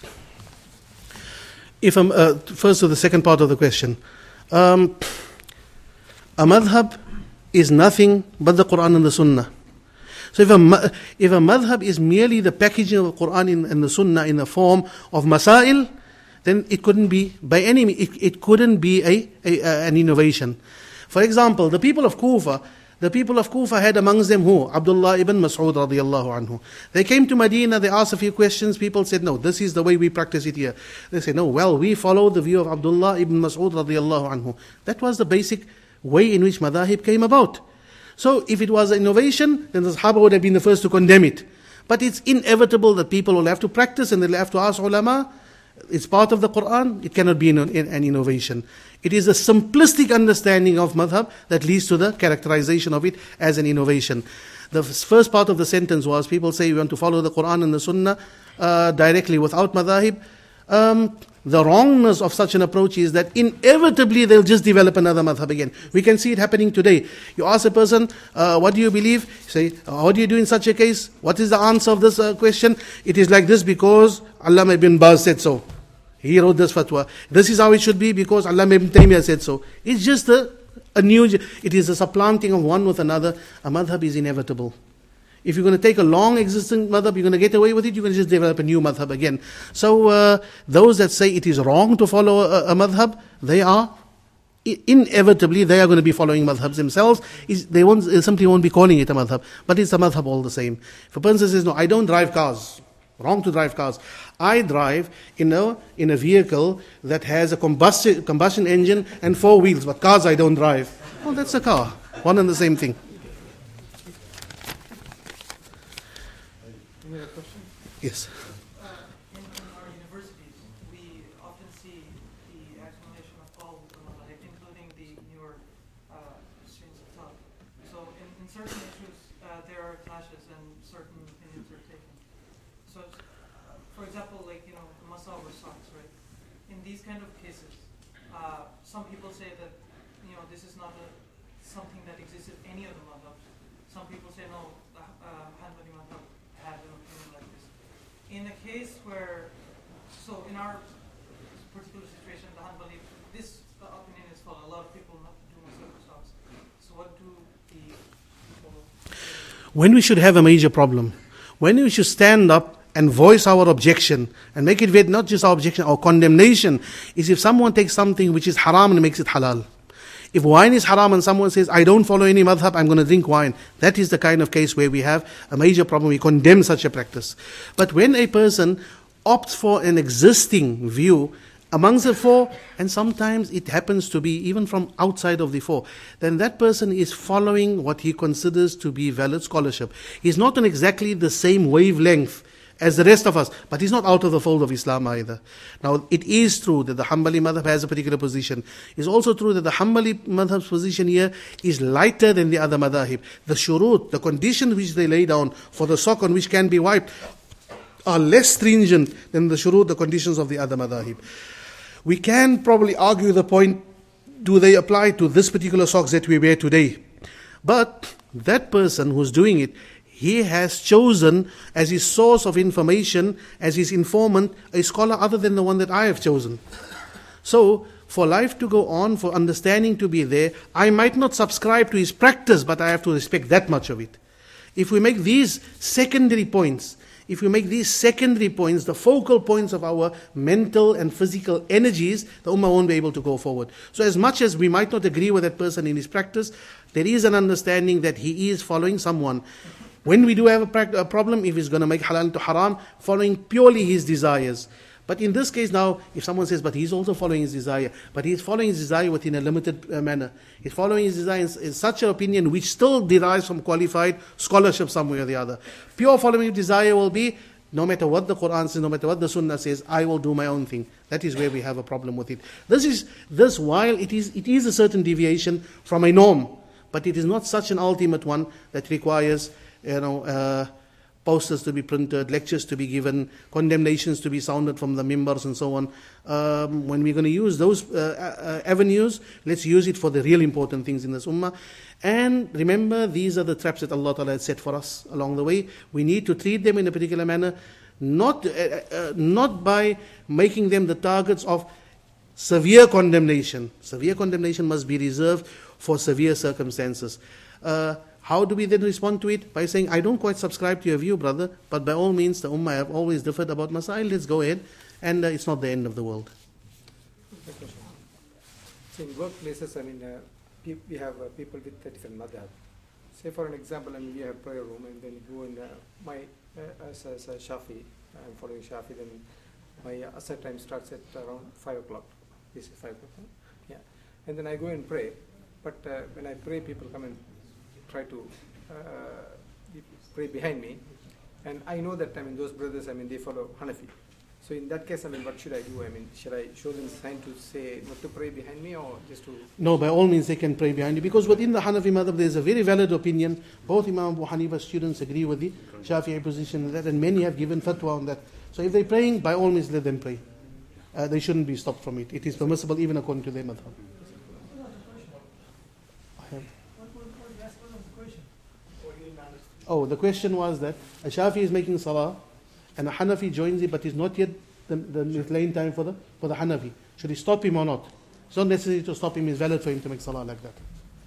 If I'm, uh, first to the second part of the question. Um, a madhab is nothing but the Quran and the Sunnah. So if a, if a madhab is merely the packaging of the Quran in, and the Sunnah in the form of masail, then it couldn't be, by any means, it, it couldn't be a, a, a, an innovation. For example, the people of Kufa, the people of Kufa had amongst them who? Abdullah ibn Mas'ud radiyallahu anhu. They came to Medina, they asked a few questions, people said, no, this is the way we practice it here. They said, no, well, we follow the view of Abdullah ibn Mas'ud radiyallahu anhu. That was the basic way in which madahib came about. So if it was an innovation, then the Sahaba would have been the first to condemn it. But it's inevitable that people will have to practice and they'll have to ask ulama. It's part of the Quran, it cannot be an, an innovation. It is a simplistic understanding of madhab that leads to the characterization of it as an innovation. The first part of the sentence was, people say we want to follow the Quran and the Sunnah uh, directly without madhahib. Um, the wrongness of such an approach is that inevitably they'll just develop another madhab again. We can see it happening today. You ask a person, uh, what do you believe? You say, how do you do in such a case? What is the answer of this uh, question? It is like this because Allama ibn Baz said so. He wrote this fatwa. This is how it should be because Allama ibn Taymiyyah said so. It's just a, a new, it is a supplanting of one with another. A madhab is inevitable. If you're going to take a long existing madhab, you're going to get away with it, you're going to just develop a new madhab again. So uh, those that say it is wrong to follow a, a madhab, they are, inevitably, they are going to be following madhabs themselves. Is they, won't, they simply won't be calling it a madhab. But it's a madhab all the same. If a person says, no, I don't drive cars. Wrong to drive cars. I drive in a in a vehicle that has a combustion combustion engine and four wheels, but cars I don't drive. Well, that's a car. One and the same thing. Any other question? Yes. Uh, in, in our universities, we often see the explanation of all, uh, including the clashes and certain opinions are taken. So, uh, for example, like, you know, masa over socks, right? In these kind of cases, uh, some people say that, you know, this is not a, something that exists in any of the madhabs. Some people say, no, the uh, Hanbali madhab had an opinion like this. In a case where, so in our particular situation, the Hanbali, this the opinion is for a lot of people not to do masa over socks. So what do the people... When we should have a major problem, when we should stand up and voice our objection and make it not just our objection, our condemnation, is if someone takes something which is haram and makes it halal. If wine is haram and someone says, I don't follow any madhab, I'm going to drink wine, that is the kind of case where we have a major problem. We condemn such a practice. But when a person opts for an existing view amongst the four, and sometimes it happens to be even from outside of the four, then that person is following what he considers to be valid scholarship. He's not on exactly the same wavelength as the rest of us, but he's not out of the fold of Islam either. Now, it is true that the Hanbali madhab has a particular position. It's also true that the Hanbali madhab's position here is lighter than the other madhahib. The shurut, the conditions which they lay down for the sock on which can be wiped, are less stringent than the shurut, the conditions of the other madhahib. We can probably argue the point, do they apply to this particular socks that we wear today? But that person who's doing it, he has chosen as his source of information, as his informant, a scholar other than the one that I have chosen. So, for life to go on, for understanding to be there, I might not subscribe to his practice, but I have to respect that much of it. If we make these secondary points, if we make these secondary points the focal points of our mental and physical energies, the ummah won't be able to go forward. So as much as we might not agree with that person in his practice, there is an understanding that he is following someone. When we do have a, pra- a problem, if he's going to make halal to haram, following purely his desires. But in this case now, if someone says, but he's also following his desire, but he's following his desire within a limited uh, manner. He's following his desire in, in such an opinion which still derives from qualified scholarship some way or the other. Pure following of desire will be, no matter what the Quran says, no matter what the Sunnah says, I will do my own thing. That is where we have a problem with it. This is, this while it is, it is a certain deviation from a norm, but it is not such an ultimate one that requires, you know, uh, posters to be printed, lectures to be given, condemnations to be sounded from the mimbars and so on. Um, when we're going to use those uh, uh, avenues, let's use it for the real important things in this ummah. And remember, these are the traps that Allah Ta'ala has set for us along the way. We need to treat them in a particular manner, not, uh, uh, not by making them the targets of severe condemnation. Severe condemnation must be reserved for severe circumstances. Uh, How do we then respond to it? By saying, I don't quite subscribe to your view, brother, but by all means, the ummah have always differed about masail, let's go ahead, and uh, it's not the end of the world. So in workplaces, I mean, uh, pe- we have uh, people with a different madhab. Say for an example, I mean, we have prayer room, and then you go in uh, my, uh, as, as a Shafi, I'm following Shafi, then my uh, asr time starts at around five o'clock. This is five o'clock, yeah. And then I go and pray, but uh, when I pray, people come and try to uh, pray behind me, and I know that I mean those brothers, I mean they follow Hanafi. So in that case, I mean, what should I do? I mean, should I show them sign to say not to pray behind me, or just to? No, by all means they can pray behind you, because within the Hanafi madhab there is a very valid opinion. Both Imam Abu Hanifa's students agree with the Shafi'i position on that, and many have given fatwa on that. So if they're praying, by all means let them pray. Uh, they shouldn't be stopped from it. It is permissible even according to their madhab. Oh, the question was that a Shafi is making salah and a Hanafi joins it, but is not yet the, the laying time for the for the Hanafi. Should he stop him or not? It's not necessary to stop him. It's valid for him to make salah like that.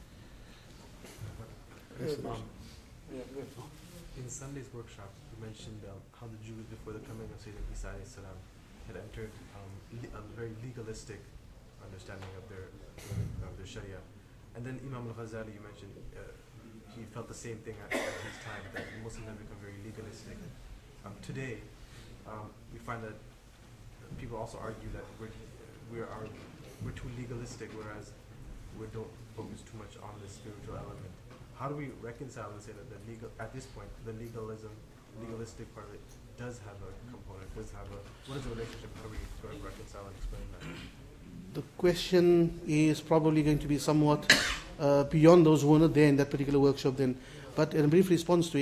In Sunday's workshop, you mentioned um, how the Jews before the coming of Sayyidina Isa alayhi salam had entered um, le- a very legalistic understanding of their of their Sharia, and then Imam al-Ghazali, you mentioned. Uh, He felt the same thing at, at his time, that Muslims have become very legalistic. Um, today, um, we find that people also argue that we're we're, are, we're too legalistic, whereas we don't focus too much on the spiritual element. How do we reconcile and say that the legal at this point the legalism, legalistic part of it does have a component, does have a what is the relationship? How do we sort of reconcile and explain that? The question is probably going to be somewhat uh, beyond those who were not there in that particular workshop then. But in a brief response to it,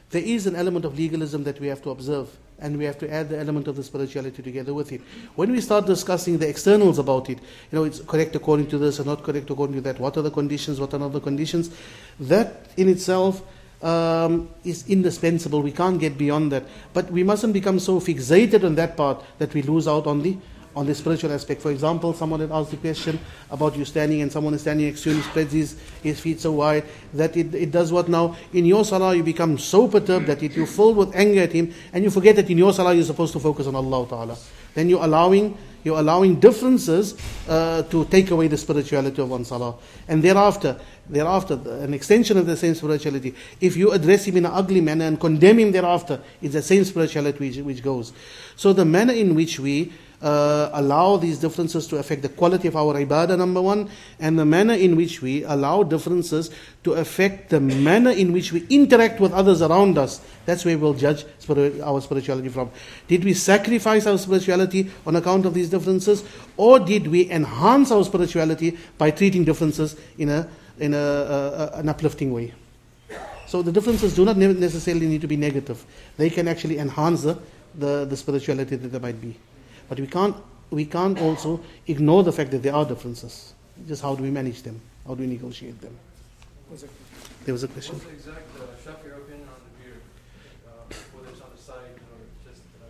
there is an element of legalism that we have to observe, and we have to add the element of the spirituality together with it. When we start discussing the externals about it, you know, it's correct according to this or not correct according to that, what are the conditions, what are not the conditions, that in itself um, is indispensable. We can't get beyond that. But we mustn't become so fixated on that part that we lose out on the on the spiritual aspect. For example, someone had asked the question about you standing and someone is standing next to you and he spreads his, his feet so wide that it, it does what now? In your salah you become so perturbed that it, you're filled with anger at him and you forget that in your salah you're supposed to focus on Allah Ta'ala. Then you're allowing you're allowing differences uh, to take away the spirituality of one salah. And thereafter, thereafter, an extension of the same spirituality, if you address him in an ugly manner and condemn him thereafter, it's the same spirituality which, which goes. So the manner in which we Uh, allow these differences to affect the quality of our ibadah, number one, and the manner in which we allow differences to affect the manner in which we interact with others around us. That's where we'll judge spirit, our spirituality from. Did we sacrifice our spirituality on account of these differences, or did we enhance our spirituality by treating differences in a in a, a, a an uplifting way? So the differences do not necessarily need to be negative. They can actually enhance the, the, the spirituality that there might be. But we can't we can't also ignore the fact that there are differences. Just how do we manage them? How do we negotiate them? There was a question. What's the exact uh, Shafi'i opinion on the beard? Uh, whether it's on the side or just uh,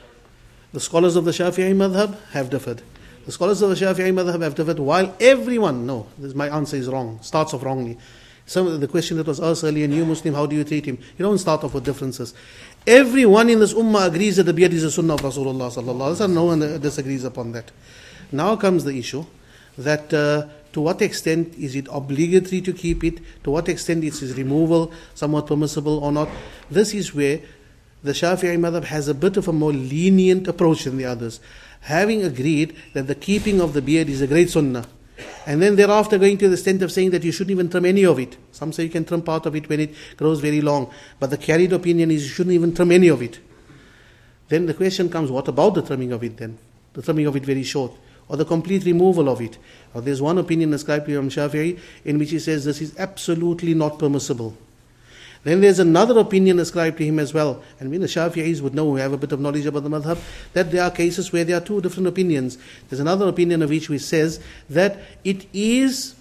the scholars of the Shafi'i madhab have differed. The scholars of the Shafi'i madhab have differed, while everyone, no, this, my answer is wrong, starts off wrongly. Some of the question that was asked earlier, new Muslim, how do you treat him? You don't start off with differences. Everyone in this ummah agrees that the beard is a sunnah of Rasulullah sallallahu alaihi wasallam. No one disagrees upon that. Now comes the issue that uh, to what extent is it obligatory to keep it? To what extent is its removal somewhat permissible or not? This is where the Shafi'i madhab has a bit of a more lenient approach than the others, having agreed that the keeping of the beard is a great sunnah. And then thereafter going to the extent of saying that you shouldn't even trim any of it. Some say you can trim part of it when it grows very long. But the carried opinion is you shouldn't even trim any of it. Then the question comes, what about the trimming of it then? The trimming of it very short. Or the complete removal of it. Or there's one opinion ascribed to Imam Shafi'i in which he says this is absolutely not permissible. Then there's another opinion ascribed to him as well. And we the Shafi'is would know, who have a bit of knowledge about the madhab, that there are cases where there are two different opinions. There's another opinion of which which says that it is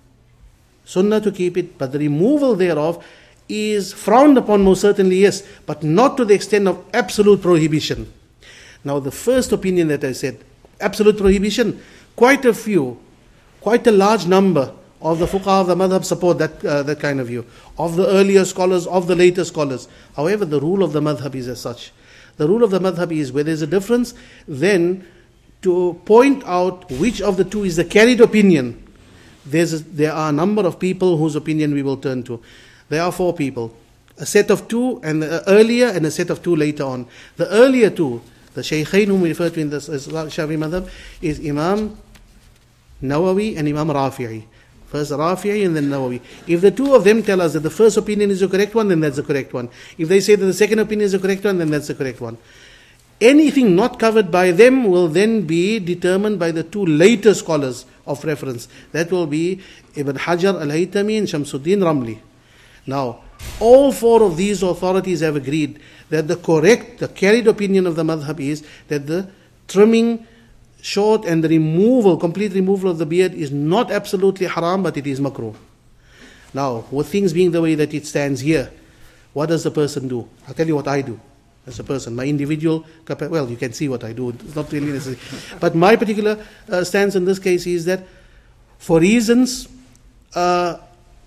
sunnah to keep it, but the removal thereof is frowned upon, most certainly, yes, but not to the extent of absolute prohibition. Now the first opinion that I said, absolute prohibition, quite a few, quite a large number of the fuqaha of the madhab support that uh, that kind of view, of the earlier scholars, of the later scholars. However, the rule of the madhab is as such. The rule of the madhab is where there's a difference, then to point out which of the two is the carried opinion, there's a, there are a number of people whose opinion we will turn to. There are four people, a set of two and uh, earlier and a set of two later on. The earlier two, the shaykhain whom we refer to in the Shafi'i madhab, is Imam Nawawi and Imam Rafi'i. First Rafi'i and then Nawawi. If the two of them tell us that the first opinion is the correct one, then that's the correct one. If they say that the second opinion is the correct one, then that's the correct one. Anything not covered by them will then be determined by the two later scholars of reference. That will be Ibn Hajar al-Haytami and Shamsuddin Ramli. Now, all four of these authorities have agreed that the correct, the carried opinion of the madhab is that the trimming short and the removal, complete removal of the beard is not absolutely haram, but it is makruh. Now, with things being the way that it stands here, what does the person do? I'll tell you what I do as a person. My individual, well, you can see what I do. It's not really necessary. But my particular uh, stance in this case is that for reasons uh,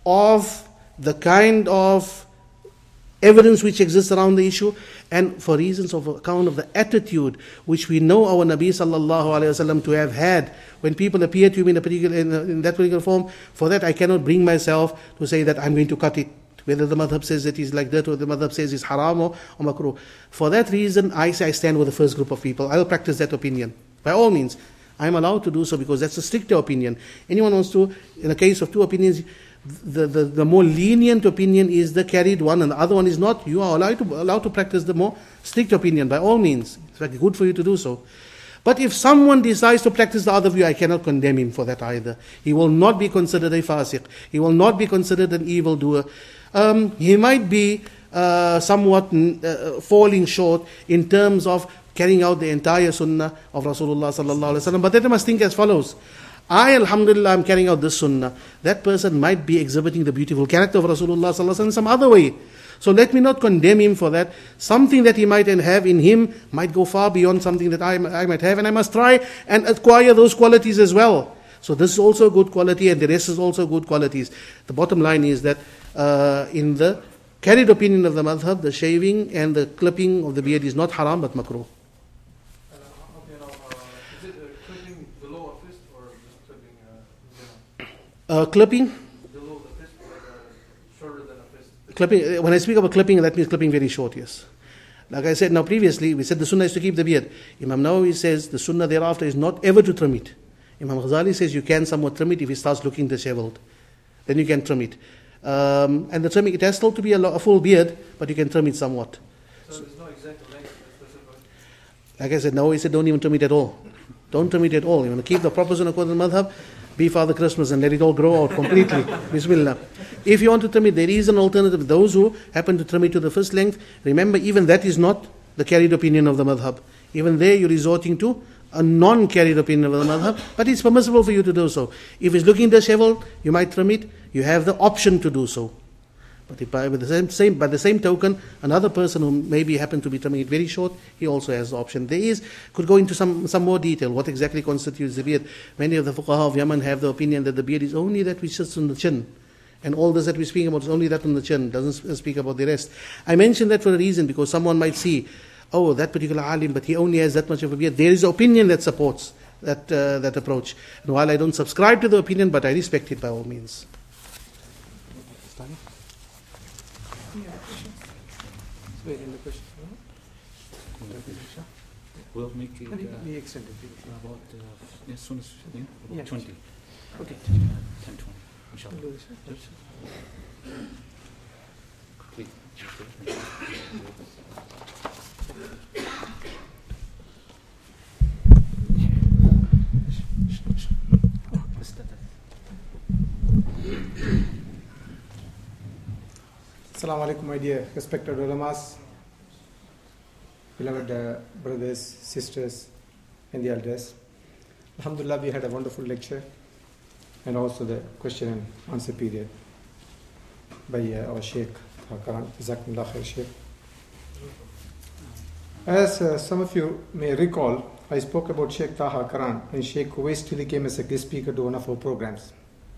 of the kind of evidence which exists around the issue, and for reasons of account of the attitude which we know our Nabi sallallahu alaihi wasallam to have had when people appear to him in a particular in, a, in that particular form, for that I cannot bring myself to say that I'm going to cut it, whether the madhab says that he's like that or the madhab says it's haram or, or makruh. For that reason, I say I stand with the first group of people. I'll practice that opinion. By all means, I'm allowed to do so because that's a stricter opinion. Anyone wants to, in a case of two opinions, The, the, the more lenient opinion is the carried one and the other one is not. You are allowed to, allowed to practice the more strict opinion by all means. It's very good for you to do so. But if someone decides to practice the other view, I cannot condemn him for that either. He will not be considered a fasiq. He will not be considered an evildoer. Um, he might be uh, somewhat uh, falling short in terms of carrying out the entire sunnah of Rasulullah sallallahu alaihi wasallam. But then I must think as follows. I, alhamdulillah, am carrying out this sunnah. That person might be exhibiting the beautiful character of Rasulullah sallallahu alaihi wasallam in some other way. So let me not condemn him for that. Something that he might have in him might go far beyond something that I, I might have, and I must try and acquire those qualities as well. So this is also a good quality, and the rest is also good qualities. The bottom line is that uh, in the carried opinion of the madhab, the shaving and the clipping of the beard is not haram but makruh. Uh, clipping? Below the fist, like uh, shorter than a fist. Clipping. When I speak about clipping, that means clipping very short, yes. Like I said now previously, we said the sunnah is to keep the beard. Imam Nawawi says the sunnah thereafter is not ever to trim it. Imam Ghazali says you can somewhat trim it if it starts looking disheveled. Then you can trim it. Um, and the trimming, it has still to be a, lo- a full beard, but you can trim it somewhat. So there's no exact length specified? Like I said, Nawawi said don't even trim it at all. Don't trim it at all. You want to keep the proper sunnah according to the madhab, be Father Christmas and let it all grow out completely. Bismillah. If you want to trim it, there is an alternative. Those who happen to trim it to the first length, remember even that is not the carried opinion of the madhab. Even there you're resorting to a non-carried opinion of the madhab, but it's permissible for you to do so. If it's looking disheveled, you might trim it. You have the option to do so. But if by, with the same, same, by the same token, another person who maybe happened to be trimming it very short, he also has the option. There is, could go into some, some more detail, what exactly constitutes the beard. Many of the fuqaha of Yemen have the opinion that the beard is only that which sits on the chin. And all this that we speak about is only that on the chin, doesn't speak about the rest. I mention that for a reason, because someone might see, oh, that particular alim, but he only has that much of a beard. There is an opinion that supports that, uh, that approach. And while I don't subscribe to the opinion, but I respect it by all means. Wait in the question. We'll make it uh, we extended about uh, as soon as yeah, about yeah. twenty. Okay. ten twenty. Inshallah. Please. Assalamu alaikum, my dear respected ulamas, beloved uh, brothers, sisters, and the elders. Alhamdulillah, we had a wonderful lecture and also the question and answer period by uh, our Sheikh Karan. Jazakumullah khair, Sheikh. As uh, some of you may recall, I spoke about Sheikh Taha Karan and Sheikh Uwais Tili came as a guest speaker to one of our programs.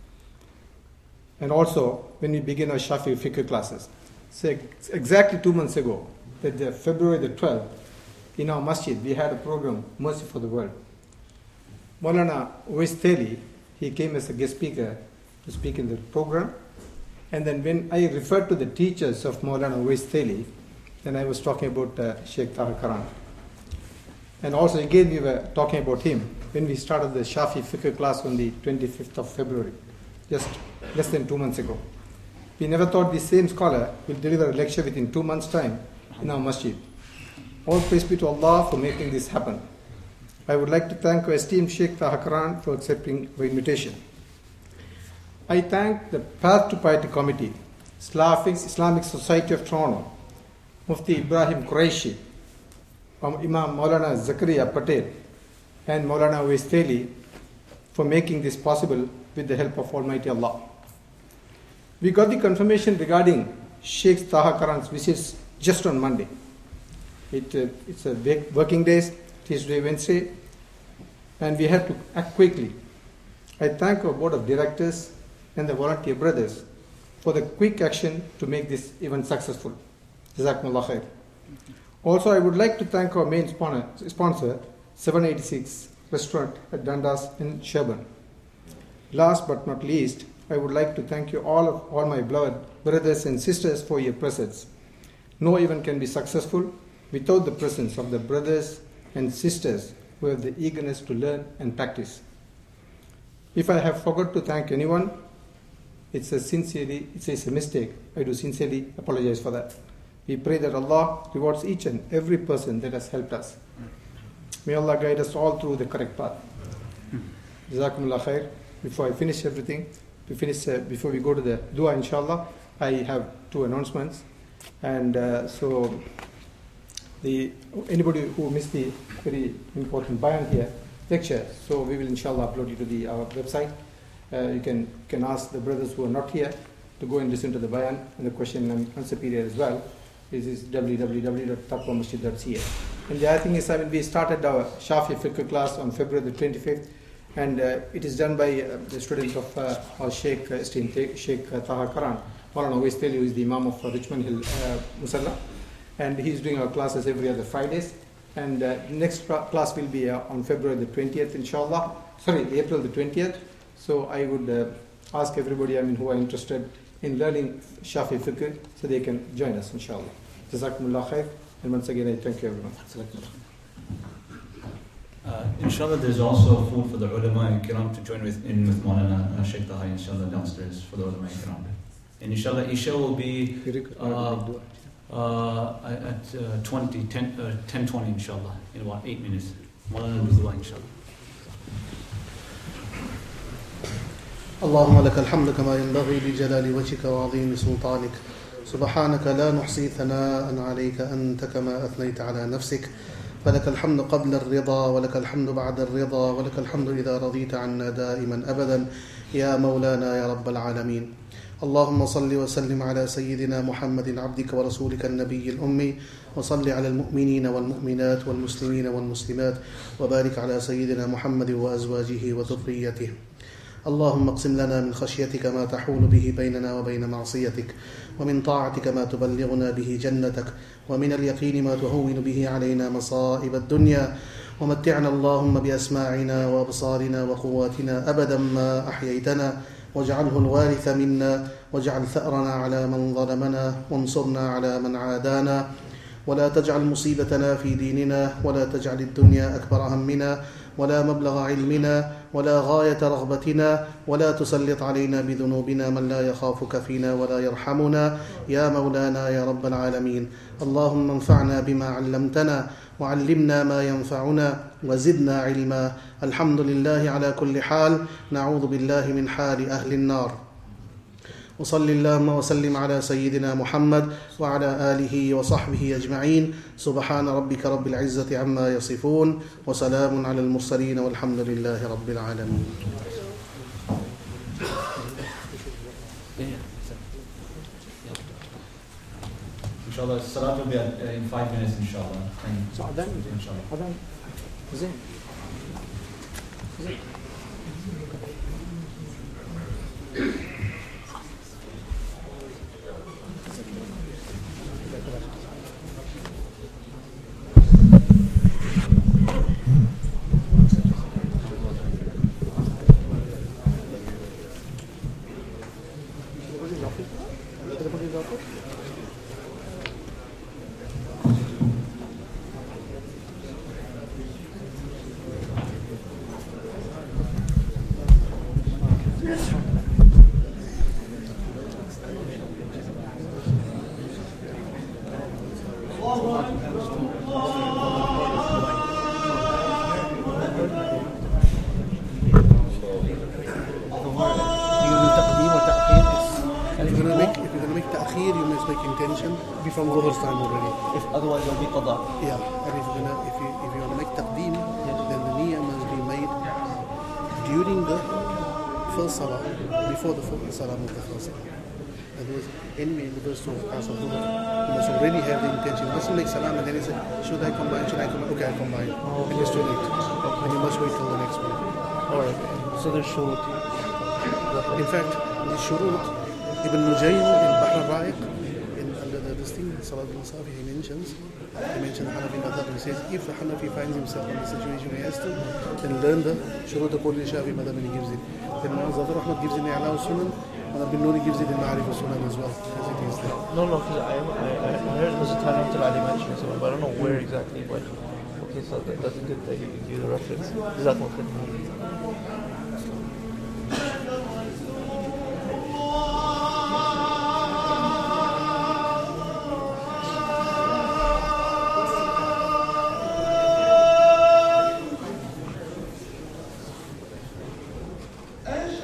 And also, when we begin our Shafi Fiqh classes. So exactly two months ago, that the February the twelfth, in our masjid, we had a program, Mercy for the World. Maulana Uwais Tili, he came as a guest speaker to speak in the program. And then when I referred to the teachers of Maulana Uwais Tili, then I was talking about uh, Sheikh Taha Karan. And also again we were talking about him when we started the Shafi Fiqh class on the twenty-fifth of February. Just less than two months ago. We never thought the same scholar will deliver a lecture within two months' time in our masjid. All praise be to Allah for making this happen. I would like to thank our esteemed Sheikh Taha Karan for accepting our invitation. I thank the Path to Piety Committee, Islamic Society of Toronto, Mufti Ibrahim Qureshi, Imam Maulana Zakaria Patel, and Maulana Uwais Tili for making this possible with the help of Almighty Allah. We got the confirmation regarding Sheikh Taha Karan's visits just on Monday. It, uh, it's a big working days, Tuesday, Wednesday, and we had to act quickly. I thank our board of directors and the volunteer brothers for the quick action to make this event successful. Jazakumullah khair. Also, I would like to thank our main sponsor, seven eighty-six Restaurant at Dundas in Sherburne. Last but not least, I would like to thank you all of all my beloved brothers and sisters for your presence. No event can be successful without the presence of the brothers and sisters who have the eagerness to learn and practice. If I have forgot to thank anyone, it's a sincerely, it's a mistake. I do sincerely apologize for that. We pray that Allah rewards each and every person that has helped us. May Allah guide us all through the correct path. Jazakumullah khair. Before I finish everything, to finish, uh, before we go to the dua, inshallah, I have two announcements. And uh, so the anybody who missed the very important bayan here, lecture, so we will inshallah upload it to the our website. Uh, you can can ask the brothers who are not here to go and listen to the bayan and the question and answer period as well. This is w w w dot taqwa masjid dot c a. And the other thing is, I mean, we started our Shafi Fiqh class on February the twenty-fifth, and uh, it is done by uh, the student of uh, our Sheikh, uh, esteemed Sheikh uh, Taha Karan. Maulana always tell you is the Imam of uh, Richmond Hill uh, Musalla, and he's doing our classes every other Fridays. And uh, next class will be uh, on February the twentieth, inshallah. Sorry, April the twentieth. So I would uh, ask everybody, I mean, who are interested in learning Shafi Fiqh, so they can join us, inshallah. Jazakumullah khair. And once again, I thank you everyone. Uh, inshallah, there's also food for the ulama and kiram to join with in with Maulana uh, Sheikh Taha, inshallah, downstairs for the ulama and kiram. And inshallah, Isha will be uh, uh, at uh, twenty, ten, uh, ten twenty, inshallah, in about eight minutes. Maulana will dua, inshallah. اللهم لك الحمد كما ينبغي لجلال وجهك وعظيم سلطانك سبحانك لا نحصي ثناء عليك أنت كما أثنيت على نفسك فلك الحمد قبل الرضا ولك الحمد بعد الرضا ولك الحمد إذا رضيت عنا دائما أبدا يا مولانا يا رب العالمين. اللهم صل وسلم على سيدنا محمد عبدك ورسولك النبي الأمي وصل على المؤمنين والمؤمنات والمسلمين والمسلمات وبارك على سيدنا محمد وأزواجه وذريته. اللهم اقسم لنا من خشيتك ما تحول به بيننا وبين معصيتك ومن طاعتك ما تبلغنا به جنتك ومن اليقين ما تهون به علينا مصائب الدنيا ومتعنا اللهم بأسماعنا وأبصارنا وقواتنا أبدا ما أحييتنا واجعله الوارث منا واجعل ثأرنا على من ظلمنا وانصرنا على من عادانا ولا تجعل مصيبتنا في ديننا ولا تجعل الدنيا أكبر همنا ولا مبلغ علمنا ولا غاية رغبتنا ولا تسلط علينا بذنوبنا من لا يخافك فينا ولا يرحمنا يا مولانا يا رب العالمين. اللهم انفعنا بما علمتنا وعلمنا ما ينفعنا وزدنا علما. الحمد لله على كل حال. نعوذ بالله من حال أهل النار. وصل اللهم وسلم على سيدنا محمد وعلى آله وصحبه أجمعين. سبحان ربك رب العزة عما يصفون وسلام على المرسلين والحمد لله رب العالمين. Inshallah, Salat will be at, uh, in five minutes, inshallah. And So Adhan, inshallah. Adhan, Zain. Zain. From Dhuhr's time already. If otherwise it'll be qada. Yeah, and if you're gonna, if you if you want to make taqdeem, then the niyyah must be made during the first salah, before the first salah of the first salah. Otherwise, anyway, in the first two hours of Dhuhr, you must already have the intention. You mustn't make salam and then you say, should I combine? Should I combine? Okay, I combine. Oh, and it's too late. Okay. And you must wait till the next one. All right. So there's shurut. In fact, the shurut, Ibn Nujaym in Bahr al-Ra'iq, this thing, Salat al-Safi, he mentions, he mentions the Hanafi madhab, he says, if the Hanafi finds himself in the situation he has to, then learn the Shurut al-Qawli Shafi madhab and he gives it. Then Zafar Ahmad gives it in I'la al-Sunan, and Ibn Nuri gives it in Ma'arif al-Sunan as well, as it is there. No, no, because I, I, I heard Mister Tanaf al-Ali mention it, but I don't know where exactly, but okay, so that, that's good that you give the reference. Is that what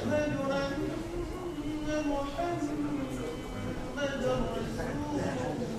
أشهد أن محمدا رسول الله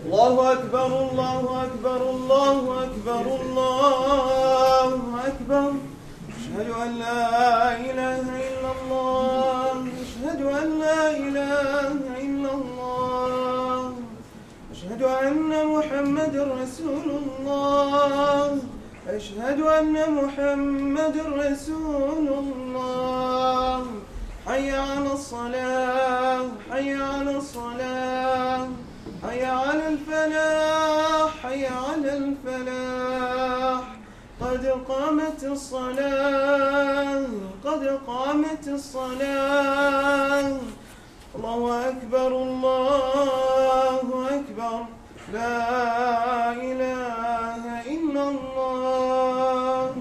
الله أكبر الله أكبر الله أكبر الله أكبر أشهد أن لا إله إلا الله أشهد أن لا إله إلا الله أشهد أن محمد رسول الله أشهد أن محمد رسول الله حي على الصلاة حي على الصلاة حي على الفلاح حي على الفلاح قد قامت الصلاة قد قامت الصلاة الله أكبر الله أكبر لا إله إلا الله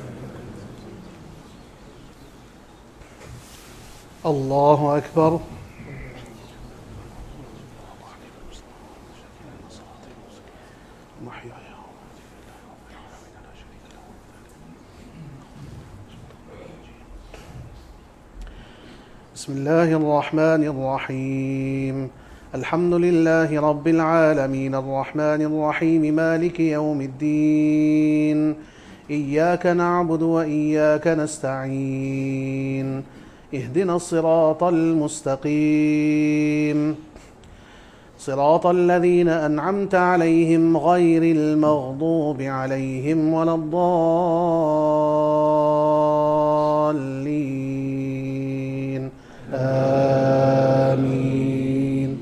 الله أكبر بسم الله الرحمن الرحيم الحمد لله رب العالمين الرحمن الرحيم مالك يوم الدين إياك نعبد وإياك نستعين اهدنا الصراط المستقيم صراط الذين أنعمت عليهم غير المغضوب عليهم ولا الضالين آمين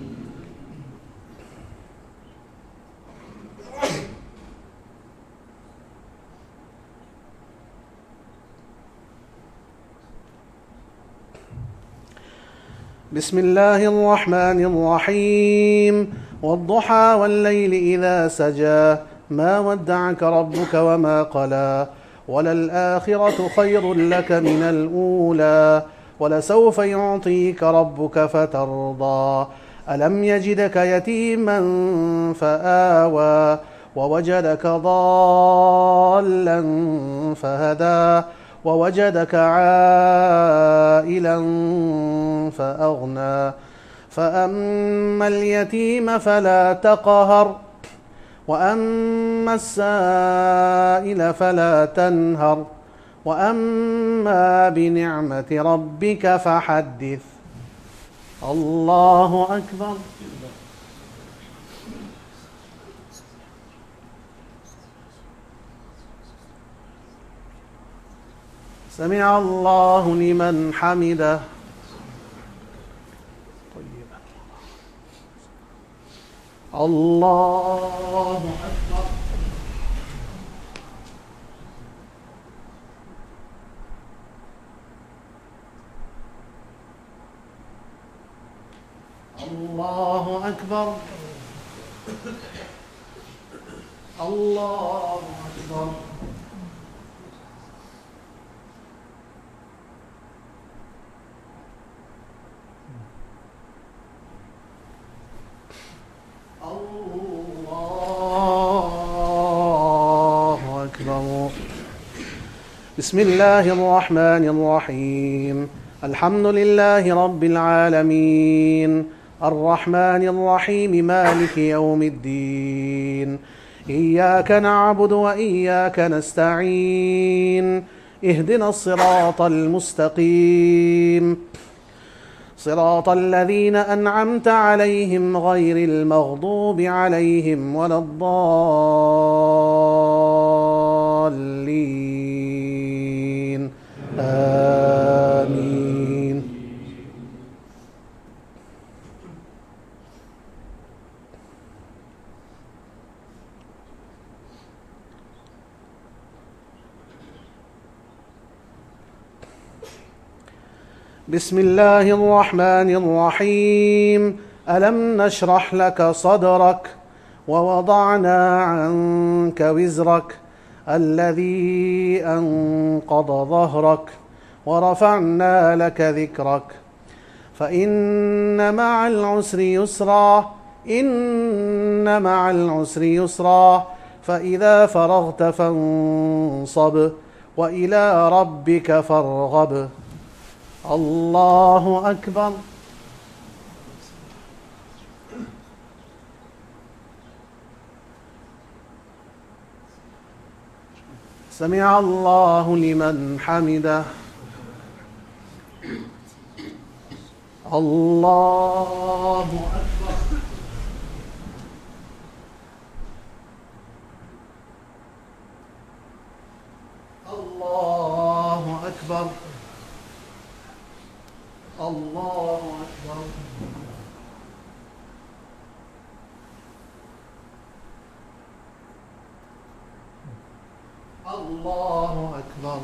بسم الله الرحمن الرحيم والضحى والليل إذا سجى ما ودعك ربك وما قلى وللآخرة خير لك من الأولى ولسوف يعطيك ربك فترضى ألم يجدك يتيما فآوى ووجدك ضالا فهدى ووجدك عائلا فأغنى فأما اليتيم فلا تقهر وأما السائل فلا تنهر وأما بنعمة ربك فحدث الله أكبر سمع الله لمن حمده الله أكبر الله أكبر الله أكبر الله أكبر بسم الله الرحمن الرحيم الحمد لله رب العالمين الرحمن الرحيم مالك يوم الدين إياك نعبد وإياك نستعين اهدنا الصراط المستقيم صراط الذين أنعمت عليهم غير المغضوب عليهم ولا الضالين آمين بسم الله الرحمن الرحيم ألم نشرح لك صدرك ووضعنا عنك وزرك الذي أنقض ظهرك ورفعنا لك ذكرك فإن مع العسر يسرا إن مع العسر يسرا فإذا فرغت فانصب وإلى ربك فارغب الله أكبر سمع الله لمن حمده. الله أكبر. الله أكبر. الله أكبر. الله أكبر.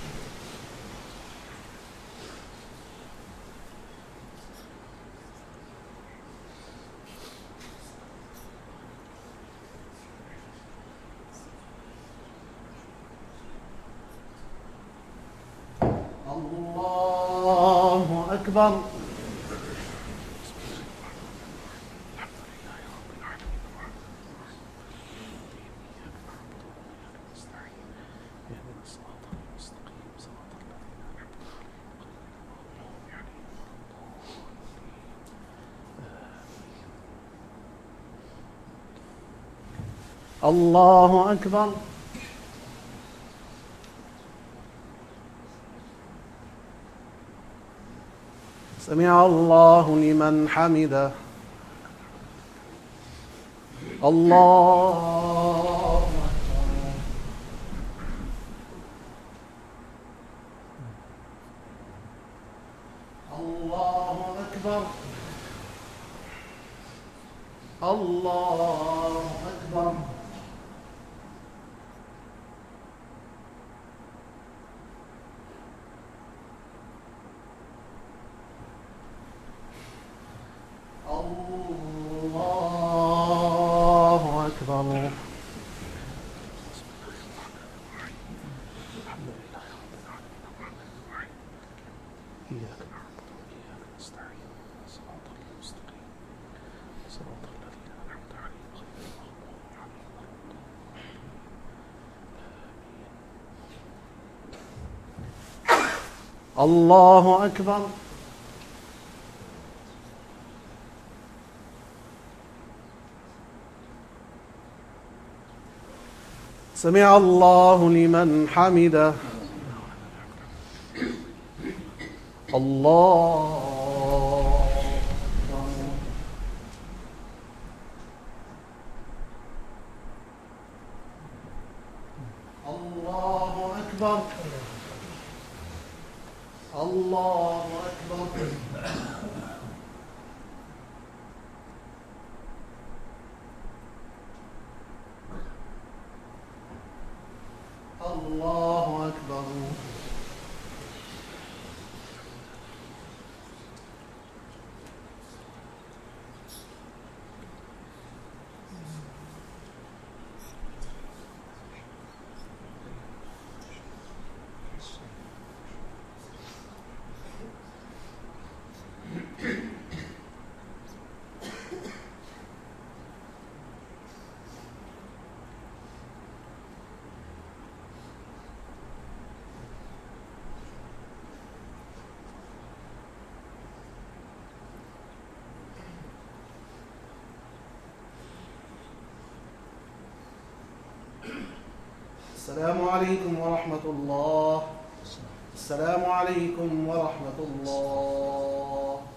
الله أكبر. الله أكبر. سمع الله لمن حمده. الله الله أكبر. الله أكبر. الله أكبر. الله أكبر. سمع الله لمن حمده. الله الله أكبر. الله أكبر. الله أكبر. السلام عليكم ورحمة الله. السلام عليكم ورحمة الله.